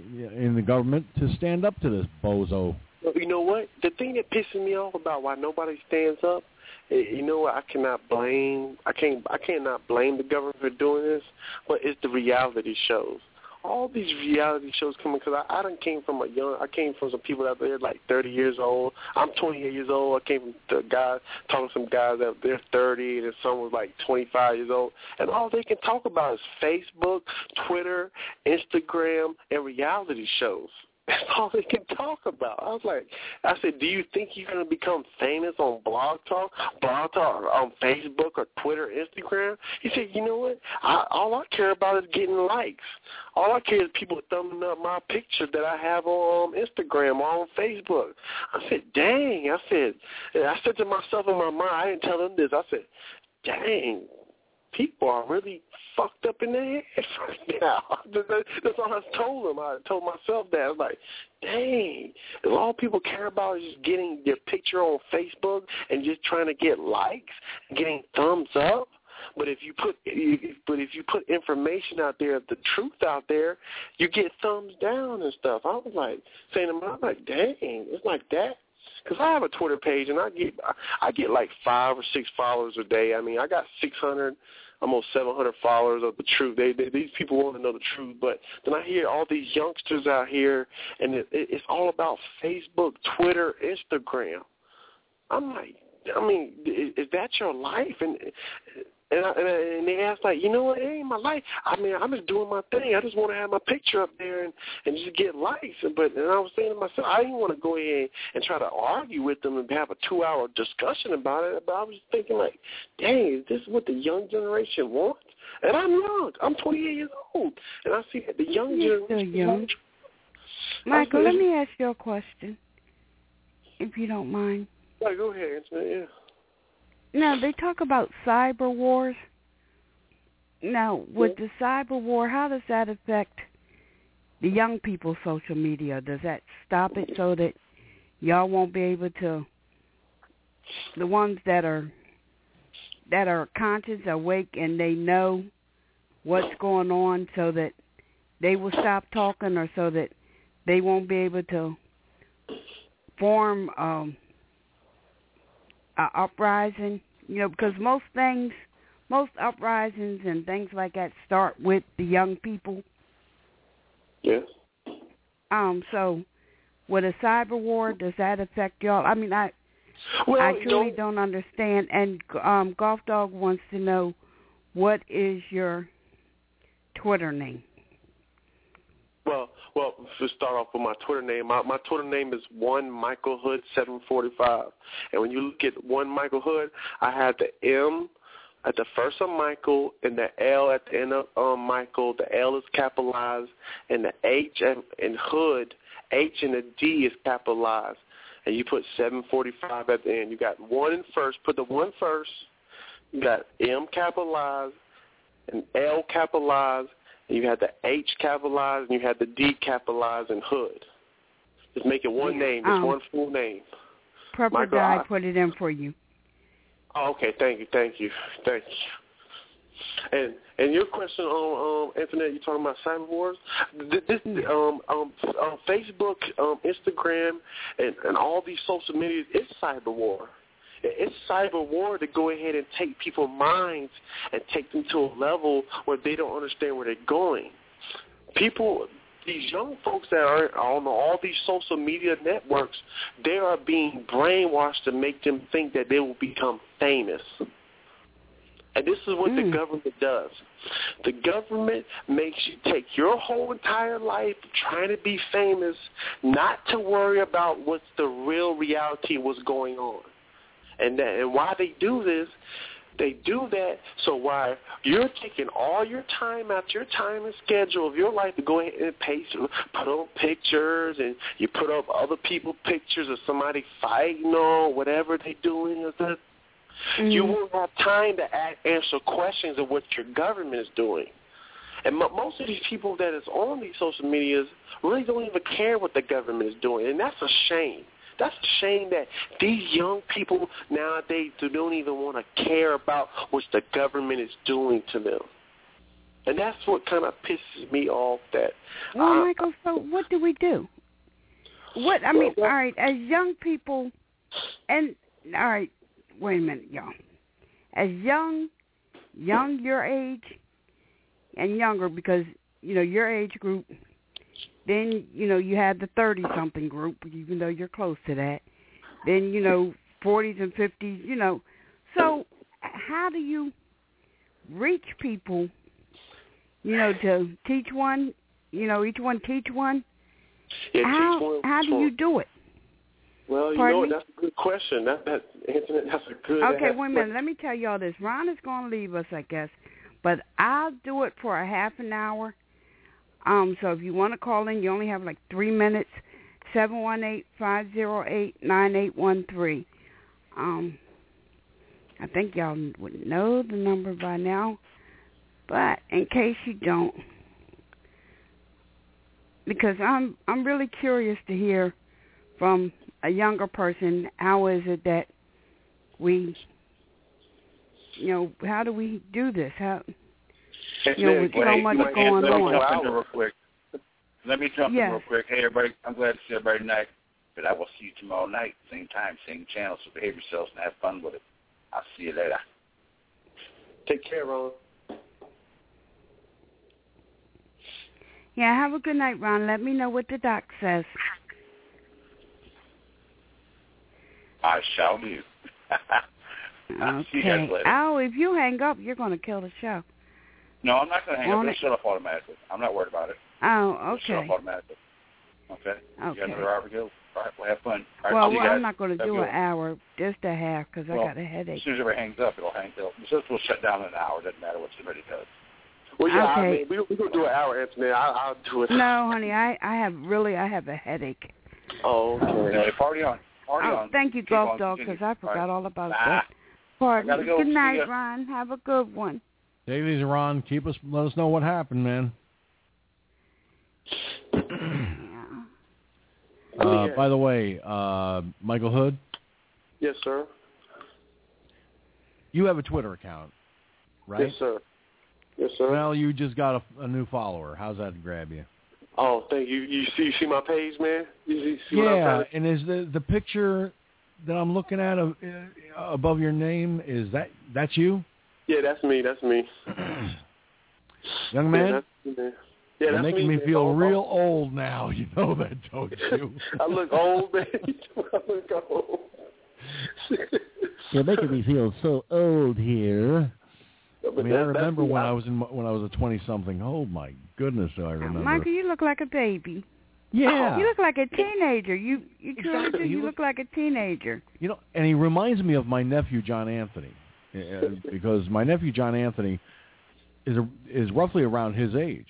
[SPEAKER 20] in the government to stand up to this bozo.
[SPEAKER 2] You know what? The thing that pisses me off about why nobody stands up, you know what? I cannot blame. I can't. I cannot blame the government for doing this, but it's the reality shows. All these reality shows coming, because I, I done came from a young, I came from some people out there like thirty years old. I'm twenty-eight years old. I came from the guys, talking to some guys that they're thirty, and some was like twenty-five years old. And all they can talk about is Facebook, Twitter, Instagram, and reality shows. That's all they can talk about. I was like, I said, do you think you're going to become famous on Blog Talk, Blog Talk, on Facebook or Twitter, Instagram? He said, you know what? I, all I care about is getting likes. All I care is people thumbing up my picture that I have on um, Instagram or on Facebook. I said, dang. I said, I said to myself in my mind, I didn't tell them this. I said, dang. People are really fucked up in their heads right now. That's all I told them. I told myself that. I was like, dang, if all people care about is just getting their picture on Facebook and just trying to get likes, getting thumbs up. But if you put, but if you put information out there, the truth out there, you get thumbs down and stuff. I was like saying to myself, I'm like, dang, it's like that. Because I have a Twitter page, and I get I get like five or six followers a day. I mean, I got six hundred, almost seven hundred followers of the truth. They, they These people want to know the truth. But then I hear all these youngsters out here, and it, it, it's all about Facebook, Twitter, Instagram. I'm like, I mean, is, is that your life? And and, I, and they ask, like, you know what, it ain't my life. I mean, I'm just doing my thing. I just want to have my picture up there and, and just get likes. But and I was saying to myself, I didn't want to go ahead and try to argue with them and have a two-hour discussion about it. But I was thinking, like, dang, is this what the young generation wants? And I'm young. I'm twenty-eight years old. And I see that the young
[SPEAKER 5] You're
[SPEAKER 2] generation
[SPEAKER 5] still young. Michael, let me ask you a question, if you don't mind.
[SPEAKER 2] Yeah, go ahead, Anthony. Yeah.
[SPEAKER 5] Now, they talk about cyber wars. Now, with the cyber war, how does that affect the young people's social media? Does that stop it so that y'all won't be able to, the ones that are that are conscious, awake, and they know what's going on, so that they will stop talking, or so that they won't be able to form um, an uprising? You know, because most things, most uprisings and things like that start with the young people.
[SPEAKER 2] Yes.
[SPEAKER 5] Um. So, with a cyber war, does that affect y'all? I mean, I,
[SPEAKER 2] well,
[SPEAKER 5] I truly
[SPEAKER 2] don't,
[SPEAKER 5] don't understand. And um, Golf Dog wants to know, what is your Twitter name?
[SPEAKER 2] Well, well, to start off with my Twitter name, my, my Twitter name is one Michael Hood seven forty-five. And when you look at one Michael Hood, I have the M at the first of Michael and the L at the end of um, Michael. The L is capitalized, and the H and, and Hood, H and the D is capitalized. And you put seven forty-five at the end. You got one in first. Put the one first. You got M capitalized and L capitalized. You had the H capitalized, and you had the D capitalized in Hood. Just make it one
[SPEAKER 5] yeah.
[SPEAKER 2] name, just
[SPEAKER 5] um,
[SPEAKER 2] one full name.
[SPEAKER 5] Purple
[SPEAKER 2] Michael,
[SPEAKER 5] Dye
[SPEAKER 2] I,
[SPEAKER 5] put it in for you.
[SPEAKER 2] Oh, okay, thank you, thank you, thank you. And and your question on um, internet, you talking about cyber wars? This, this um, um, um, Facebook, um, Instagram, and, and all these social media, it's cyber war. It's cyber war to go ahead and take people's minds and take them to a level where they don't understand where they're going. People, these young folks that are on all these social media networks, they are being brainwashed to make them think that they will become famous. And this is what mm. the government does. The government makes you take your whole entire life trying to be famous, not to worry about what's the real reality of what's going on. And that, and why they do this, they do that so while you're taking all your time out, your time and schedule of your life to go ahead and pay, put up pictures, and you put up other people's pictures of somebody fighting or whatever they're doing. Or that, mm-hmm. You won't have time to ask, answer questions of what your government is doing. And m- most of these people that is on these social medias really don't even care what the government is doing, and that's a shame. That's a shame that these young people nowadays don't even want to care about what the government is doing to them. And that's what kind of pisses me off. That
[SPEAKER 5] Well,
[SPEAKER 2] uh,
[SPEAKER 5] Michael, so what do we do? What I mean, all right, as young people, and, all right, wait a minute, y'all. As young, young your age, and younger, because, you know, your age group, then, you know, you have the thirty-something group, even though you're close to that. Then, you know, forties and fifties, you know. So how do you reach people, you know, to teach one, you know, each one teach one?
[SPEAKER 2] Yeah,
[SPEAKER 5] how
[SPEAKER 2] teach one,
[SPEAKER 5] how do you do it?
[SPEAKER 2] Well, you
[SPEAKER 5] Pardon
[SPEAKER 2] know,
[SPEAKER 5] me?
[SPEAKER 2] that's a good question. That, that, Internet, that's a good
[SPEAKER 5] Okay,
[SPEAKER 2] ask
[SPEAKER 5] wait a minute. Let me tell y'all this. Ron is going to leave us, I guess. But I'll do it for a half an hour. Um, so if you want to call in, you only have like three minutes. seven one eight, five zero eight, nine eight one three. Um, I think y'all would know the number by now. But in case you don't, because I'm I'm really curious to hear from a younger person, how is it that we, you know, how do we do this? How, you know, with so much going
[SPEAKER 18] let me
[SPEAKER 5] on.
[SPEAKER 18] jump in real quick. Let me jump
[SPEAKER 5] yes.
[SPEAKER 18] in real quick. Hey, everybody, I'm glad to see everybody tonight. But I will see you tomorrow night, same time, same channel, so behave yourselves and have fun with it. I'll see you later.
[SPEAKER 2] Take care, Ron.
[SPEAKER 5] Yeah, have a good night, Ron. Let me know what the doc says.
[SPEAKER 18] I shall do.
[SPEAKER 5] Okay.
[SPEAKER 18] See you guys later.
[SPEAKER 5] Oh, if you hang up, you're going to kill the show.
[SPEAKER 18] No, I'm not going to hang
[SPEAKER 5] Won't
[SPEAKER 18] up. It'll shut off automatically. I'm not worried about it.
[SPEAKER 5] Oh,
[SPEAKER 18] It'll
[SPEAKER 5] okay.
[SPEAKER 18] shut off automatically. Okay?
[SPEAKER 5] Okay.
[SPEAKER 18] You got another hour to go? All right, we'll have fun. All right,
[SPEAKER 5] well,
[SPEAKER 18] see you
[SPEAKER 5] well
[SPEAKER 18] guys.
[SPEAKER 5] I'm not going to do an hour, just a half, because
[SPEAKER 18] well,
[SPEAKER 5] I got a headache.
[SPEAKER 18] As soon as everybody hangs up, it'll hang up. Since we'll shut down in an hour. It doesn't matter what somebody does.
[SPEAKER 2] Well, yeah,
[SPEAKER 5] okay.
[SPEAKER 2] I mean, we, we're going to do an hour, Anthony. I'll, I'll do it.
[SPEAKER 5] No, honey, I, I have really, I have a headache.
[SPEAKER 2] Oh, okay.
[SPEAKER 18] Yeah, party on. Party
[SPEAKER 5] oh,
[SPEAKER 18] on.
[SPEAKER 5] Thank you,
[SPEAKER 18] Keep
[SPEAKER 5] Golf
[SPEAKER 18] on,
[SPEAKER 5] Dog,
[SPEAKER 18] continue.
[SPEAKER 5] because I forgot all, all about
[SPEAKER 18] nah.
[SPEAKER 5] that. Pardon me.
[SPEAKER 18] Go.
[SPEAKER 5] Good night,
[SPEAKER 18] ya.
[SPEAKER 5] Ron. Have a good one.
[SPEAKER 20] Take it easy, Ron. Keep us, let us know what happened, man. uh, by the way, uh, Michael Hood?
[SPEAKER 2] Yes, sir.
[SPEAKER 20] You have a Twitter account, right?
[SPEAKER 2] Yes, sir. Yes, sir.
[SPEAKER 20] Well, you just got a, a new follower. How's that grab you?
[SPEAKER 2] Oh, thank you. You see, you see my page, man? You see, see
[SPEAKER 20] yeah,
[SPEAKER 2] what I'm trying to...
[SPEAKER 20] and is the the picture that I'm looking at uh, above your name, is that that's you?
[SPEAKER 2] Yeah, that's me. That's me.
[SPEAKER 20] Young man?
[SPEAKER 2] Yeah, that's me, man. Yeah,
[SPEAKER 20] You're
[SPEAKER 2] that's
[SPEAKER 20] making
[SPEAKER 2] me,
[SPEAKER 20] me
[SPEAKER 2] man.
[SPEAKER 20] feel
[SPEAKER 2] Oh,
[SPEAKER 20] real old now. You know that, don't you?
[SPEAKER 2] I look old, man. I look old.
[SPEAKER 22] You're making me feel so old here.
[SPEAKER 20] I mean, I remember when I was in when I was a twenty-something. Oh my goodness, do I remember?
[SPEAKER 5] Michael, you look like a baby.
[SPEAKER 20] Yeah,
[SPEAKER 5] you look like a teenager. You you truly
[SPEAKER 20] Exactly.
[SPEAKER 5] do. You
[SPEAKER 20] You
[SPEAKER 5] look like a teenager.
[SPEAKER 20] You know, and he reminds me of my nephew John Anthony, uh, because my nephew John Anthony is a, is roughly around his age,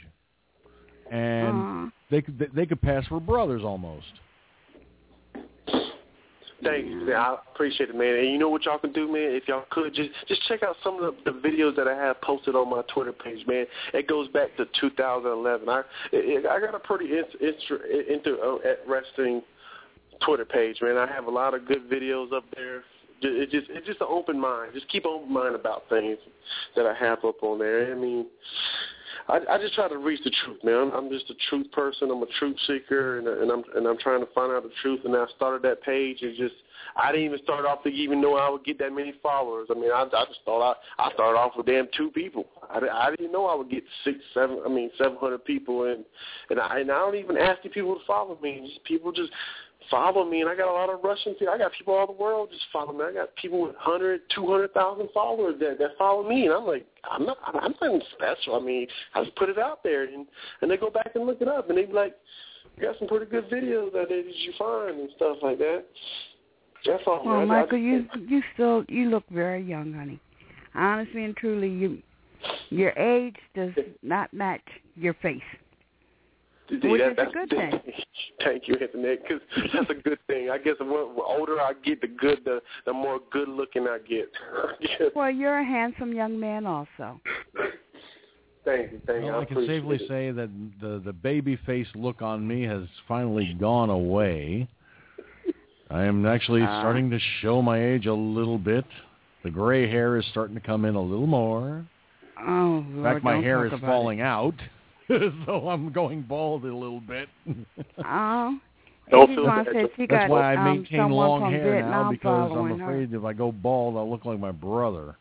[SPEAKER 20] and
[SPEAKER 5] Aww.
[SPEAKER 20] they could they could pass for brothers almost.
[SPEAKER 2] Thank you, man. I appreciate it, man. And you know what y'all can do, man? If y'all could, just just check out some of the, the videos that I have posted on my Twitter page, man. It goes back to two thousand eleven. I it, I got a pretty interesting Twitter page, man. I have a lot of good videos up there. It just it's just an open mind. Just keep an open mind about things that I have up on there. I mean, I, I just try to reach the truth, man. I'm, I'm just a truth person. I'm a truth seeker, and, and I'm and I'm trying to find out the truth. And I started that page, and just I didn't even start off to even know I would get that many followers. I mean, I, I just thought I I started off with damn two people. I, I didn't know I would get six, seven, I mean, seven hundred people, and and I and I don't even ask the people to follow me. Just people just follow me, and I got a lot of Russian people. I got people all over the world just follow me. I got people with one hundred, two hundred thousand followers that, that follow me, and I'm like, I'm not, I'm nothing special. I mean, I just put it out there, and, and they go back and look it up, and they be like, you got some pretty good videos out there that you find and stuff like that. That's all.
[SPEAKER 5] Well,
[SPEAKER 2] man.
[SPEAKER 5] Michael,
[SPEAKER 2] I,
[SPEAKER 5] you you still you look very young, honey. Honestly and truly, you your age does not match your face. Which
[SPEAKER 2] that,
[SPEAKER 5] is
[SPEAKER 2] that's
[SPEAKER 5] a good
[SPEAKER 2] thing.
[SPEAKER 5] thing.
[SPEAKER 2] Thank you, Anthony, because that's a good thing. I guess the older I get, the good, the, the more good-looking I get.
[SPEAKER 5] Well, you're a handsome young man also.
[SPEAKER 2] Thank you, thank you.
[SPEAKER 20] Well, I, I can safely
[SPEAKER 2] it.
[SPEAKER 20] say that the, the baby face look on me has finally gone away. I am actually uh, starting to show my age a little bit. The gray hair is starting to come in a little more.
[SPEAKER 5] Oh,
[SPEAKER 20] In
[SPEAKER 5] Lord,
[SPEAKER 20] fact, my
[SPEAKER 5] don't
[SPEAKER 20] hair
[SPEAKER 5] talk
[SPEAKER 20] is
[SPEAKER 5] about
[SPEAKER 20] falling
[SPEAKER 5] it.
[SPEAKER 20] out. So I'm going bald a little bit.
[SPEAKER 5] Oh,
[SPEAKER 2] don't feel
[SPEAKER 5] that.
[SPEAKER 20] That's
[SPEAKER 5] she got,
[SPEAKER 20] why I
[SPEAKER 5] um,
[SPEAKER 20] maintain long hair
[SPEAKER 5] Vietnam
[SPEAKER 20] now, because I'm
[SPEAKER 5] her.
[SPEAKER 20] afraid if I go bald, I'll look like my brother.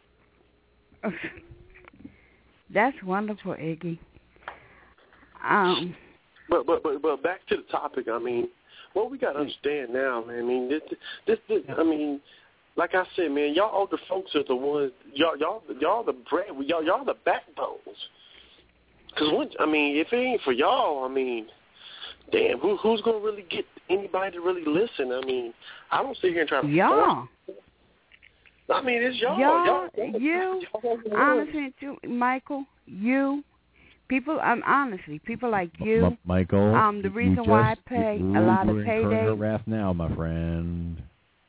[SPEAKER 5] That's wonderful, Iggy. Um,
[SPEAKER 2] but but but but back to the topic. I mean, what we got to understand now, man. I mean, this this, this I mean. Like I said, man, y'all older folks are the ones. Y'all, y'all, y'all the bread. Y'all, y'all the backbones. Because once, I mean, if it ain't for y'all, I mean, damn, who, who's gonna really get anybody to really listen? I mean, I don't sit here and try to.
[SPEAKER 5] Y'all.
[SPEAKER 2] Force. I mean, it's y'all.
[SPEAKER 5] Y'all,
[SPEAKER 2] y'all
[SPEAKER 5] you,
[SPEAKER 2] y'all
[SPEAKER 5] honestly, too, Michael, you, people. Um, honestly, people like you,
[SPEAKER 20] M- Michael.
[SPEAKER 5] Um, the reason
[SPEAKER 20] just,
[SPEAKER 5] why I pay a lot of payday.
[SPEAKER 20] Her wrath now, my friend.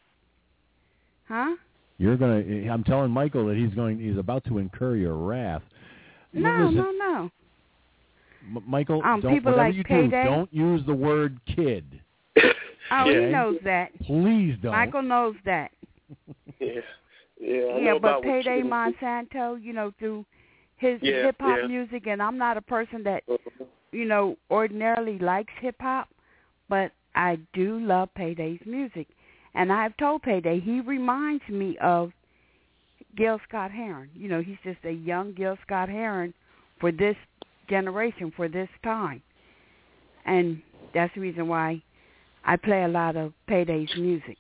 [SPEAKER 5] Huh?
[SPEAKER 20] You're gonna. I'm telling Michael that he's going. He's about to incur your wrath.
[SPEAKER 5] No,
[SPEAKER 20] Listen,
[SPEAKER 5] no, no.
[SPEAKER 20] M- Michael,
[SPEAKER 5] um,
[SPEAKER 20] don't,
[SPEAKER 5] people
[SPEAKER 20] whatever
[SPEAKER 5] like
[SPEAKER 20] you
[SPEAKER 5] payday.
[SPEAKER 20] do, don't use the word kid.
[SPEAKER 5] Oh,
[SPEAKER 2] yeah.
[SPEAKER 5] he knows that.
[SPEAKER 20] Please don't.
[SPEAKER 5] Michael knows that.
[SPEAKER 2] Yeah, yeah. I
[SPEAKER 5] yeah,
[SPEAKER 2] know
[SPEAKER 5] but
[SPEAKER 2] about
[SPEAKER 5] Payday
[SPEAKER 2] you,
[SPEAKER 5] Monsanto, you know, through his
[SPEAKER 2] yeah,
[SPEAKER 5] hip hop
[SPEAKER 2] yeah.
[SPEAKER 5] music, and I'm not a person that, you know, ordinarily likes hip hop, but I do love Payday's music. And I've told Payday, he reminds me of Gil Scott-Heron. You know, he's just a young Gil Scott-Heron for this generation, for this time. And that's the reason why I play a lot of Payday's music.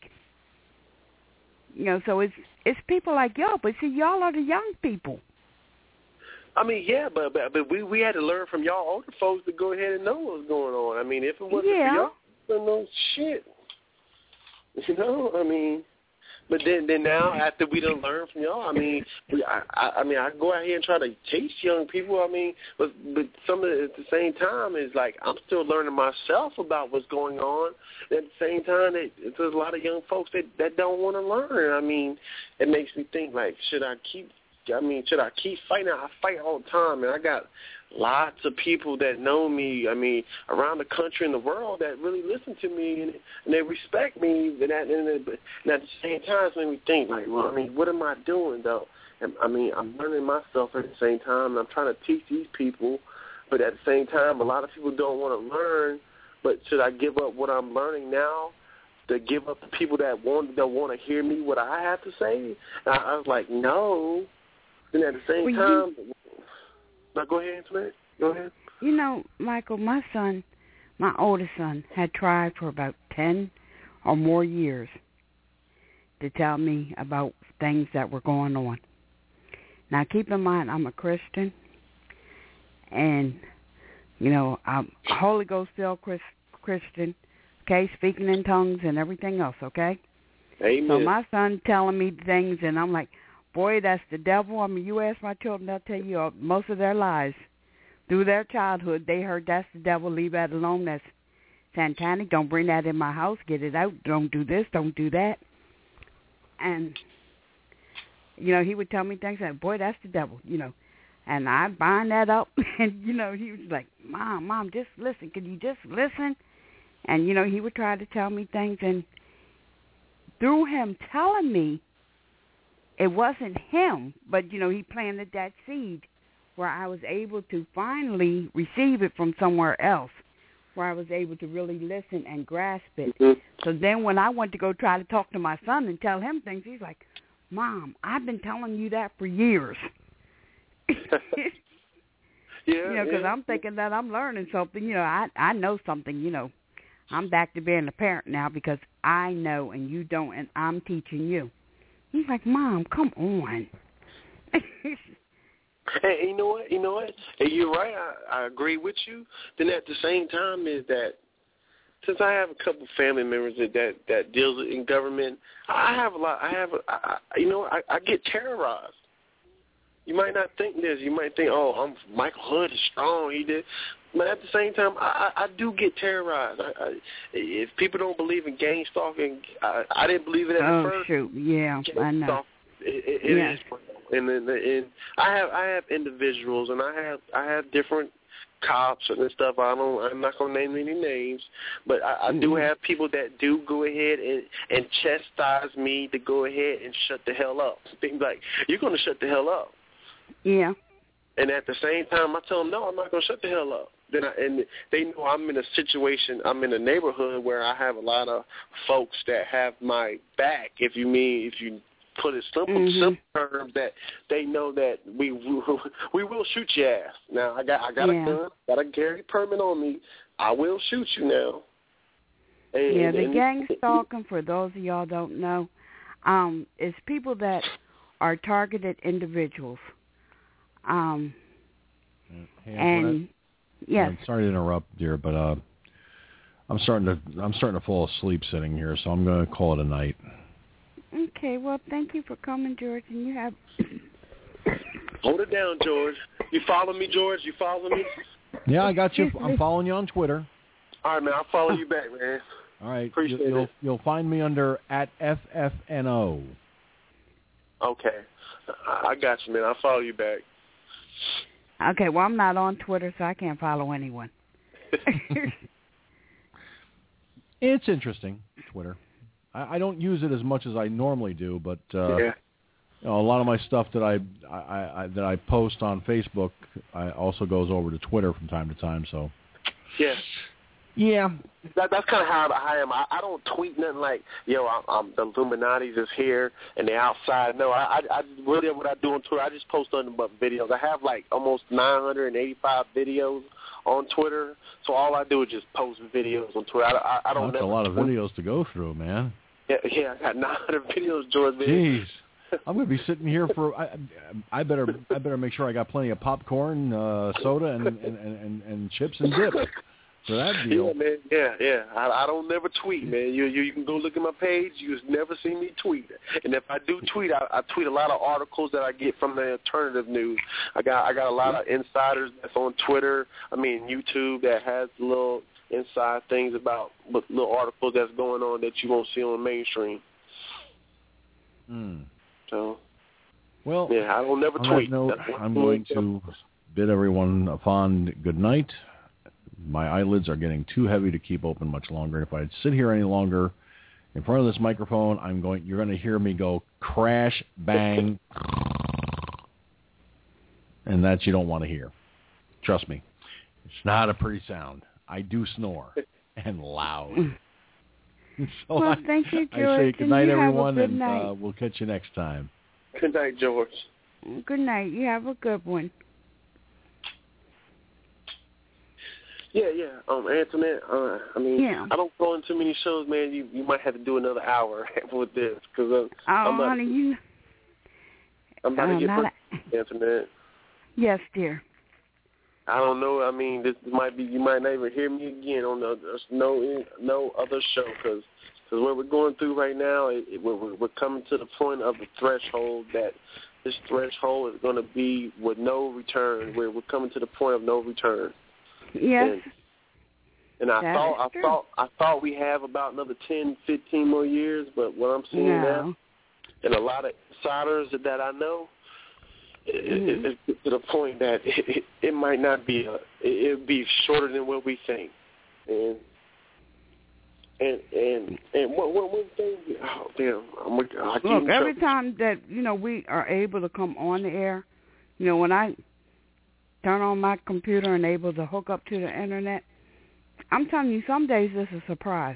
[SPEAKER 5] You know, so it's it's people like y'all, but see, y'all are the young people.
[SPEAKER 2] I mean, yeah, but but, but we, we had to learn from y'all older folks to go ahead and know what's going on. I mean, if it wasn't
[SPEAKER 5] yeah.
[SPEAKER 2] for y'all, we don't know shit. You know, I mean, but then, then now after we done learn from y'all, I mean, we, I, I, I mean, I go out here and try to teach young people. I mean, but but some of it at the same time is like I'm still learning myself about what's going on. At the same time, it, there's a lot of young folks that that don't want to learn. I mean, it makes me think like, should I keep? I mean, should I keep fighting? I fight all the time, and I got lots of people that know me, I mean, around the country and the world that really listen to me and, and they respect me. And at, and at the same time, it makes me think, like, well, I mean, what am I doing, though? And, I mean, I'm learning myself at the same time, and I'm trying to teach these people. But at the same time, a lot of people don't want to learn. But should I give up what I'm learning now to give up the people that want, that want to hear me, what I have to say? And I, I was like, no. And at the same
[SPEAKER 5] well,
[SPEAKER 2] time...
[SPEAKER 5] You-
[SPEAKER 2] Now, go ahead, Antoinette. Go ahead.
[SPEAKER 5] You know, Michael, my son, my oldest son, had tried for about ten or more years to tell me about things that were going on. Now, keep in mind, I'm a Christian, and, you know, I'm a Holy Ghost-filled Christian, okay, speaking in tongues and everything else, okay?
[SPEAKER 2] Amen.
[SPEAKER 5] So my son telling me things, and I'm like, boy, that's the devil. I mean, you ask my children, they'll tell you uh, most of their lives. Through their childhood, they heard that's the devil, leave that alone. That's satanic. Don't bring that in my house. Get it out. Don't do this. Don't do that. And, you know, he would tell me things like, boy, that's the devil, you know. And I'd bind that up. And, you know, he was like, Mom, Mom, just listen. Can you just listen? And, you know, he would try to tell me things. And through him telling me, it wasn't him, but, you know, he planted that seed where I was able to finally receive it from somewhere else, where I was able to really listen and grasp it. Mm-hmm. So then when I went to go try to talk to my son and tell him things, he's like, Mom, I've been telling you that for years.
[SPEAKER 2] yeah,
[SPEAKER 5] you know, because
[SPEAKER 2] yeah.
[SPEAKER 5] I'm thinking that I'm learning something. You know, I I know something, you know. I'm back to being a parent now because I know and you don't, and I'm teaching you. He's like, Mom, come on.
[SPEAKER 2] Hey, you know what? You know what? Hey, you're right. I, I agree with you. Then at the same time is that since I have a couple family members that that, that deals in government, I have a lot. I have, a, I, you know, I, I get terrorized. You might not think this. You might think, oh, I'm Michael Hood is strong. He did. But at the same time, I, I, I do get terrorized. I, I, if people don't believe in gang stalking, I, I didn't believe it at
[SPEAKER 5] oh,
[SPEAKER 2] first.
[SPEAKER 5] Oh, shoot. Yeah, I know.
[SPEAKER 2] Stalk, it, it,
[SPEAKER 5] yeah.
[SPEAKER 2] it is. And, and, and I have I have individuals, and I have I have different cops and stuff. I don't. I'm not gonna name any names, but I, I do have people that do go ahead and, and chastise me to go ahead and shut the hell up. Things like, you're gonna shut the hell up.
[SPEAKER 5] Yeah.
[SPEAKER 2] And at the same time, I tell them, no, I'm not gonna shut the hell up. Then I, and they know I'm in a situation. I'm in a neighborhood where I have a lot of folks that have my back. If you mean if you. Put it simple, mm-hmm. simple terms that they know that we we will shoot your ass. Now I got I got yeah. a gun, got a carry permit on me. I will shoot you now. And,
[SPEAKER 5] yeah, the
[SPEAKER 2] and,
[SPEAKER 5] gang stalking, for those of y'all don't know, um, is people that are targeted individuals. Um,
[SPEAKER 20] hey,
[SPEAKER 5] and yes,
[SPEAKER 20] I'm sorry to interrupt, dear, but uh, I'm starting to I'm starting to fall asleep sitting here, so I'm going to call it a night.
[SPEAKER 5] Okay, well, thank you for coming, George, and you have...
[SPEAKER 2] Hold it down, George. You follow me, George? You follow me?
[SPEAKER 20] Yeah, I got you. I'm following you on Twitter.
[SPEAKER 2] All right, man, I'll follow you back, man.
[SPEAKER 20] All right.
[SPEAKER 2] Appreciate
[SPEAKER 20] you'll,
[SPEAKER 2] it.
[SPEAKER 20] You'll find me under at F F N O.
[SPEAKER 2] Okay. I got you, man. I'll follow you back.
[SPEAKER 5] Okay, well, I'm not on Twitter, so I can't follow anyone.
[SPEAKER 20] It's interesting, Twitter. I don't use it as much as I normally do, but uh,
[SPEAKER 2] yeah.
[SPEAKER 20] you know, a lot of my stuff that I, I, I that I post on Facebook I also goes over to Twitter from time to time. So
[SPEAKER 2] yeah,
[SPEAKER 20] yeah,
[SPEAKER 2] that, that's kind of how I am. I, I don't tweet nothing like, yo, I'm, I'm, the Illuminati's is here and they're outside. No, I, I, I really what I do on Twitter, I just post nothing but videos. I have like almost nine hundred eighty-five videos on Twitter, so all I do is just post videos on Twitter. I, I, I don't.
[SPEAKER 20] That's
[SPEAKER 2] never
[SPEAKER 20] a lot of
[SPEAKER 2] tweet.
[SPEAKER 20] videos to go through, man.
[SPEAKER 2] Yeah, yeah, I got nine hundred videos, George. Man.
[SPEAKER 20] Jeez, I'm gonna be sitting here for. I, I better, I better make sure I got plenty of popcorn, uh, soda, and, and, and, and chips and dip for that deal.
[SPEAKER 2] Yeah, man. Yeah, yeah. I, I don't never tweet, man. You, you, you can go look at my page. You just never see me tweet. And if I do tweet, I, I tweet a lot of articles that I get from the alternative news. I got, I got a lot of insiders that's on Twitter. I mean, YouTube that has little inside things about little articles that's going on that you won't see on mainstream.
[SPEAKER 20] Mm.
[SPEAKER 2] So,
[SPEAKER 20] well,
[SPEAKER 2] yeah, I don't never
[SPEAKER 20] on
[SPEAKER 2] tweet.
[SPEAKER 20] That note, I'm going to bid everyone a fond good night. My eyelids are getting too heavy to keep open much longer. If I sit here any longer in front of this microphone, I'm going. You're going to hear me go crash, bang, and that you don't want to hear. Trust me, it's not a pretty sound. I do snore, and loud. So
[SPEAKER 5] well, thank you, George.
[SPEAKER 20] I say good night, everyone,
[SPEAKER 5] good
[SPEAKER 20] and
[SPEAKER 5] night.
[SPEAKER 20] Uh, we'll catch you next time.
[SPEAKER 2] Good night, George.
[SPEAKER 5] Good night. You have a good one.
[SPEAKER 2] Yeah, yeah. Um, Antoinette, uh, I mean,
[SPEAKER 5] yeah.
[SPEAKER 2] I don't go on too many shows, man. You you might have to do another hour with this because uh,
[SPEAKER 5] oh,
[SPEAKER 2] I'm not.
[SPEAKER 5] Honey, you.
[SPEAKER 2] I'm about
[SPEAKER 5] uh,
[SPEAKER 2] to get
[SPEAKER 5] not
[SPEAKER 2] a... Antoinette.
[SPEAKER 5] Yes, dear.
[SPEAKER 2] I don't know. I mean, this might be. You might not even hear me again on the there's no no other show because because what we're going through right now, it, it, we're we're coming to the point of the threshold that this threshold is going to be with no return. Where we're coming to the point of no return.
[SPEAKER 5] Yes.
[SPEAKER 2] And I
[SPEAKER 5] that
[SPEAKER 2] thought I
[SPEAKER 5] true.
[SPEAKER 2] thought I thought we have about another ten, fifteen more years, but what I'm seeing
[SPEAKER 5] no.
[SPEAKER 2] now, and a lot of insiders that I know,
[SPEAKER 5] mm-hmm.
[SPEAKER 2] it, it, to the point that it, it, it might not be a, it would be shorter than what we think, and and and and one one one thing. Oh damn! I'm, I keep
[SPEAKER 5] Look, every
[SPEAKER 2] trouble.
[SPEAKER 5] time that you know we are able to come on the air, you know when I turn on my computer and able to hook up to the internet, I'm telling you, some days it's a surprise.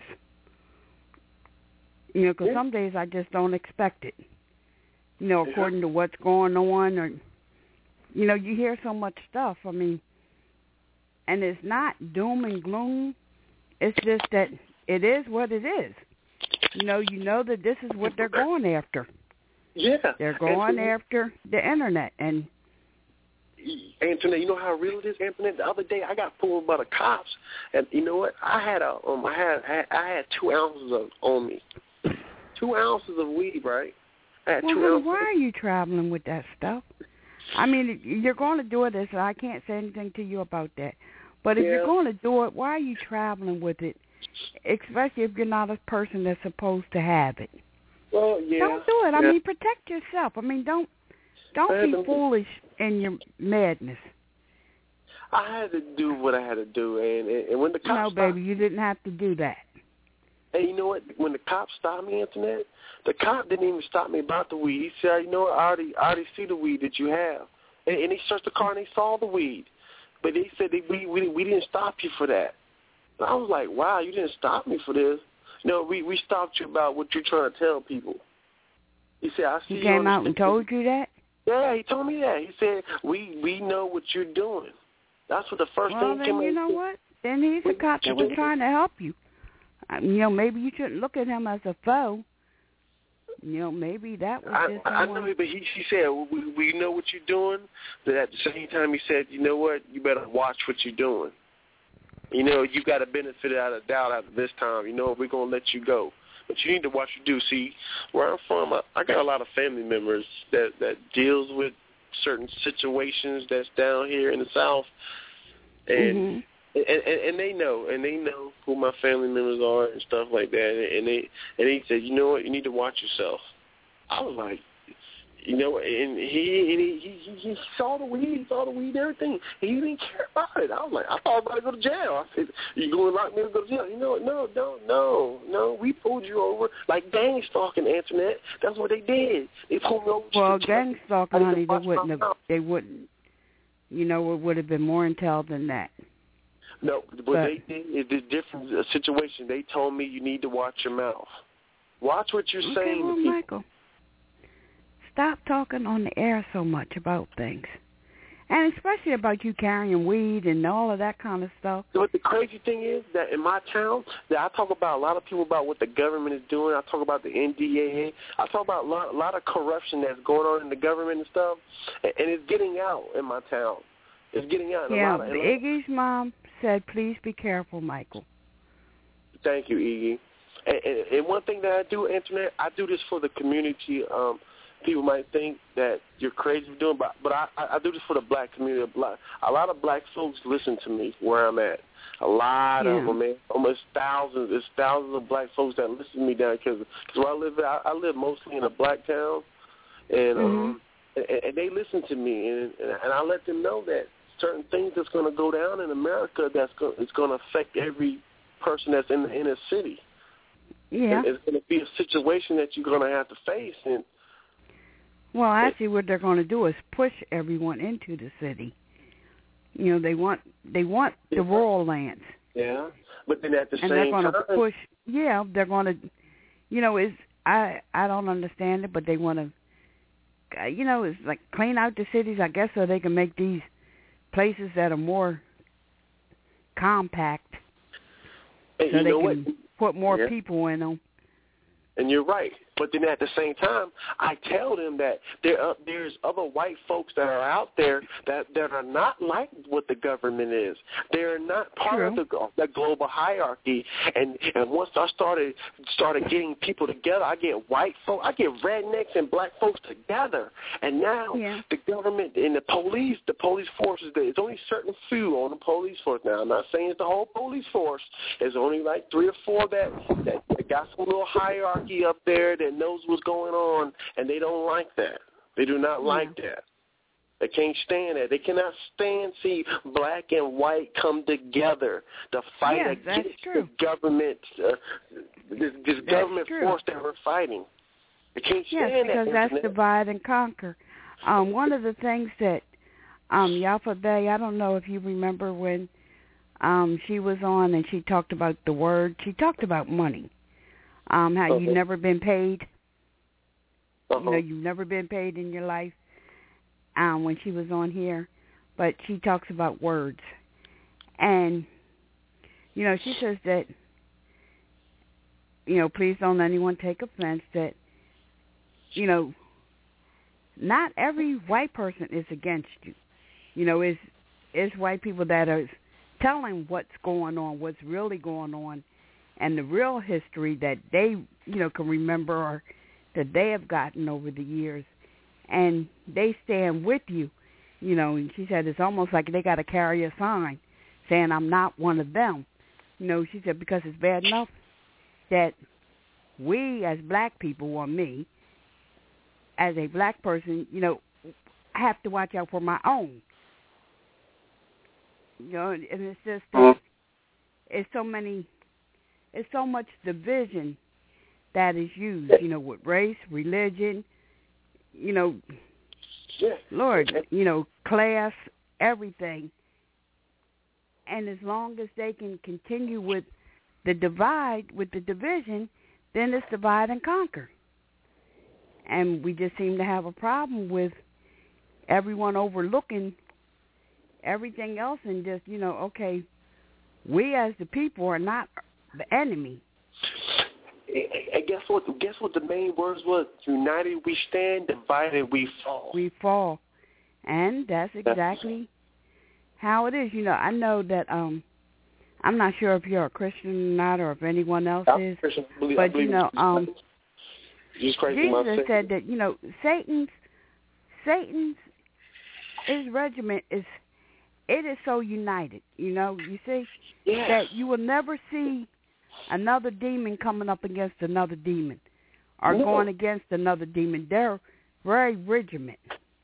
[SPEAKER 5] You know, because
[SPEAKER 2] yeah.
[SPEAKER 5] some days I just don't expect it. You know, according yeah. to what's going on, or you know, you hear so much stuff. I mean, and it's not doom and gloom. It's just that it is what it is. You know, you know that this is what they're going after.
[SPEAKER 2] Yeah,
[SPEAKER 5] they're going
[SPEAKER 2] and,
[SPEAKER 5] after the internet. And
[SPEAKER 2] Anthony, you know how real it is, Anthony. The other day I got pulled by the cops, and you know what? I had a um, I had I had two ounces of on me, two ounces of weed, right? I had
[SPEAKER 5] well,
[SPEAKER 2] two
[SPEAKER 5] honey,
[SPEAKER 2] ounces.
[SPEAKER 5] why are you traveling with that stuff? I mean, you're going to do it, so I can't say anything to you about that. But if
[SPEAKER 2] yeah.
[SPEAKER 5] you're going to do it, why are you traveling with it? Especially if you're not a person that's supposed to have it.
[SPEAKER 2] Well, yeah.
[SPEAKER 5] Don't do it. I
[SPEAKER 2] yeah.
[SPEAKER 5] mean, protect yourself. I mean, don't don't
[SPEAKER 2] I
[SPEAKER 5] be
[SPEAKER 2] to,
[SPEAKER 5] foolish in your madness.
[SPEAKER 2] I had to do what I had to do, and and, and when the cops
[SPEAKER 5] no,
[SPEAKER 2] stopped,
[SPEAKER 5] baby, you didn't have to do that.
[SPEAKER 2] And you know what? When the cops stopped me, Antoinette, the cop didn't even stop me about the weed. He said, "You know what? I already, I already see the weed that you have." And, and he searched the car and they saw the weed, but they said they, we, we we didn't stop you for that. And I was like, "Wow, you didn't stop me for this." No, we we stopped you about what you're trying to tell people. He said, "I see."
[SPEAKER 5] He
[SPEAKER 2] you
[SPEAKER 5] came out
[SPEAKER 2] the
[SPEAKER 5] and told you that?
[SPEAKER 2] Yeah, he told me that. He said, "We we know what you're doing." That's what the first
[SPEAKER 5] well,
[SPEAKER 2] thing
[SPEAKER 5] then
[SPEAKER 2] came out.
[SPEAKER 5] you know what? Then he's a cop that was trying to help you. Um, you know, maybe you shouldn't look at him as a foe. You know, maybe that was just
[SPEAKER 2] I, I know, but he, he said, we, we know what you're doing, but at the same time he said, you know what, you better watch what you're doing. You know, you got a benefit out of doubt after this time. You know, we're going to let you go. But you need to watch what you do. See, where I'm from, I, I got a lot of family members that, that deals with certain situations that's down here in the South. And,
[SPEAKER 5] mm-hmm.
[SPEAKER 2] and, and and they know, and they know who my family members are and stuff like that. And, and they and he said, you know what, you need to watch yourself. I was like, you know, and he and he, he, he saw the weed, he saw the weed, and everything. He didn't care about it. I was like, I thought I was about to go to jail. I said, you going to lock me up and go to jail? You know what? No, no, no, no. We pulled you over like gang stalking, Antoinette. That's what they did. They pulled me over.
[SPEAKER 5] Well, gang stalking, honey, they wouldn't have.
[SPEAKER 2] Mouth.
[SPEAKER 5] They wouldn't. You know, it would have been more intel than that.
[SPEAKER 2] No, what but, they did is a different uh, situation. They told me you need to watch your mouth. Watch what you're
[SPEAKER 5] okay,
[SPEAKER 2] saying
[SPEAKER 5] well,
[SPEAKER 2] to people.
[SPEAKER 5] Michael, stop talking on the air so much about things. And especially about you carrying weed and all of that kind of stuff.
[SPEAKER 2] But the crazy thing is that in my town, that I talk about a lot of people about what the government is doing. I talk about the N D A A. I talk about a lot, a lot of corruption that's going on in the government and stuff. And, and it's getting out in my town. It's getting out. In
[SPEAKER 5] yeah,
[SPEAKER 2] a lot of,
[SPEAKER 5] Iggy's mom said, please be careful, Michael.
[SPEAKER 2] Thank you, Iggy. And, and, and one thing that I do, Antoinette, I do this for the community. Um, people might think that you're crazy for doing, but but I, I do this for the black community. Black, a lot of black folks listen to me where I'm at. A lot
[SPEAKER 5] yeah.
[SPEAKER 2] of them, man. Almost thousands. There's thousands of black folks that listen to me down because where I live, I, I live mostly in a black town, and
[SPEAKER 5] mm-hmm.
[SPEAKER 2] um, and, and they listen to me, and and I let them know that certain things that's going to go down in America that's going it's going to affect every person that's in the inner city.
[SPEAKER 5] Yeah,
[SPEAKER 2] and it's going to be a situation that you're going to have to face. And
[SPEAKER 5] well, actually, what they're going to do is push everyone into the city. You know, they want they want the rural lands.
[SPEAKER 2] Yeah, but then at the
[SPEAKER 5] and
[SPEAKER 2] same
[SPEAKER 5] they're going
[SPEAKER 2] time,
[SPEAKER 5] to push. Yeah, they're going to. You know, is I I don't understand it, but they want to. You know, it's like clean out the cities, I guess, so they can make these places that are more compact,
[SPEAKER 2] hey,
[SPEAKER 5] so
[SPEAKER 2] you
[SPEAKER 5] they
[SPEAKER 2] know
[SPEAKER 5] can
[SPEAKER 2] what?
[SPEAKER 5] put more
[SPEAKER 2] yeah.
[SPEAKER 5] people in them.
[SPEAKER 2] And you're right. But then at the same time, I tell them that there uh, there's other white folks that are out there that, that are not like what the government is. They're not part True. of the, the global hierarchy. And and once I started started getting people together, I get white folks, I get rednecks and black folks together. And now yeah. the government and the police, the police forces, there's only certain few on the police force now. I'm not saying it's the whole police force. There's only like three or four that, that, that got some little hierarchy up there that knows what's going on, and they don't like that. They do not yeah. like that. They can't stand that. They cannot stand see black and white come together to fight
[SPEAKER 5] yes,
[SPEAKER 2] against
[SPEAKER 5] the
[SPEAKER 2] government, uh, this, this government
[SPEAKER 5] true.
[SPEAKER 2] force that we're fighting. They can't
[SPEAKER 5] yes,
[SPEAKER 2] stand
[SPEAKER 5] because
[SPEAKER 2] that.
[SPEAKER 5] that's divide and conquer. Um, one of the things that um, Yafa Bay, I don't know if you remember when um, she was on and she talked about the word, she talked about money. Um, how uh-huh. you've never been paid. Uh-huh. You know, you've never been paid in your life um, when she was on here. But she talks about words. And, you know, she says that, you know, please don't let anyone take offense that, you know, not every white person is against you. You know, it's, it's white people that are telling what's going on, what's really going on, and the real history that they, you know, can remember or that they have gotten over the years. And they stand with you, you know, and she said it's almost like they got to carry a sign saying I'm not one of them. You know, she said because it's bad enough that we as black people, or me, as a black person, you know, have to watch out for my own. You know, and it's just, uh, it's so many... It's so much division that is used, you know, with race, religion, you know, yeah. Lord, you know, class, everything. And as long as they can continue with the divide, with the division, then it's divide and conquer. And we just seem to have a problem with everyone overlooking everything else and just, you know, okay, we as the people are not the enemy.
[SPEAKER 2] And guess what? Guess what the main words was? United we stand, divided we fall.
[SPEAKER 5] We fall, and that's exactly how it is. You know, I know that. Um, I'm not sure if you're a Christian or not, or if anyone else
[SPEAKER 2] I'm
[SPEAKER 5] is.
[SPEAKER 2] Christian. I believe,
[SPEAKER 5] but
[SPEAKER 2] I believe
[SPEAKER 5] you know, um,
[SPEAKER 2] Jesus,
[SPEAKER 5] Jesus said that you know Satan's Satan's his regiment is. It is so united, you know, you see,
[SPEAKER 2] yeah.
[SPEAKER 5] that you will never see another demon coming up against another demon or
[SPEAKER 2] no.
[SPEAKER 5] going against another demon. They're very regiment.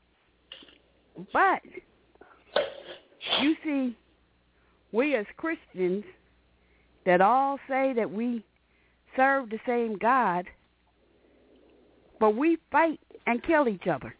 [SPEAKER 5] But you see, we as Christians that all say that we serve the same God, but we fight and kill each other.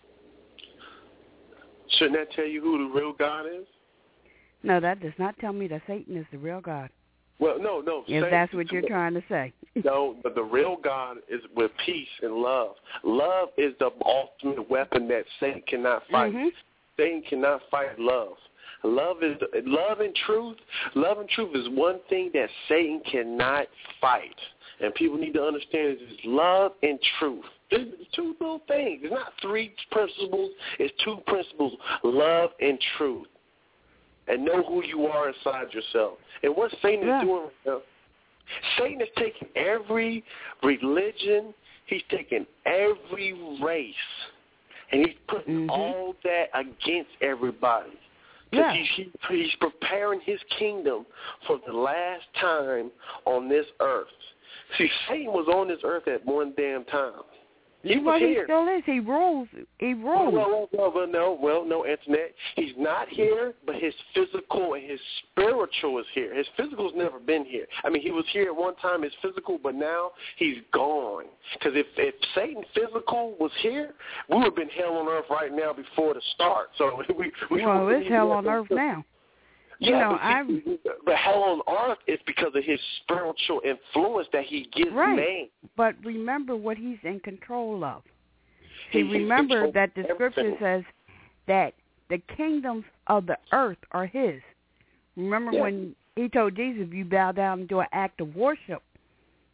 [SPEAKER 2] Shouldn't that tell you who the real God is?
[SPEAKER 5] No, that does not tell me that Satan is the real God.
[SPEAKER 2] Well, no, no.
[SPEAKER 5] If
[SPEAKER 2] Satan,
[SPEAKER 5] that's what you're trying to say.
[SPEAKER 2] No, but the real God is with peace and love. Love is the ultimate weapon that Satan cannot fight.
[SPEAKER 5] Mm-hmm.
[SPEAKER 2] Satan cannot fight love. Love is love and truth. Love and truth is one thing that Satan cannot fight. And people need to understand is love and truth. It's two little things. It's not three principles. It's two principles, love and truth. And know who you are inside yourself. And what Satan
[SPEAKER 5] yeah.
[SPEAKER 2] is doing right now, Satan is taking every religion, he's taking every race, and he's putting
[SPEAKER 5] mm-hmm.
[SPEAKER 2] all that against everybody. Because
[SPEAKER 5] yeah.
[SPEAKER 2] he's, he's preparing his kingdom for the last time on this earth. See, Satan was on this earth at one damn time. He was
[SPEAKER 5] well,
[SPEAKER 2] here.
[SPEAKER 5] He still is. He rules. He rules.
[SPEAKER 2] Well, well, well, no, well, no, Internet. He's not here, but his physical and his spiritual is here. His physical's never been here. I mean, he was here at one time, his physical, but now he's gone. Because if, if Satan physical was here, we would have been hell on earth right now before the start. So we, we
[SPEAKER 5] well, it's hell on earth now. You
[SPEAKER 2] yeah,
[SPEAKER 5] know,
[SPEAKER 2] but,
[SPEAKER 5] I'm.
[SPEAKER 2] But hell on earth is because of his spiritual influence that he gives
[SPEAKER 5] right.
[SPEAKER 2] man.
[SPEAKER 5] But remember what he's in control of. See, remember that the scripture says that the kingdoms of the earth are his. Remember
[SPEAKER 2] yeah.
[SPEAKER 5] when he told Jesus, if you bow down and do an act of worship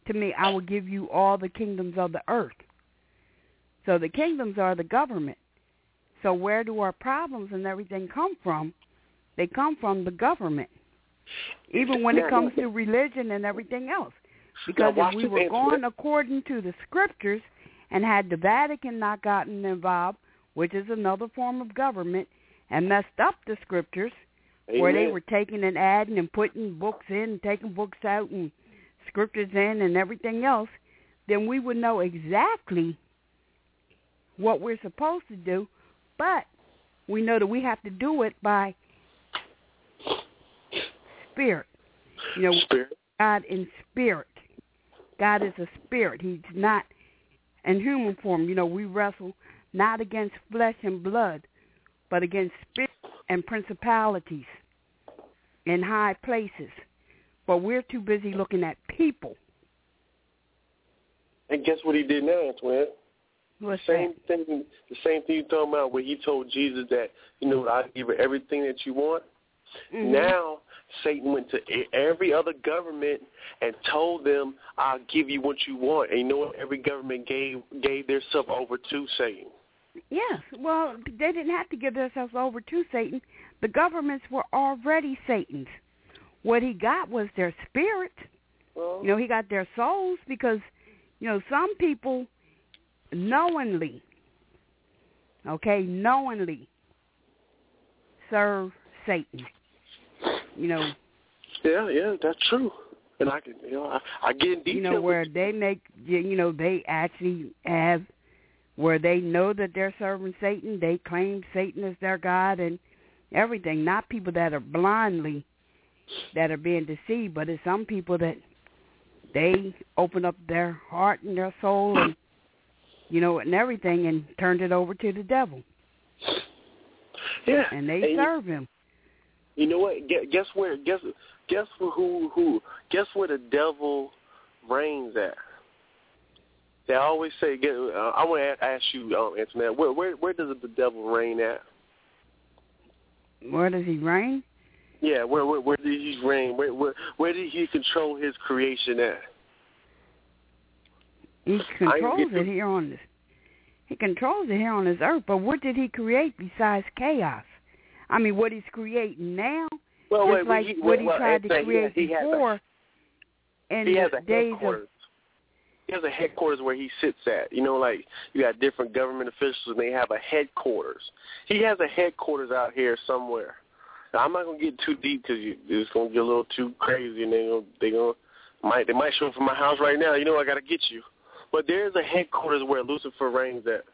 [SPEAKER 5] to me, I will give you all the kingdoms of the earth. So the kingdoms are the government. So where do our problems and everything come from? They come from the government, even when it comes to religion and everything else. Because if we were going according to the scriptures and had the Vatican not gotten involved, which is another form of government, and messed up the scriptures, Amen. Where they were taking and adding and putting books in and taking books out and scriptures in and everything else, then we would know exactly what we're supposed to do, but we know that we have to do it by spirit. You know, spirit. God in spirit. God is a spirit. He's not in human form. You know, we wrestle not against flesh and blood, but against spirit and principalities in high places. But we're too busy looking at people.
[SPEAKER 2] And guess what he did now, Antoinette?
[SPEAKER 5] What's
[SPEAKER 2] the same
[SPEAKER 5] that?
[SPEAKER 2] thing. The same thing you're talking about, where he told Jesus that, you know, I give you everything that you want. Mm-hmm. Now Satan went to every other government and told them, "I'll give you what you want." And you know what? Every government gave gave their stuff over to Satan.
[SPEAKER 5] Yes. Well, they didn't have to give themselves over to Satan. The governments were already Satan's. What he got was their spirit. Well, you know, he got their souls because, you know, some people knowingly, okay, knowingly serve Satan. You know.
[SPEAKER 2] Yeah, yeah, that's true. And I can, you know, I, I get in detail.
[SPEAKER 5] You know, where they make, you know, they actually have, where they know that they're serving Satan, they claim Satan as their God and everything. Not people that are blindly, that are being deceived, but it's some people that they open up their heart and their soul and, you know, and everything and turned it over to the devil.
[SPEAKER 2] Yeah.
[SPEAKER 5] And they and serve
[SPEAKER 2] you,
[SPEAKER 5] him.
[SPEAKER 2] You know what? Guess where? Guess guess who? Who? Guess where the devil reigns at? They always say. Get, uh, I want to ask you, um, Antoinette. Where, where where does the devil reign at?
[SPEAKER 5] Where does he reign?
[SPEAKER 2] Yeah. Where where where did he reign? Where where where did he control his creation at?
[SPEAKER 5] He controls it here on this. He controls it here on this earth. But what did he create besides chaos? I mean, what he's creating now,
[SPEAKER 2] well,
[SPEAKER 5] just
[SPEAKER 2] wait,
[SPEAKER 5] like
[SPEAKER 2] he,
[SPEAKER 5] what he
[SPEAKER 2] well,
[SPEAKER 5] tried to create
[SPEAKER 2] he has,
[SPEAKER 5] before
[SPEAKER 2] he
[SPEAKER 5] in
[SPEAKER 2] has
[SPEAKER 5] the
[SPEAKER 2] a
[SPEAKER 5] days of...
[SPEAKER 2] He has a headquarters where he sits at. You know, like you got different government officials, and they have a headquarters. He has a headquarters out here somewhere. Now, I'm not gonna get too deep because it's gonna get a little too crazy, and they gonna they gonna might they might show up from my house right now. You know, I gotta get you. But there's a headquarters where Lucifer reigns at.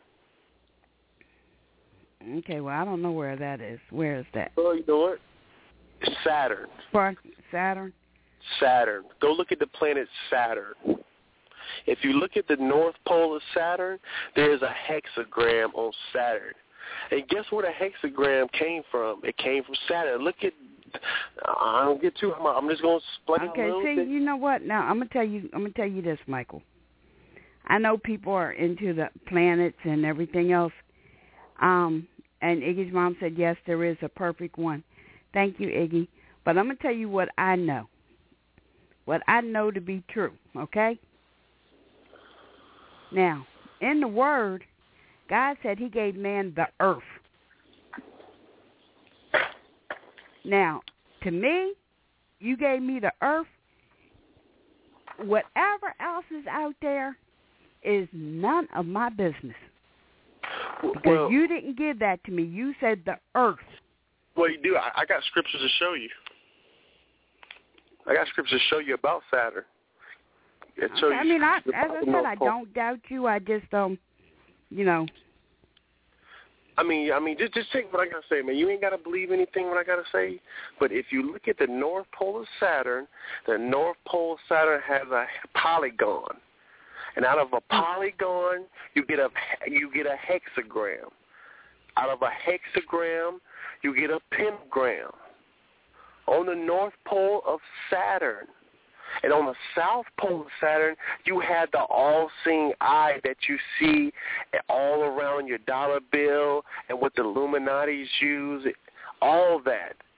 [SPEAKER 5] Okay, well, I don't know where that is. Where is that?
[SPEAKER 2] Oh, you know what? Saturn.
[SPEAKER 5] What? Saturn?
[SPEAKER 2] Saturn. Go look at the planet Saturn. If you look at the North Pole of Saturn, there's a hexagram on Saturn. And guess where the hexagram came from? It came from Saturn. Look at, I don't get too, I'm just going to explain
[SPEAKER 5] okay,
[SPEAKER 2] a little
[SPEAKER 5] see,
[SPEAKER 2] bit.
[SPEAKER 5] You know what? Now, I'm going to tell you, I'm going to tell you this, Michael. I know people are into the planets and everything else. Um, and Iggy's mom said, yes, there is a perfect one. Thank you, Iggy. But I'm going to tell you what I know. What I know to be true, okay? Now, in the Word, God said he gave man the earth. Now, to me, you gave me the earth. Whatever else is out there is none of my business. Because
[SPEAKER 2] well,
[SPEAKER 5] you didn't give that to me. You said the earth.
[SPEAKER 2] Well, you do. I, I got scriptures to show you. I got scriptures to show you about Saturn.
[SPEAKER 5] Okay. You I mean, I, as I said, I don't doubt you. I just, um, you know.
[SPEAKER 2] I mean, I mean, just just take what I gotta say, man. You ain't gotta believe anything what I gotta say. But if you look at the North Pole of Saturn, the North Pole of Saturn has a polygon, and out of a polygon, you get a you get a hexagram. Out of a hexagram, you get a pentagram. On the North Pole of Saturn. And on the South Pole of Saturn, you had the all-seeing eye that you see all around your dollar bill and what the Illuminati's use, all that.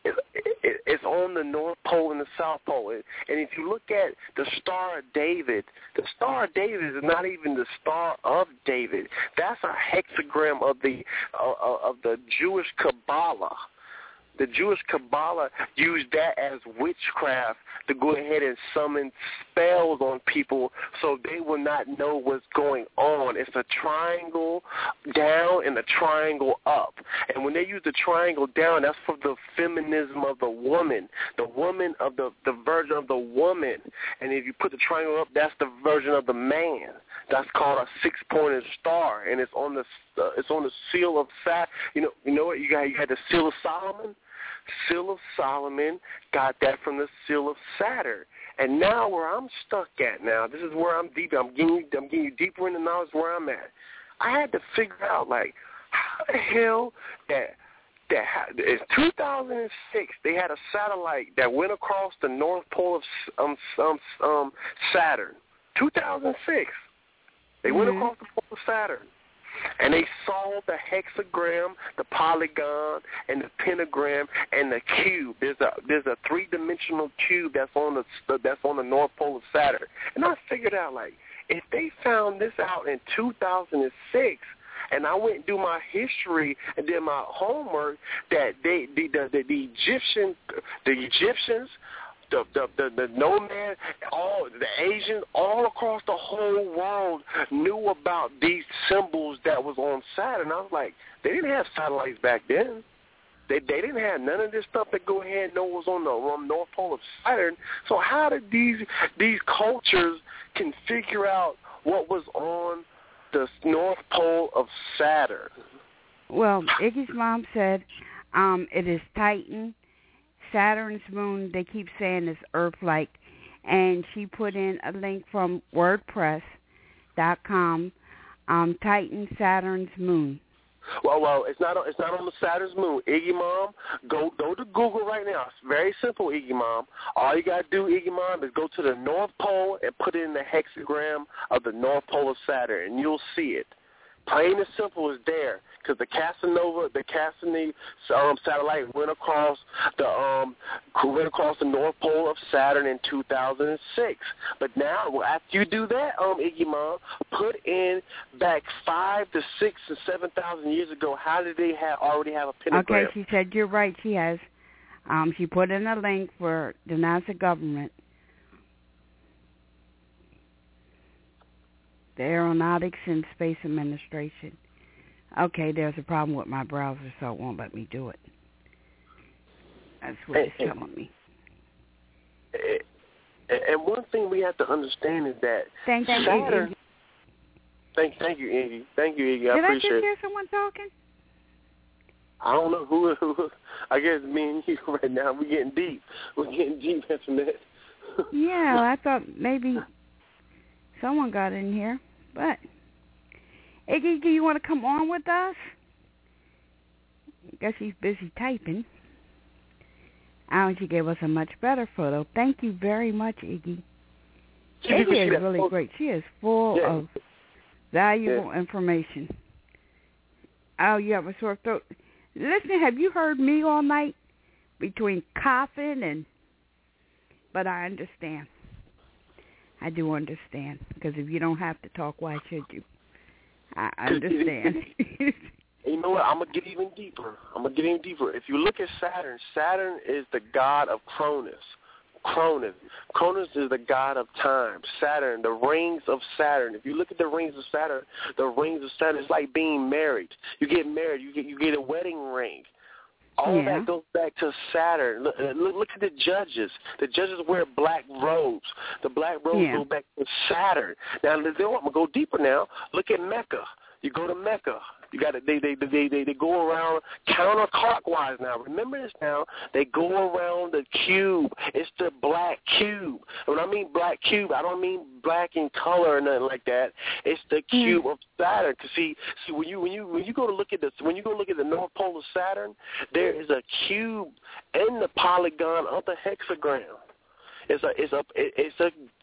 [SPEAKER 2] It, it, it's on the North Pole and the South Pole. And if you look at the Star of David, the Star of David is not even the Star of David. That's a hexagram of the uh, of the Jewish Kabbalah. The Jewish Kabbalah used that as witchcraft to go ahead and summon spells on people so they will not know what's going on. It's a triangle down and a triangle up. And when they use the triangle down, that's for the feminism of the woman, the woman of the, the version of the woman. And if you put the triangle up, that's the version of the man. That's called a six-pointed star, and it's on the uh, it's on the seal of Saturn. You know, you know what? You got you had the seal of Solomon. Seal of Solomon got that from the seal of Saturn. And now where I'm stuck at now, this is where I'm deep. I'm getting you, I'm getting you deeper in the knowledge where I'm at. I had to figure out, like, how the hell that that in two thousand six they had a satellite that went across the North Pole of um, um, um, Saturn. two thousand six. They went mm-hmm. across the pole of Saturn, and they saw the hexagram, the polygon, and the pentagram, and the cube. There's a there's a three-dimensional cube that's on the that's on the North Pole of Saturn. And I figured out, like, if they found this out in two thousand six, and I went and do my history and did my homework, that they the the, the, the Egyptian the Egyptians. The, the the the nomad, all the Asians, all across the whole world knew about these symbols that was on Saturn. I was like, they didn't have satellites back then. They they didn't have none of this stuff that go ahead and know was on the um, North Pole of Saturn. So how did these these cultures can figure out what was on the North Pole of Saturn?
[SPEAKER 5] Well, Iggy's mom said um, it is Titan. Saturn's moon, they keep saying is Earth-like, and she put in a link from WordPress dot com, um, Titan, Saturn's moon.
[SPEAKER 2] Well, well, it's not. It's not on the Saturn's moon. Iggy Mom, go go to Google right now. It's very simple, Iggy Mom. All you gotta do, Iggy Mom, is go to the North Pole and put in the hexagram of the North Pole of Saturn, and you'll see it. Plain and simple is there, because the Casanova, the Cassini um, satellite went across the um went across the North Pole of Saturn in two thousand six. But now, well, after you do that, um, Iggy Mom, put in back five to six to seven thousand years ago. How did they have already have a pentagram?
[SPEAKER 5] Okay, she said you're right. She has. Um, she put in a link for the NASA government. The Aeronautics and Space Administration. Okay, there's a problem with my browser, so it won't let me do it. That's what
[SPEAKER 2] and,
[SPEAKER 5] it's telling me.
[SPEAKER 2] And, and one thing we have to understand is that
[SPEAKER 5] thank
[SPEAKER 2] Saturn...
[SPEAKER 5] You,
[SPEAKER 2] thank, thank you, Iggy. Thank you, Iggy. I
[SPEAKER 5] Did
[SPEAKER 2] appreciate it.
[SPEAKER 5] Did I just hear someone talking?
[SPEAKER 2] I don't know who, who. I guess me and you right now, we're getting deep. We're getting deep, Internet.
[SPEAKER 5] Yeah, I thought maybe... someone got in here, but Iggy, do you want to come on with us? I guess he's busy typing. Oh, she gave us a much better photo. Thank you very much, Iggy. Iggy is really great. She is full yeah. of valuable yeah. information. Oh, you have a sore throat. Listen, have you heard me all night between coughing and... But I understand. I do understand, because if you don't have to talk, why should you? I understand.
[SPEAKER 2] You know what? I'm going to get even deeper. I'm going to get even deeper. If you look at Saturn, Saturn is the god of Cronus. Cronus. Cronus is the god of time. Saturn, the rings of Saturn. If you look at the rings of Saturn, the rings of Saturn is like being married. You get married. You get you get a wedding ring. All yeah. that goes back to Saturn. Look, look, look at the judges. The judges wear black robes. The black robes
[SPEAKER 5] yeah.
[SPEAKER 2] go back to Saturn. Now, I'm going to go deeper now. Look at Mecca. You go to Mecca. You got to, they, they they they they go around counterclockwise now. Remember this now. They go around the cube. It's the black cube. When I mean black cube, I don't mean black in color or nothing like that. It's the cube mm. of Saturn. Cause see, see when you when you when you go to look at this, when you go look at the North Pole of Saturn, there is a cube in the polygon of the hexagram. It's a it's a it's a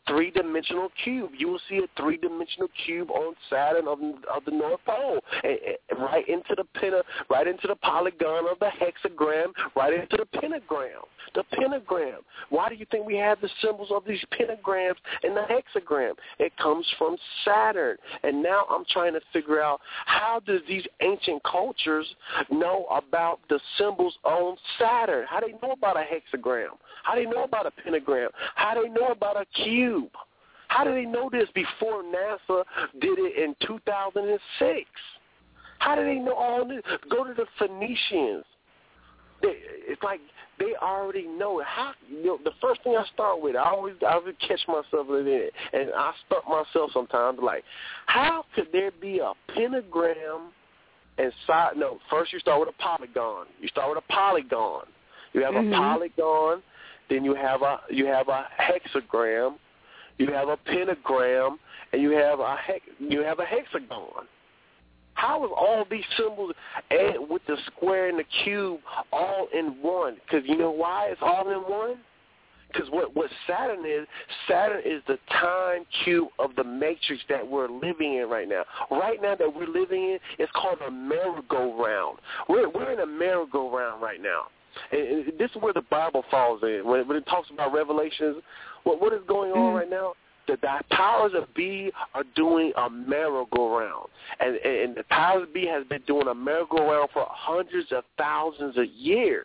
[SPEAKER 2] three-dimensional cube. You will see a three-dimensional cube on Saturn of, of the North Pole, and, and right into the penta, right into the polygon of the hexagram, right into the pentagram. The pentagram. Why do you think we have the symbols of these pentagrams in the hexagram? It comes from Saturn. And now I'm trying to figure out, how do these ancient cultures know about the symbols on Saturn? How do they know about a hexagram? How do they know about a pentagram? How do they know about a cube? How do they know this before NASA did it in two thousand six? How do they know all this? Go to the Phoenicians. They, it's like they already know it. How, you know, the first thing I start with, I always, I always catch myself in it, and I start myself sometimes like, how could there be a pentagram and side? No, first you start with a polygon. You start with a polygon. You have mm-hmm. a polygon, then you have a you have a hexagram, you have a pentagram, and you have a hex, you have a hexagon. How is all these symbols and with the square and the cube all in one? Because you know why it's all in one? Because what, what Saturn is, Saturn is the time cube of the matrix that we're living in right now. Right now that we're living in, it's called a merry-go-round. We're, we're in a merry-go-round right now. And, and this is where the Bible falls in. When, when it talks about Revelations, what, what is going on mm-hmm. right now? The, the powers of B are doing a merry-go-round. And, and the powers of B has been doing a merry-go-round for hundreds of thousands of years.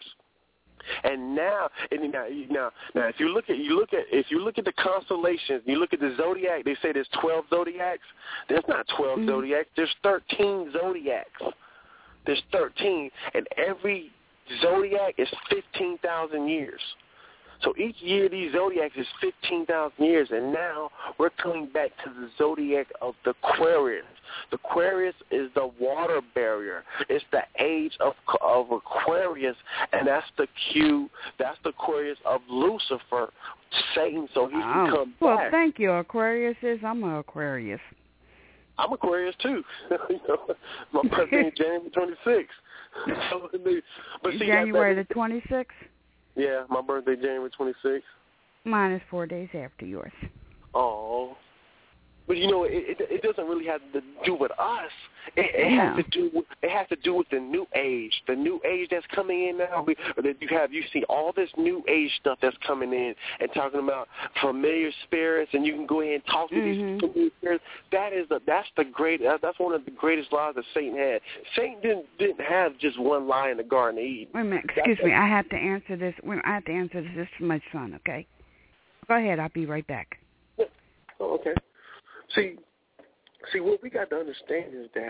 [SPEAKER 2] And now, and now, now, now, if you look at you look at if you look at the constellations, you look at the zodiac. They say there's twelve zodiacs. There's not twelve mm-hmm. zodiacs. There's thirteen zodiacs. There's thirteen, and every zodiac is fifteen thousand years. So each year these zodiacs is fifteen thousand years, and now we're coming back to the zodiac of the Aquarius. The Aquarius is the water barrier. It's the age of of Aquarius, and that's the cue. That's the Aquarius of Lucifer, Satan, so he oh. can come
[SPEAKER 5] well,
[SPEAKER 2] back.
[SPEAKER 5] Well, thank you, Aquarius. Is I'm an Aquarius.
[SPEAKER 2] I'm Aquarius too. You know, my birthday is January twenty-sixth. So, but see,
[SPEAKER 5] January the twenty-sixth?
[SPEAKER 2] Yeah, my birthday January twenty-sixth.
[SPEAKER 5] Mine is four days after yours.
[SPEAKER 2] Oh. But you know, it, it it doesn't really have to do with us. It, it no. has to do with, it has to do with the new age, the new age that's coming in now. We, that you have you see all this new age stuff that's coming in and talking about familiar spirits, and you can go ahead and talk to mm-hmm. these familiar spirits. That is the that's the great that's one of the greatest lies that Satan had. Satan didn't didn't have just one lie in the Garden of Eden.
[SPEAKER 5] Wait a minute, excuse that's me. I have to answer this. I have to answer this. This is my son. Okay, go ahead. I'll be right back.
[SPEAKER 2] Yeah. Oh, okay. See, see, what we got to understand is that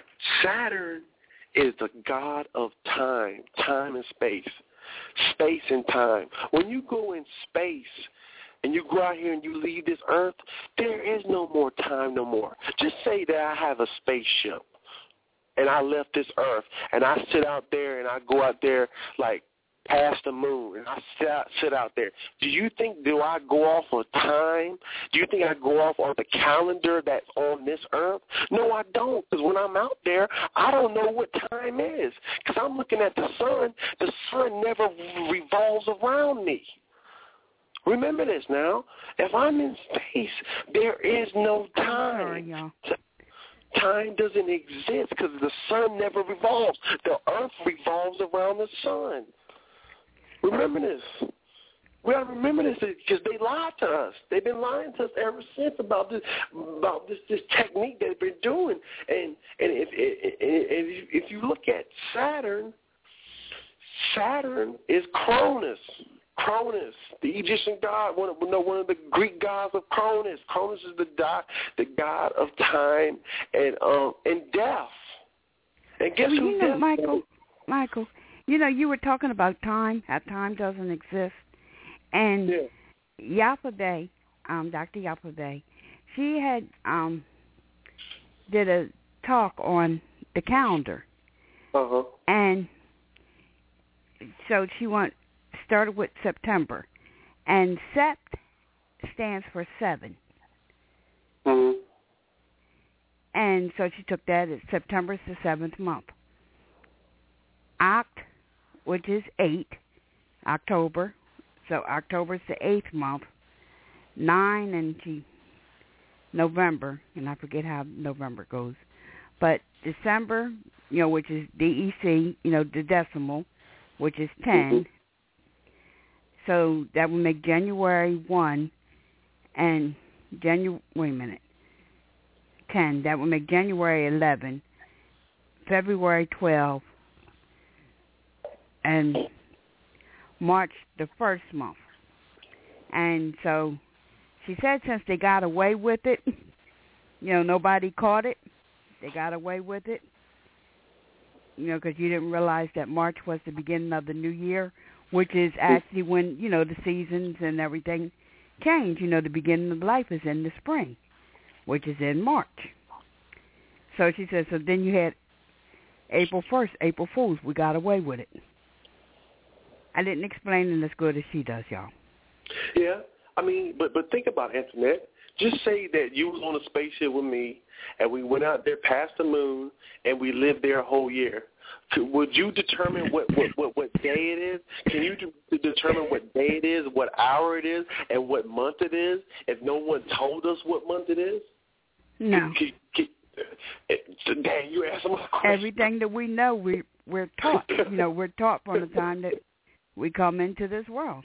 [SPEAKER 2] Saturn is the god of time, time and space, space and time. When you go in space and you go out here and you leave this earth, there is no more time no more. Just say that I have a spaceship and I left this earth and I sit out there and I go out there like past the moon, and I sit out, sit out there. Do you think, do I go off of time? Do you think I go off on the calendar that's on this earth? No, I don't, because when I'm out there, I don't know what time is, because I'm looking at the sun. The sun never revolves around me. Remember this now. If I'm in space, there is no time. Time doesn't exist because the sun never revolves. The earth revolves around the sun. Remember this. We got to remember this because they lied to us. They've been lying to us ever since about this about this, this technique they've been doing. And and if, if if you look at Saturn, Saturn is Cronus. Cronus, the Egyptian god, one of, no, one of the Greek gods of Cronus. Cronus is the god, the god of time and um and death. And guess
[SPEAKER 5] well,
[SPEAKER 2] who?
[SPEAKER 5] You know, Michael, Michael. You know, you were talking about time, how time doesn't exist. And yeah. Yapabay, um, Doctor Yapabay, she had um, did a talk on the calendar.
[SPEAKER 2] Uh-huh.
[SPEAKER 5] And so she went, started with September. And Sept stands for seven.
[SPEAKER 2] Mm-hmm.
[SPEAKER 5] And so she took that as September's the seventh month. Oct, which is eight, October. So October's the eighth month. nine into November, and I forget how November goes, but December, you know, which is D E C, you know, the decimal, which is ten. Mm-hmm. So that would make January first and January, wait a minute, ten. That would make January eleventh, February twelfth, and March the first month. And so she said since they got away with it, you know, nobody caught it, they got away with it, you know, because you didn't realize that March was the beginning of the new year, which is actually when, you know, the seasons and everything change. You know, the beginning of life is in the spring, which is in March. So she said, so then you had April first, April Fools. We got away with it. I didn't explain it as good as she does, y'all.
[SPEAKER 2] Yeah, I mean, but but think about it, Antoinette. Just say that you was on a spaceship with me, and we went out there past the moon, and we lived there a whole year. Would you determine what, what, what, what day it is? Can you de- determine what day it is, what hour it is, and what month it is, if no one told us what month it is?
[SPEAKER 5] No.
[SPEAKER 2] Can, can, can, dang, you asked my question.
[SPEAKER 5] Everything that we know, we, we're taught. You know, we're taught from the time that we come into this world.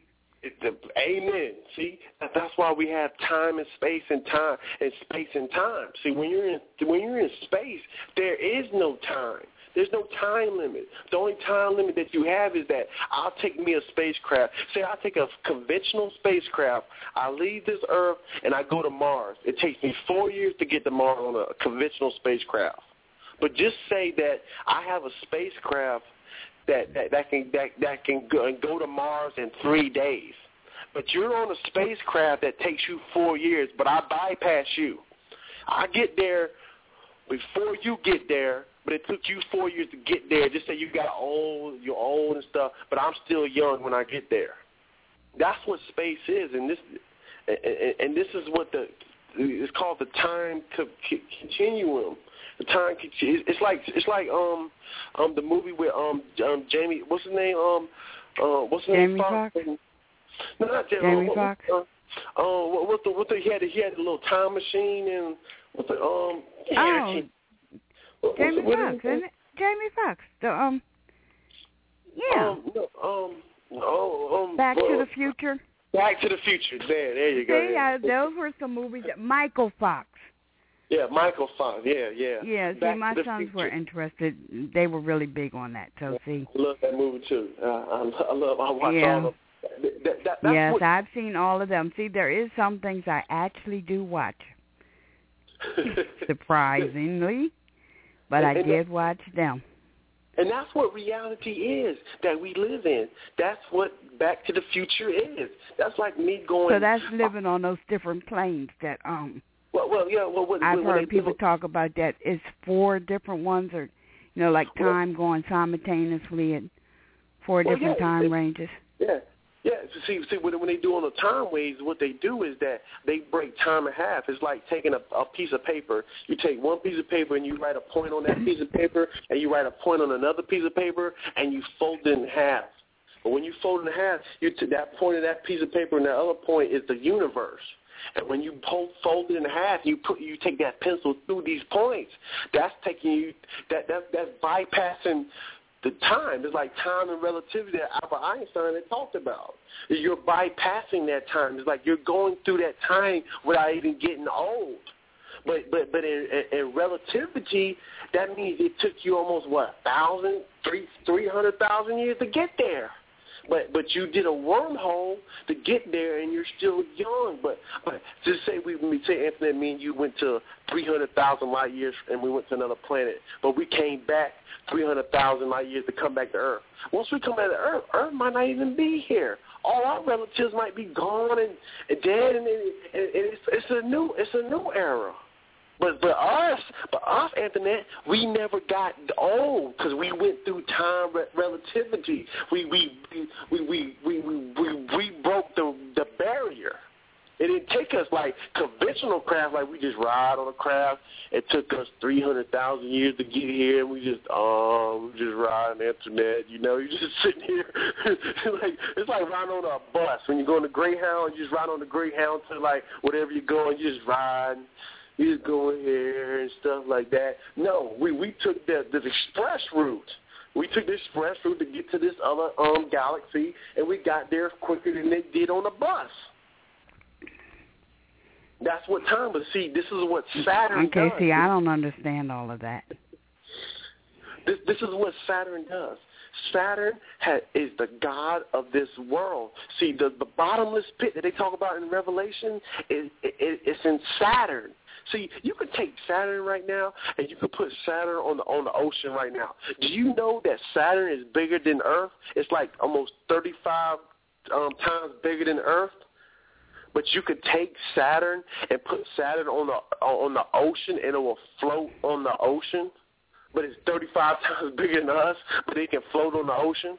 [SPEAKER 2] Amen. See, that's why we have time and space and time and space and time. See, when you're in when you're in space, there is no time. There's no time limit. The only time limit that you have is that I'll take me a spacecraft. Say I'll take a conventional spacecraft. I leave this Earth and I go to Mars. It takes me four years to get to Mars on a conventional spacecraft. But just say that I have a spacecraft That, that that can that that can go, go to Mars in three days, but you're on a spacecraft that takes you four years. But I bypass you. I get there before you get there, but it took you four years to get there. Just say you got old, you're old and stuff, but I'm still young when I get there. That's what space is, and this and, and this is what the it's called the time continuum. The time it's like it's like um um the movie with um um Jamie what's his name um uh what's his
[SPEAKER 5] Jamie
[SPEAKER 2] name
[SPEAKER 5] Foxx?
[SPEAKER 2] No, not Jamie,
[SPEAKER 5] Jamie
[SPEAKER 2] what,
[SPEAKER 5] Foxx.
[SPEAKER 2] Uh, uh, what, what the what the he had he had a little time machine and what the um
[SPEAKER 5] oh
[SPEAKER 2] what,
[SPEAKER 5] Jamie
[SPEAKER 2] what,
[SPEAKER 5] Foxx, isn't it? Jamie Foxx. The um yeah.
[SPEAKER 2] Um no, um oh um
[SPEAKER 5] Back
[SPEAKER 2] well,
[SPEAKER 5] to the Future.
[SPEAKER 2] Back to the Future. There, there you go.
[SPEAKER 5] See, uh, those were some movies that Michael Fox.
[SPEAKER 2] Yeah, Michael Fox. Yeah, yeah.
[SPEAKER 5] Yeah, see,
[SPEAKER 2] Back
[SPEAKER 5] my
[SPEAKER 2] to the
[SPEAKER 5] sons
[SPEAKER 2] Future.
[SPEAKER 5] were interested. They were really big on that. So, see.
[SPEAKER 2] I love that movie, too. Uh, I, I love I watch
[SPEAKER 5] yeah.
[SPEAKER 2] all of that, that, that, that's
[SPEAKER 5] Yes,
[SPEAKER 2] what,
[SPEAKER 5] I've seen all of them. See, there is some things I actually do watch. Surprisingly. But I
[SPEAKER 2] and
[SPEAKER 5] did
[SPEAKER 2] that,
[SPEAKER 5] watch them.
[SPEAKER 2] And that's what reality is that we live in. That's what Back to the Future is. That's like me going...
[SPEAKER 5] So that's living on those different planes that... um.
[SPEAKER 2] Well, well, yeah. Well, what,
[SPEAKER 5] I've
[SPEAKER 2] when
[SPEAKER 5] heard
[SPEAKER 2] they
[SPEAKER 5] people
[SPEAKER 2] live,
[SPEAKER 5] talk about that. It's four different ones, or you know, like time going simultaneously at four
[SPEAKER 2] well,
[SPEAKER 5] different
[SPEAKER 2] yeah,
[SPEAKER 5] time
[SPEAKER 2] it,
[SPEAKER 5] ranges.
[SPEAKER 2] Yeah, yeah. So see, see, when, when they do on the time waves, what they do is that they break time in half. It's like taking a, a piece of paper. You take one piece of paper and you write a point on that piece of paper, and you write a point on another piece of paper, and you fold it in half. But when you fold it in half, you to that point of that piece of paper and that other point is the universe. And when you fold it in half, you put you take that pencil through these points. That's taking you that that that's bypassing the time. It's like time and relativity that Albert Einstein had talked about. You're bypassing that time. It's like you're going through that time without even getting old. But but but in, in, in relativity, that means it took you almost what a thousand, three three hundred thousand years to get there. But but you did a wormhole to get there, and you're still young. But but just say we say Anthony, me and you went to three hundred thousand light years, and we went to another planet. But we came back three hundred thousand light years to come back to Earth. Once we come back to Earth, Earth might not even be here. All our relatives might be gone and, and dead, and, and, and it's it's a new it's a new era. But but us, but us, Antoinette, we never got old because we went through time re- relativity. We we we we we we, we, we broke the the barrier. It didn't take us like conventional craft, like we just ride on a craft. It took us three hundred thousand years to get here, and we just, um, we just ride on the internet, you know. You're just sitting here. like It's like riding on a bus. When you go on the Greyhound, you just ride on the Greyhound to, like, whatever you're going, you just ride. You just go in here and stuff like that. No, we, we took the, the express route. We took the express route to get to this other um galaxy, and we got there quicker than they did on the bus. That's what time, but see, this is what Saturn
[SPEAKER 5] okay,
[SPEAKER 2] does.
[SPEAKER 5] Okay, see, I don't understand all of that.
[SPEAKER 2] This this is what Saturn does. Saturn ha, is the god of this world. See, the, the bottomless pit that they talk about in Revelation, is it, it, it's in Saturn. See, you could take Saturn right now, and you could put Saturn on the on the ocean right now. Do you know that Saturn is bigger than Earth? It's like almost thirty-five um, times bigger than Earth. But you could take Saturn and put Saturn on the on the ocean, and it will float on the ocean. But it's thirty-five times bigger than us, but it can float on the ocean.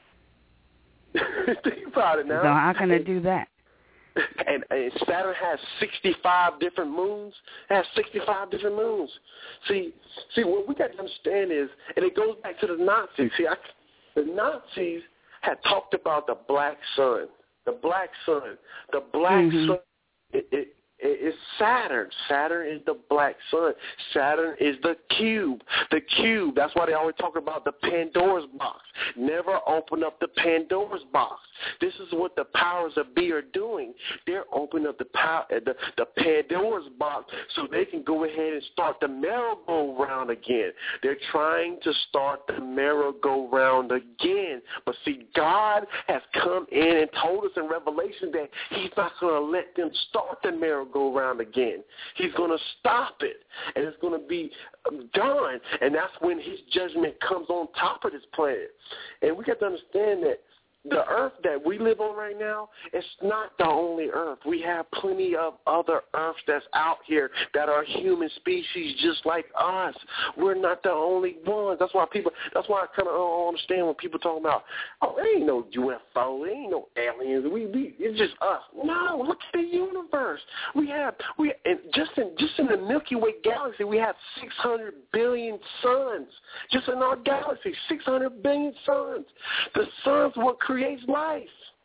[SPEAKER 2] Think about it now.
[SPEAKER 5] So how can it do that?
[SPEAKER 2] And, and Saturn has sixty-five different moons. It has sixty-five different moons. See, see, what we got to understand is, and it goes back to the Nazis. See, I, the Nazis had talked about the black sun. The black sun. The black mm-hmm. sun. It, it, It's Saturn. Saturn is the black sun. Saturn is the cube. The cube. That's why they always talk about the Pandora's box. Never open up the Pandora's box. This is what the powers of be are doing. They're opening up the power, the, the Pandora's box so they can go ahead and start the merry-go-round again. They're trying to start the merry-go-round again. But see, God has come in and told us in Revelation that he's not going to let them start the merry-go-round again. He's going to stop it, and it's going to be done. And that's when his judgment comes on top of this planet. And we got to understand that the earth that we live on right now, it's not the only earth. We have plenty of other earths that's out here that are human species just like us. We're not the only ones. That's why people, that's why I kind of don't understand when people talk about, oh, there ain't no U F O, there ain't no aliens. We, we, it's just us. No, look at the universe. We have, we, and just in, just in the Milky Way galaxy, we have six hundred billion suns. Just in our galaxy, six hundred billion suns. The sun's what creates life.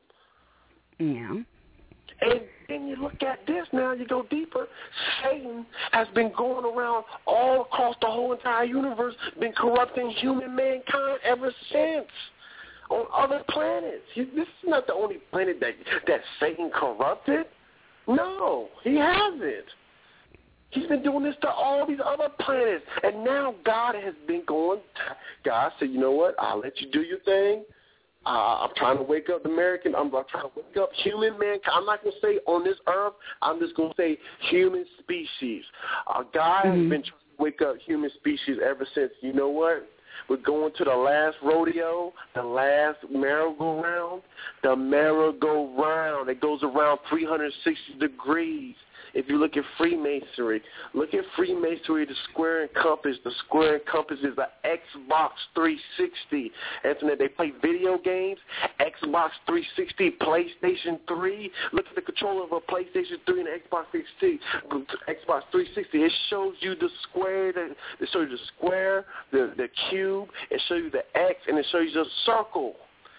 [SPEAKER 5] Yeah.
[SPEAKER 2] And then you look at this now, you go deeper. Satan has been going around all across the whole entire universe, been corrupting human mankind ever since on other planets. This is not the only planet that, that Satan corrupted. No, he hasn't. He's been doing this to all these other planets. And now God has been going, God said, you know what, I'll let you do your thing. Uh, I'm trying to wake up the American. I'm, I'm trying to wake up human mankind. I'm not going to say on this earth. I'm just going to say human species. Uh, God mm-hmm. has been trying to wake up human species ever since. You know what? We're going to the last rodeo, the last merry-go-round. The merry-go-round. It goes around three hundred sixty degrees. If you look at Freemasonry, look at Freemasonry, the square and compass. The square and compass is the Xbox three sixty. Anthony, they play video games, Xbox three sixty, PlayStation three. Look at the controller of a PlayStation three and Xbox three sixty. Xbox three sixty. It shows you the square, the, it shows you the square, the, the cube, it shows you the X, and it shows you the circle.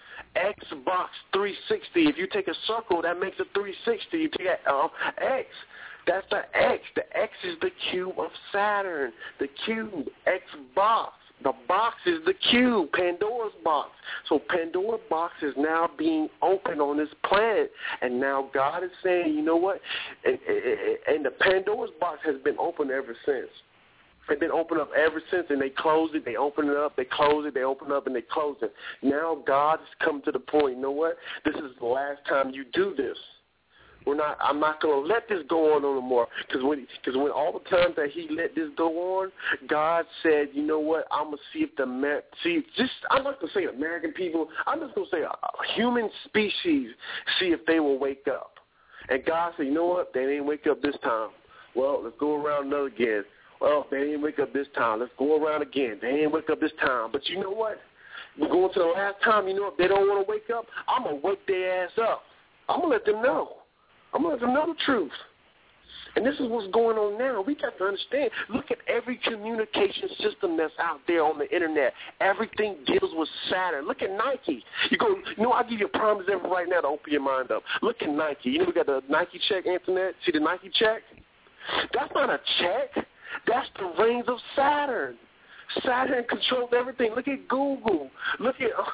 [SPEAKER 2] Xbox three sixty. If you take a circle, that makes a three sixty. You take a, um, X. That's the X. The X is the cube of Saturn. The cube, Xbox. The box is the cube, Pandora's box. So Pandora's box is now being opened on this planet, and now God is saying, you know what? And, and the Pandora's box has been open ever since. It's been open up ever since, and they close it, they open it up, they close it, they open up, and they close it. Now God has come to the point, you know what? This is the last time you do this. We're not. I'm not going to let this go on no more. Because when, because when all the times that he let this go on, God said, you know what? I'm going to see if the see just. I'm not going to say American people. I'm just going to say a, a human species. See if they will wake up. And God said, you know what? They didn't wake up this time. Well, let's go around another again. Well, they didn't wake up this time. Let's go around again. They didn't wake up this time. But you know what? We're going to the last time. You know, if they don't want to wake up, I'm going to wake their ass up. I'm going to let them know. I'm going to let them know the truth. And this is what's going on now. We got to understand. Look at every communication system that's out there on the internet. Everything deals with Saturn. Look at Nike. You go, you know, I'll give you a prime example right now to open your mind up. Look at Nike. You know, we got the Nike check, Antoinette. See the Nike check? That's not a check. That's the rings of Saturn. Saturn controls everything. Look at Google. Look at... Uh,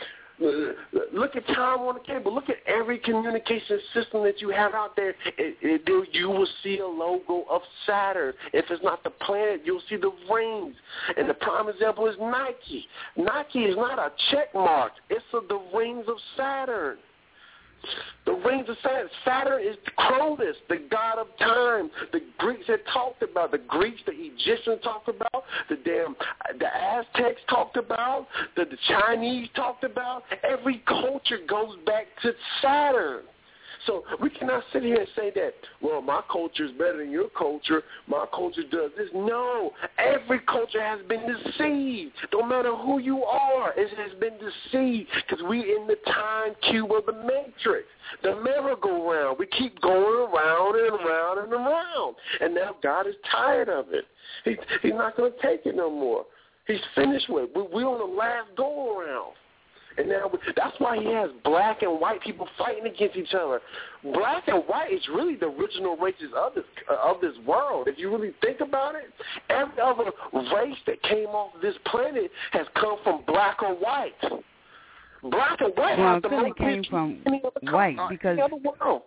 [SPEAKER 2] Look at Time on the Cable. Look at every communication system that you have out there. It, it, you will see a logo of Saturn. If it's not the planet, you'll see the rings. And the prime example is Nike. Nike is not a check mark. It's a, the rings of Saturn. The rings of Saturn. Saturn is Cronus, the god of time. The Greeks had talked about. The Greeks, the Egyptians talked about. The damn, the Aztecs talked about. The, the Chinese talked about. Every culture goes back to Saturn. So we cannot sit here and say that, well, my culture is better than your culture. My culture does this. No. Every culture has been deceived. No matter who you are, it has been deceived because we in the time cube of the matrix, the merry-go-round. We keep going around and around and around. And now God is tired of it. He, he's not going to take it no more. He's finished with it. We're on the last go-around. And now that's why he has black and white people fighting against each other. Black and white is really the original races of this uh, of this world. If you really think about it, every other race that came off this planet has come from black or white. Black and white
[SPEAKER 5] well,
[SPEAKER 2] have the most
[SPEAKER 5] came from white because
[SPEAKER 2] any other world.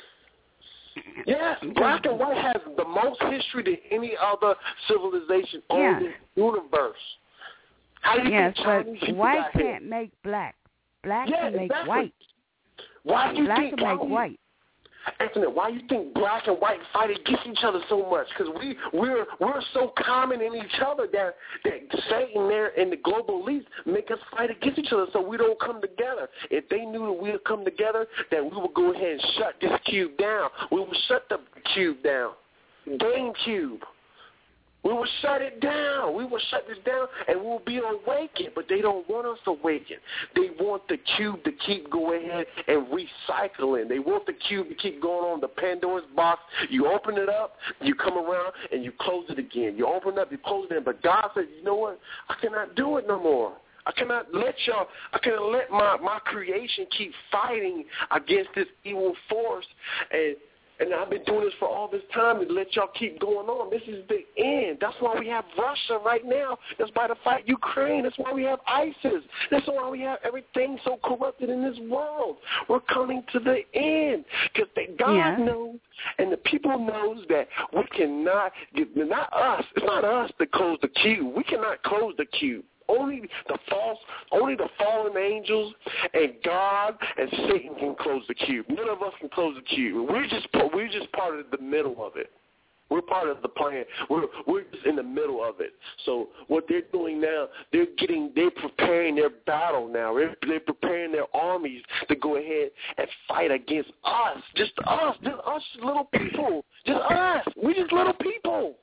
[SPEAKER 2] Yes, black and white has the most history than any other civilization on yeah. this universe.
[SPEAKER 5] Yes, but white can't here? make black. Black
[SPEAKER 2] yeah,
[SPEAKER 5] can make
[SPEAKER 2] exactly.
[SPEAKER 5] white.
[SPEAKER 2] Why do you
[SPEAKER 5] black
[SPEAKER 2] think,
[SPEAKER 5] can make
[SPEAKER 2] why,
[SPEAKER 5] white.
[SPEAKER 2] Anthony, why do you think black and white fight against each other so much? Because we, we're we're so common in each other that, that Satan there and the global elites make us fight against each other so we don't come together. If they knew that we would come together, that we would go ahead and shut this cube down. We would shut the cube down. GameCube. We will shut it down. We will shut this down, and we'll be awakened. But they don't want us awakened. They want the cube to keep going ahead and recycling. They want the cube to keep going on the Pandora's box. You open it up, you come around, and you close it again. You open it up, you close it in. But God says, you know what? I cannot do it no more. I cannot let y'all, I cannot let my, my creation keep fighting against this evil force. And And I've been doing this for all this time to let y'all keep going on. This is the end. That's why we have Russia right now. That's why to fight Ukraine. That's why we have ISIS. That's why we have everything so corrupted in this world. We're coming to the end because God yeah. knows and the people knows that we cannot, not us, it's not us to close the cube. We cannot close the cube. Only the false, only the fallen angels and God and Satan can close the cube. None of us can close the cube. We're just we're just part of the middle of it. We're part of the plan. We're we're just in the middle of it. So what they're doing now, they're getting, they're preparing their battle now. They're, they're preparing their armies to go ahead and fight against us. Just us, just us, little people. Just us. We just little people.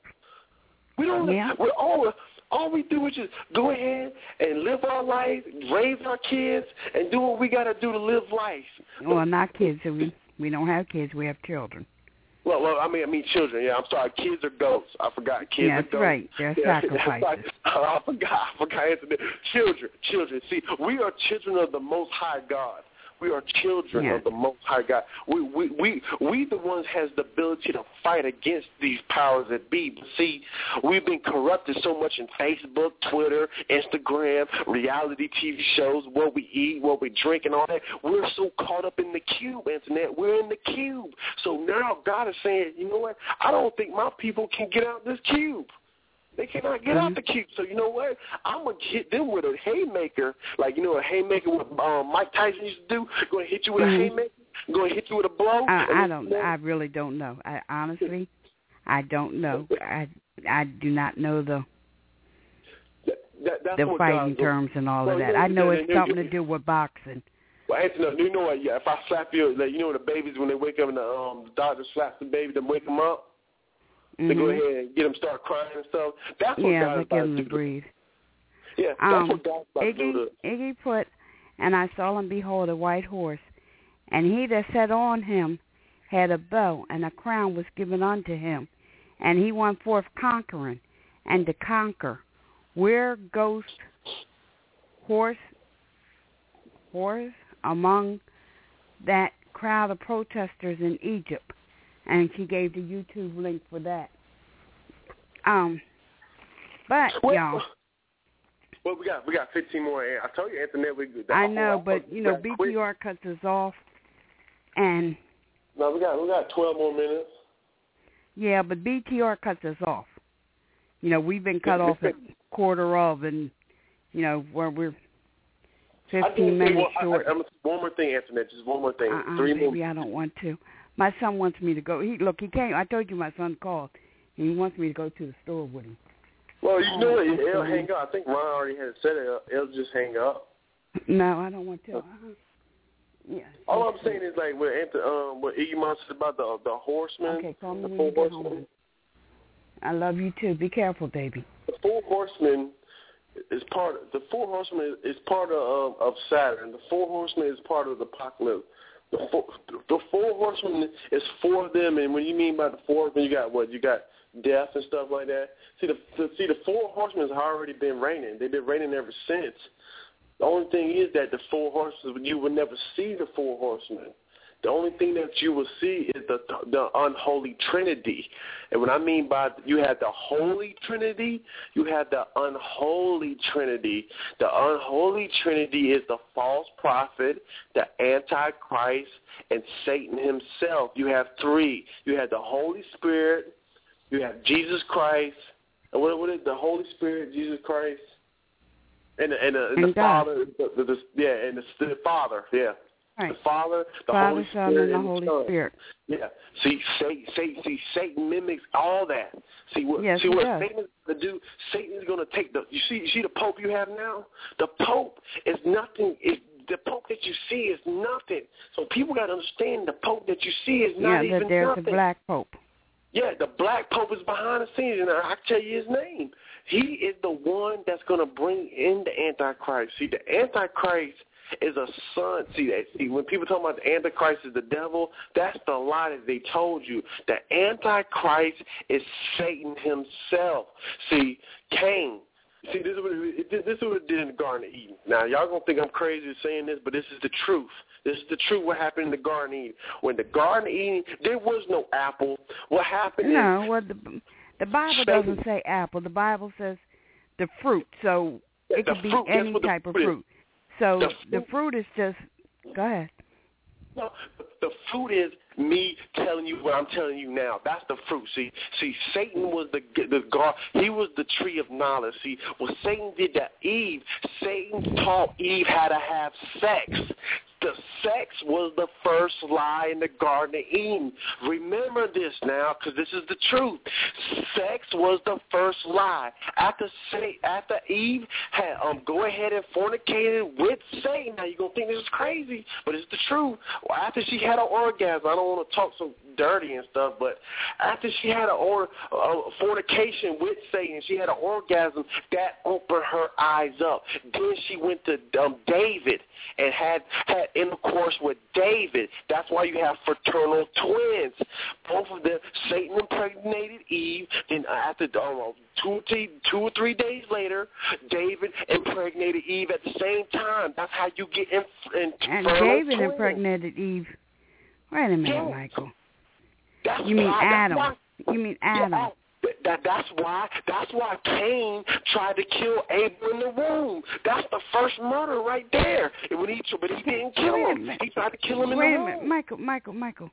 [SPEAKER 2] We don't. Yeah. We're all. All we do is just go ahead and live our life, raise our kids, and do what we got to do to live life.
[SPEAKER 5] Well, not kids. We we don't have kids. We have children.
[SPEAKER 2] Well, well, I mean, I mean children. Yeah, I'm sorry. Kids are goats. I forgot. Kids
[SPEAKER 5] yeah,
[SPEAKER 2] are goats.
[SPEAKER 5] That's right. They're
[SPEAKER 2] yeah,
[SPEAKER 5] sacrifices.
[SPEAKER 2] I forgot. I forgot. Children, children. See, we are children of the Most High God. We are children yeah. of the Most High God. We, we, we, we the ones has the ability to fight against these powers that be. But see, we've been corrupted so much in Facebook, Twitter, Instagram, reality T V shows, what we eat, what we drink, and all that. We're so caught up in the cube, Internet. We're in the cube. So now God is saying, you know what? I don't think my people can get out this cube. They cannot get mm-hmm. out the cube. So you know what? I'm going to hit them with a haymaker, like, you know, a haymaker what um, Mike Tyson used to do. Going to hit you with mm-hmm. a haymaker. Going to hit you with a blow.
[SPEAKER 5] I, I don't. I really don't know. I honestly, I don't know. I I do not know the
[SPEAKER 2] that, that, that's
[SPEAKER 5] the fighting terms and all well, of that. You know, I know it's
[SPEAKER 2] you,
[SPEAKER 5] something
[SPEAKER 2] you,
[SPEAKER 5] to do with boxing.
[SPEAKER 2] Well, Anthony, you know what? Yeah, if I slap you, like, you know, the babies when they wake up and the um, doctor slaps the baby to wake them up.
[SPEAKER 5] Mm-hmm.
[SPEAKER 2] To go ahead and get them start crying and stuff. That's what
[SPEAKER 5] yeah,
[SPEAKER 2] God's
[SPEAKER 5] to get
[SPEAKER 2] about
[SPEAKER 5] them
[SPEAKER 2] to
[SPEAKER 5] to
[SPEAKER 2] do.
[SPEAKER 5] breathe.
[SPEAKER 2] Yeah, that's
[SPEAKER 5] um,
[SPEAKER 2] what God's about
[SPEAKER 5] Iggy,
[SPEAKER 2] to do.
[SPEAKER 5] Iggy put, and I saw and behold a white horse, and he that sat on him had a bow, and a crown was given unto him, and he went forth conquering, and to conquer. Where goes horse, horse among that crowd of protesters in Egypt? And she gave the YouTube link for that. Um, but
[SPEAKER 2] well,
[SPEAKER 5] y'all.
[SPEAKER 2] Well, we got we got fifteen more. I told you, Anthony. We.
[SPEAKER 5] I know, but you know, B T R cuts us off, and.
[SPEAKER 2] No, we got we got twelve more minutes.
[SPEAKER 5] Yeah, but B T R cuts us off. You know, we've been cut off at quarter of, and you know where we're fifteen minutes
[SPEAKER 2] well,
[SPEAKER 5] short.
[SPEAKER 2] I, I, one more thing, Anthony. Just one more thing.
[SPEAKER 5] Uh-uh,
[SPEAKER 2] Three
[SPEAKER 5] baby,
[SPEAKER 2] more.
[SPEAKER 5] I don't want to. My son wants me to go. He look, he came. I told you my son called, and he wants me to go to the store with him.
[SPEAKER 2] Well, you
[SPEAKER 5] oh,
[SPEAKER 2] know it. It'll hang up. I think Ron already had said it. It'll just hang up.
[SPEAKER 5] No, I don't want to. Uh-huh. Yeah.
[SPEAKER 2] All I'm saying is like what Anthony, um, what Iggy Monster said about the the horsemen.
[SPEAKER 5] Okay, call me
[SPEAKER 2] the
[SPEAKER 5] when
[SPEAKER 2] four
[SPEAKER 5] you get
[SPEAKER 2] horsemen.
[SPEAKER 5] home. I love you too. Be careful, baby.
[SPEAKER 2] The four horsemen is part. Of, the four horsemen is, is part of um, of Saturn. The four horsemen is part of the apocalypse. The four, the four horsemen is four of them, and when you mean by the four horsemen, you got what? You got death and stuff like that. See the, the see the four horsemen have already been reigning. They've been reigning ever since. The only thing is that the four horsemen, you will never see the four horsemen. The only thing that you will see is the the unholy trinity. And what I mean by you have the holy trinity, you have the unholy trinity. The unholy trinity is the false prophet, the antichrist, and Satan himself. You have three. You have the Holy Spirit, you have Jesus Christ, and what, what is the Holy Spirit, Jesus Christ, and the, and the, and the Father, the, the, the, yeah, and the, the Father, yeah.
[SPEAKER 5] Right.
[SPEAKER 2] The Father, the
[SPEAKER 5] Father,
[SPEAKER 2] Holy
[SPEAKER 5] Son,
[SPEAKER 2] Spirit,
[SPEAKER 5] and the Holy
[SPEAKER 2] Son.
[SPEAKER 5] Spirit.
[SPEAKER 2] Yeah. See, Satan, Satan, see, Satan mimics all that. See what?
[SPEAKER 5] Yes,
[SPEAKER 2] see what
[SPEAKER 5] does.
[SPEAKER 2] Satan is going to do? Satan is going to take the. You see, you see the Pope you have now. The Pope is nothing. Is the Pope that you see is nothing. So people got to understand the Pope that you see is not
[SPEAKER 5] yeah,
[SPEAKER 2] even
[SPEAKER 5] that there's
[SPEAKER 2] nothing.
[SPEAKER 5] a black Pope.
[SPEAKER 2] Yeah, the black Pope is behind the scenes, and I can tell you his name. He is the one that's going to bring in the Antichrist. See, the Antichrist is a son. See that? See, when people talk about the Antichrist is the devil, that's the lie that they told you. The Antichrist is Satan himself. See, Cain. See, this is what it, this is what it did in the Garden of Eden. Now, y'all gonna think I'm crazy saying this, but this is the truth. This is the truth. What happened in the Garden of Eden? When the Garden of Eden, there was no apple. What happened?
[SPEAKER 5] No,
[SPEAKER 2] is,
[SPEAKER 5] well, the the Bible
[SPEAKER 2] Satan,
[SPEAKER 5] doesn't say apple. The Bible says the fruit. So it
[SPEAKER 2] the
[SPEAKER 5] could be
[SPEAKER 2] fruit,
[SPEAKER 5] any type of fruit. So
[SPEAKER 2] the
[SPEAKER 5] fruit. the fruit is just. Go ahead.
[SPEAKER 2] No, the fruit is me telling you what I'm telling you now. That's the fruit. See, see, Satan was the the God. He was the tree of knowledge. See, what Satan did to Eve, Satan taught Eve how to have sex. The sex was the first lie in the Garden of Eden. Remember this now, because this is the truth. Sex was the first lie. After after Eve had um go ahead and fornicated with Satan. Now you're gonna think this is crazy, but it's the truth. Well, after she had an orgasm, I don't want to talk so dirty and stuff, but after she had an or uh, fornication with Satan, she had an orgasm that opened her eyes up. Then she went to um, David and had had intercourse with David. That's why you have fraternal twins. Both of them, Satan impregnated Eve. Then after um, two, two or three days later, David impregnated Eve at the same time. That's how you get in. in
[SPEAKER 5] and David twins. impregnated Eve. Wait a minute, yeah. Michael.
[SPEAKER 2] That's
[SPEAKER 5] you mean
[SPEAKER 2] why,
[SPEAKER 5] Adam?
[SPEAKER 2] Why,
[SPEAKER 5] you mean Adam?
[SPEAKER 2] Yeah, that, that's why. That's why Cain tried to kill Abel in the womb. That's the first murder right there. And when he, but he didn't kill
[SPEAKER 5] Wait
[SPEAKER 2] him. He tried to kill him in
[SPEAKER 5] Wait
[SPEAKER 2] the
[SPEAKER 5] a
[SPEAKER 2] womb.
[SPEAKER 5] minute, Michael, Michael, Michael.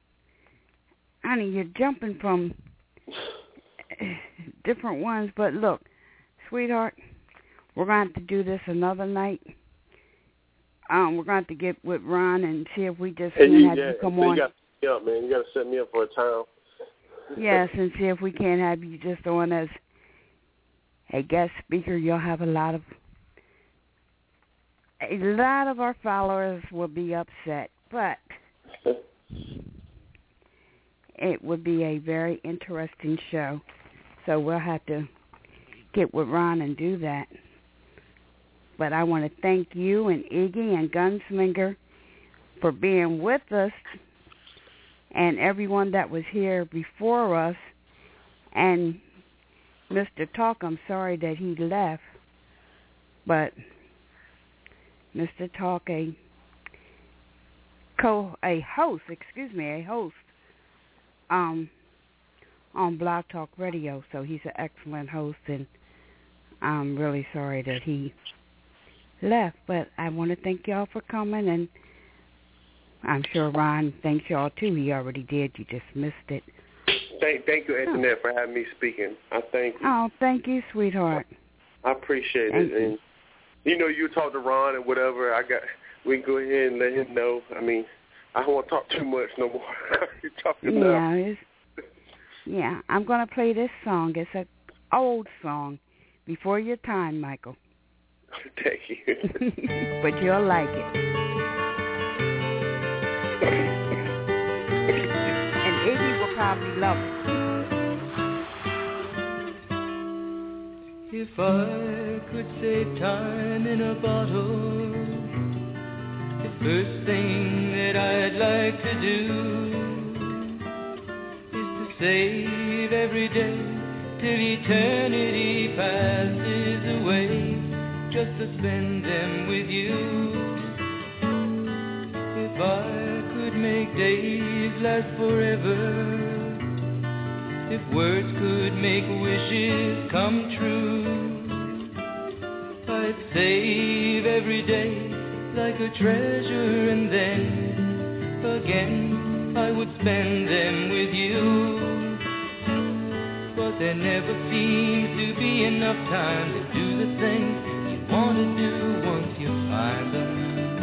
[SPEAKER 5] Honey, you're jumping from different ones. But look, sweetheart, we're going to have to do this another night. Um, we're going to have to get with Ron and see if we just can
[SPEAKER 2] you,
[SPEAKER 5] have
[SPEAKER 2] yeah,
[SPEAKER 5] you come
[SPEAKER 2] you
[SPEAKER 5] on.
[SPEAKER 2] Got, yeah, man, you got to set me up for a time.
[SPEAKER 5] Yes, and see if we can't have you just on as a guest speaker. You'll have a lot of a lot of our followers will be upset, but it would be a very interesting show. So we'll have to get with Ron and do that. But I want to thank you and Iggy and Gunslinger for being with us and everyone that was here before us. And Mister Talk, I'm sorry that he left, but Mister Talk, a co, a host, excuse me, a host, um, on Blog Talk Radio. So he's an excellent host, and I'm really sorry that he left. But I want to thank y'all for coming, and I'm sure Ron thanks y'all too. He already did. You just missed it.
[SPEAKER 2] Thank, thank you, Antoinette, oh. for having me speaking. I thank you.
[SPEAKER 5] Oh, thank you, sweetheart.
[SPEAKER 2] I appreciate
[SPEAKER 5] thank
[SPEAKER 2] it.
[SPEAKER 5] You.
[SPEAKER 2] And you know, you talk to Ron and whatever. I got. We can go ahead and let him know. I mean, I don't want to talk too much no more. You're talking
[SPEAKER 5] yeah,
[SPEAKER 2] now.
[SPEAKER 5] It's, yeah. I'm gonna play this song. It's an old song, Before Your Time, Michael.
[SPEAKER 2] Thank you.
[SPEAKER 5] But you'll like it. And Iggy will probably love it.
[SPEAKER 3] If I could save time in a bottle, the first thing that I'd like to do is to save every day till eternity passes away, just to spend them with you. If I could make days last forever, if words could make wishes come true, I'd save every day like a treasure, and then again I would spend them with you. But there never seems to be enough time to do the things you want to do once you find them.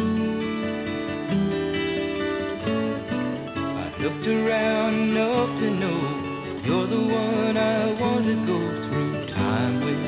[SPEAKER 3] I looked around enough to know you're the one I want to go through time with.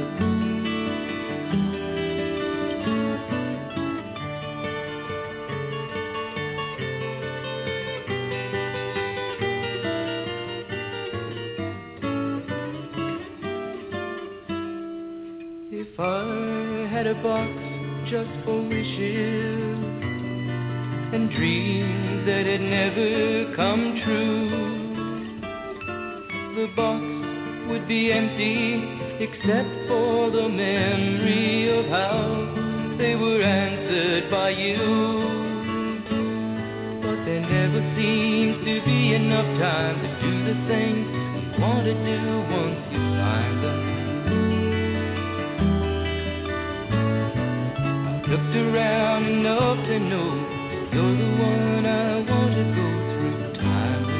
[SPEAKER 3] If I had a box just for wishes and dreams that had never come true, the box would be empty except for the memory of how they were answered by you. But there never seems to be enough time to do the things you want to do once you find them. I looked around enough to know you're the one I want to go through time with.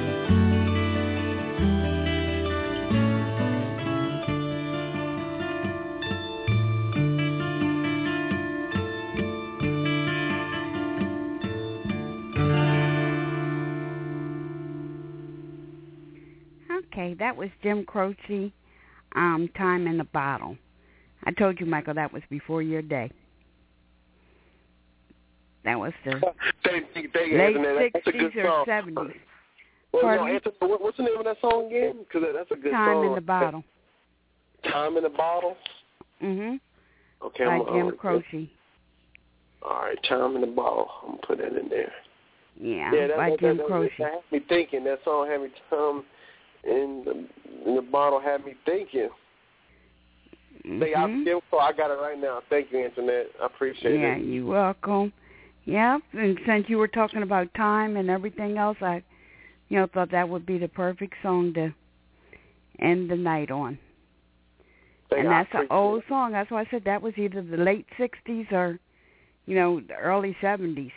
[SPEAKER 5] Okay, that was Jim Croce, um, Time in the Bottle. I told you, Michael, that was before your day. That was the
[SPEAKER 2] thank you, thank you,
[SPEAKER 5] late
[SPEAKER 2] Anthony.
[SPEAKER 5] sixties or seventies.
[SPEAKER 2] Well,
[SPEAKER 5] Pardon
[SPEAKER 2] no, Anthony, what, what's the name of that song again? Because that's a good
[SPEAKER 5] Time
[SPEAKER 2] song.
[SPEAKER 5] in the Bottle.
[SPEAKER 2] Time in the Bottle?
[SPEAKER 5] Mm-hmm.
[SPEAKER 2] Okay,
[SPEAKER 5] By
[SPEAKER 2] I'm,
[SPEAKER 5] Jim
[SPEAKER 2] I'm,
[SPEAKER 5] Croce.
[SPEAKER 2] All right, Time in the Bottle. I'm going to put that in there.
[SPEAKER 5] Yeah,
[SPEAKER 2] yeah that,
[SPEAKER 5] by
[SPEAKER 2] that,
[SPEAKER 5] Jim
[SPEAKER 2] that,
[SPEAKER 5] Croce.
[SPEAKER 2] That, that had me thinking. That song had me, Time in the, in the Bottle had me thinking.
[SPEAKER 5] Mm-hmm.
[SPEAKER 2] Say, I, I got it right now. Thank you, Antoinette. I appreciate
[SPEAKER 5] yeah,
[SPEAKER 2] it.
[SPEAKER 5] Yeah, you're welcome. Yeah, and since you were talking about time and everything else, I, you know, thought that would be the perfect song to end the night on.
[SPEAKER 2] Thank
[SPEAKER 5] and that's an old
[SPEAKER 2] it.
[SPEAKER 5] song. That's why I said that was either the late sixties or, you know, the early seventies.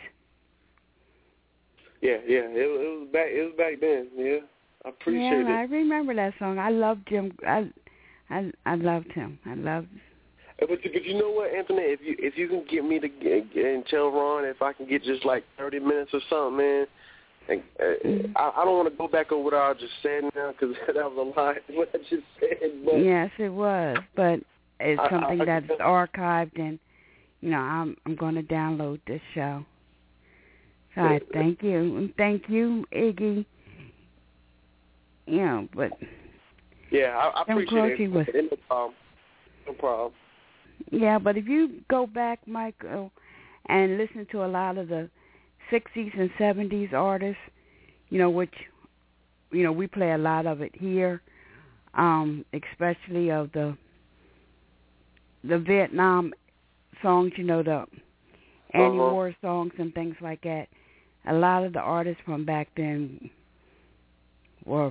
[SPEAKER 2] Yeah, yeah, it, it was back. It was back then. Yeah, I appreciate
[SPEAKER 5] yeah,
[SPEAKER 2] it.
[SPEAKER 5] Yeah, I remember that song. I loved Jim. I, I, I loved him. I loved.
[SPEAKER 2] But but you know what, Anthony? If you if you can get me to and tell Ron if I can get just like thirty minutes or something, man. And, uh, mm-hmm. I, I don't want to go back over what I just said now because that was a lot what I just said. But
[SPEAKER 5] yes, it was, but it's
[SPEAKER 2] I,
[SPEAKER 5] something
[SPEAKER 2] I, I,
[SPEAKER 5] that's archived, and you know I'm I'm going to download this show. So I thank you, and thank you, Iggy. You know, but
[SPEAKER 2] yeah, I, I appreciate it.
[SPEAKER 5] Was,
[SPEAKER 2] no problem. No problem.
[SPEAKER 5] Yeah, but if you go back, Michael, and listen to a lot of the sixties and seventies artists, you know, which, you know, we play a lot of it here, um, especially of the the Vietnam songs, you know, the anti-war uh-huh. songs and things like that. A lot of the artists from back then were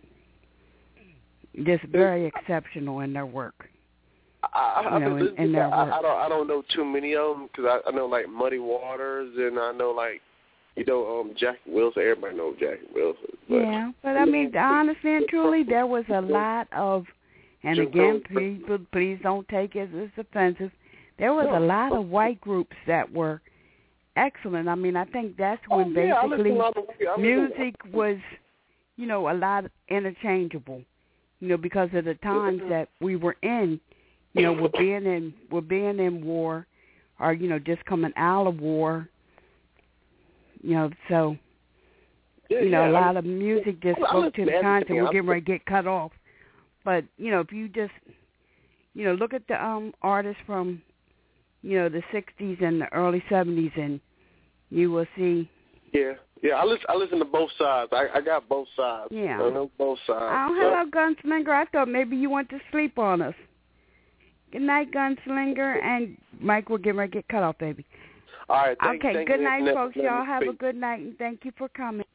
[SPEAKER 5] just very exceptional in their work.
[SPEAKER 2] I, I,
[SPEAKER 5] you know, in, in their
[SPEAKER 2] I,
[SPEAKER 5] work.
[SPEAKER 2] I don't. I don't know too many of them because I, I know like Muddy Waters and I know like you know um Jackie Wilson. Everybody knows Jackie Wilson. But,
[SPEAKER 5] yeah, but I mean, honestly and truly, there was a lot of, and again, people, please don't take it as offensive. There was a lot of white groups that were excellent. I mean, I think that's when
[SPEAKER 2] oh, yeah,
[SPEAKER 5] basically
[SPEAKER 2] of,
[SPEAKER 5] music was, you know, a lot interchangeable. You know, because of the times that we were in. You know, we're being in we're being in war, or you know, just coming out of war. You know, so
[SPEAKER 2] yeah,
[SPEAKER 5] you know,
[SPEAKER 2] yeah,
[SPEAKER 5] a lot
[SPEAKER 2] I'm,
[SPEAKER 5] of music just
[SPEAKER 2] I'm,
[SPEAKER 5] spoke
[SPEAKER 2] I'm
[SPEAKER 5] to the times, and we're
[SPEAKER 2] I'm,
[SPEAKER 5] getting ready to get cut off. But you know, if you just you know look at the um artists from you know the sixties and the early seventies, and you will see.
[SPEAKER 2] Yeah, yeah. I listen. I listen to both sides. I, I got both sides.
[SPEAKER 5] Yeah,
[SPEAKER 2] I know both sides.
[SPEAKER 5] Oh, hello, Gunslinger. I thought maybe you went to sleep on us. Good night, Gunslinger, and Mike, we're getting ready to get cut off, baby.
[SPEAKER 2] All right, thank,
[SPEAKER 5] okay,
[SPEAKER 2] thank
[SPEAKER 5] good
[SPEAKER 2] you,
[SPEAKER 5] night,
[SPEAKER 2] Nick.
[SPEAKER 5] folks. Y'all have
[SPEAKER 2] speak.
[SPEAKER 5] a good night, and thank you for coming.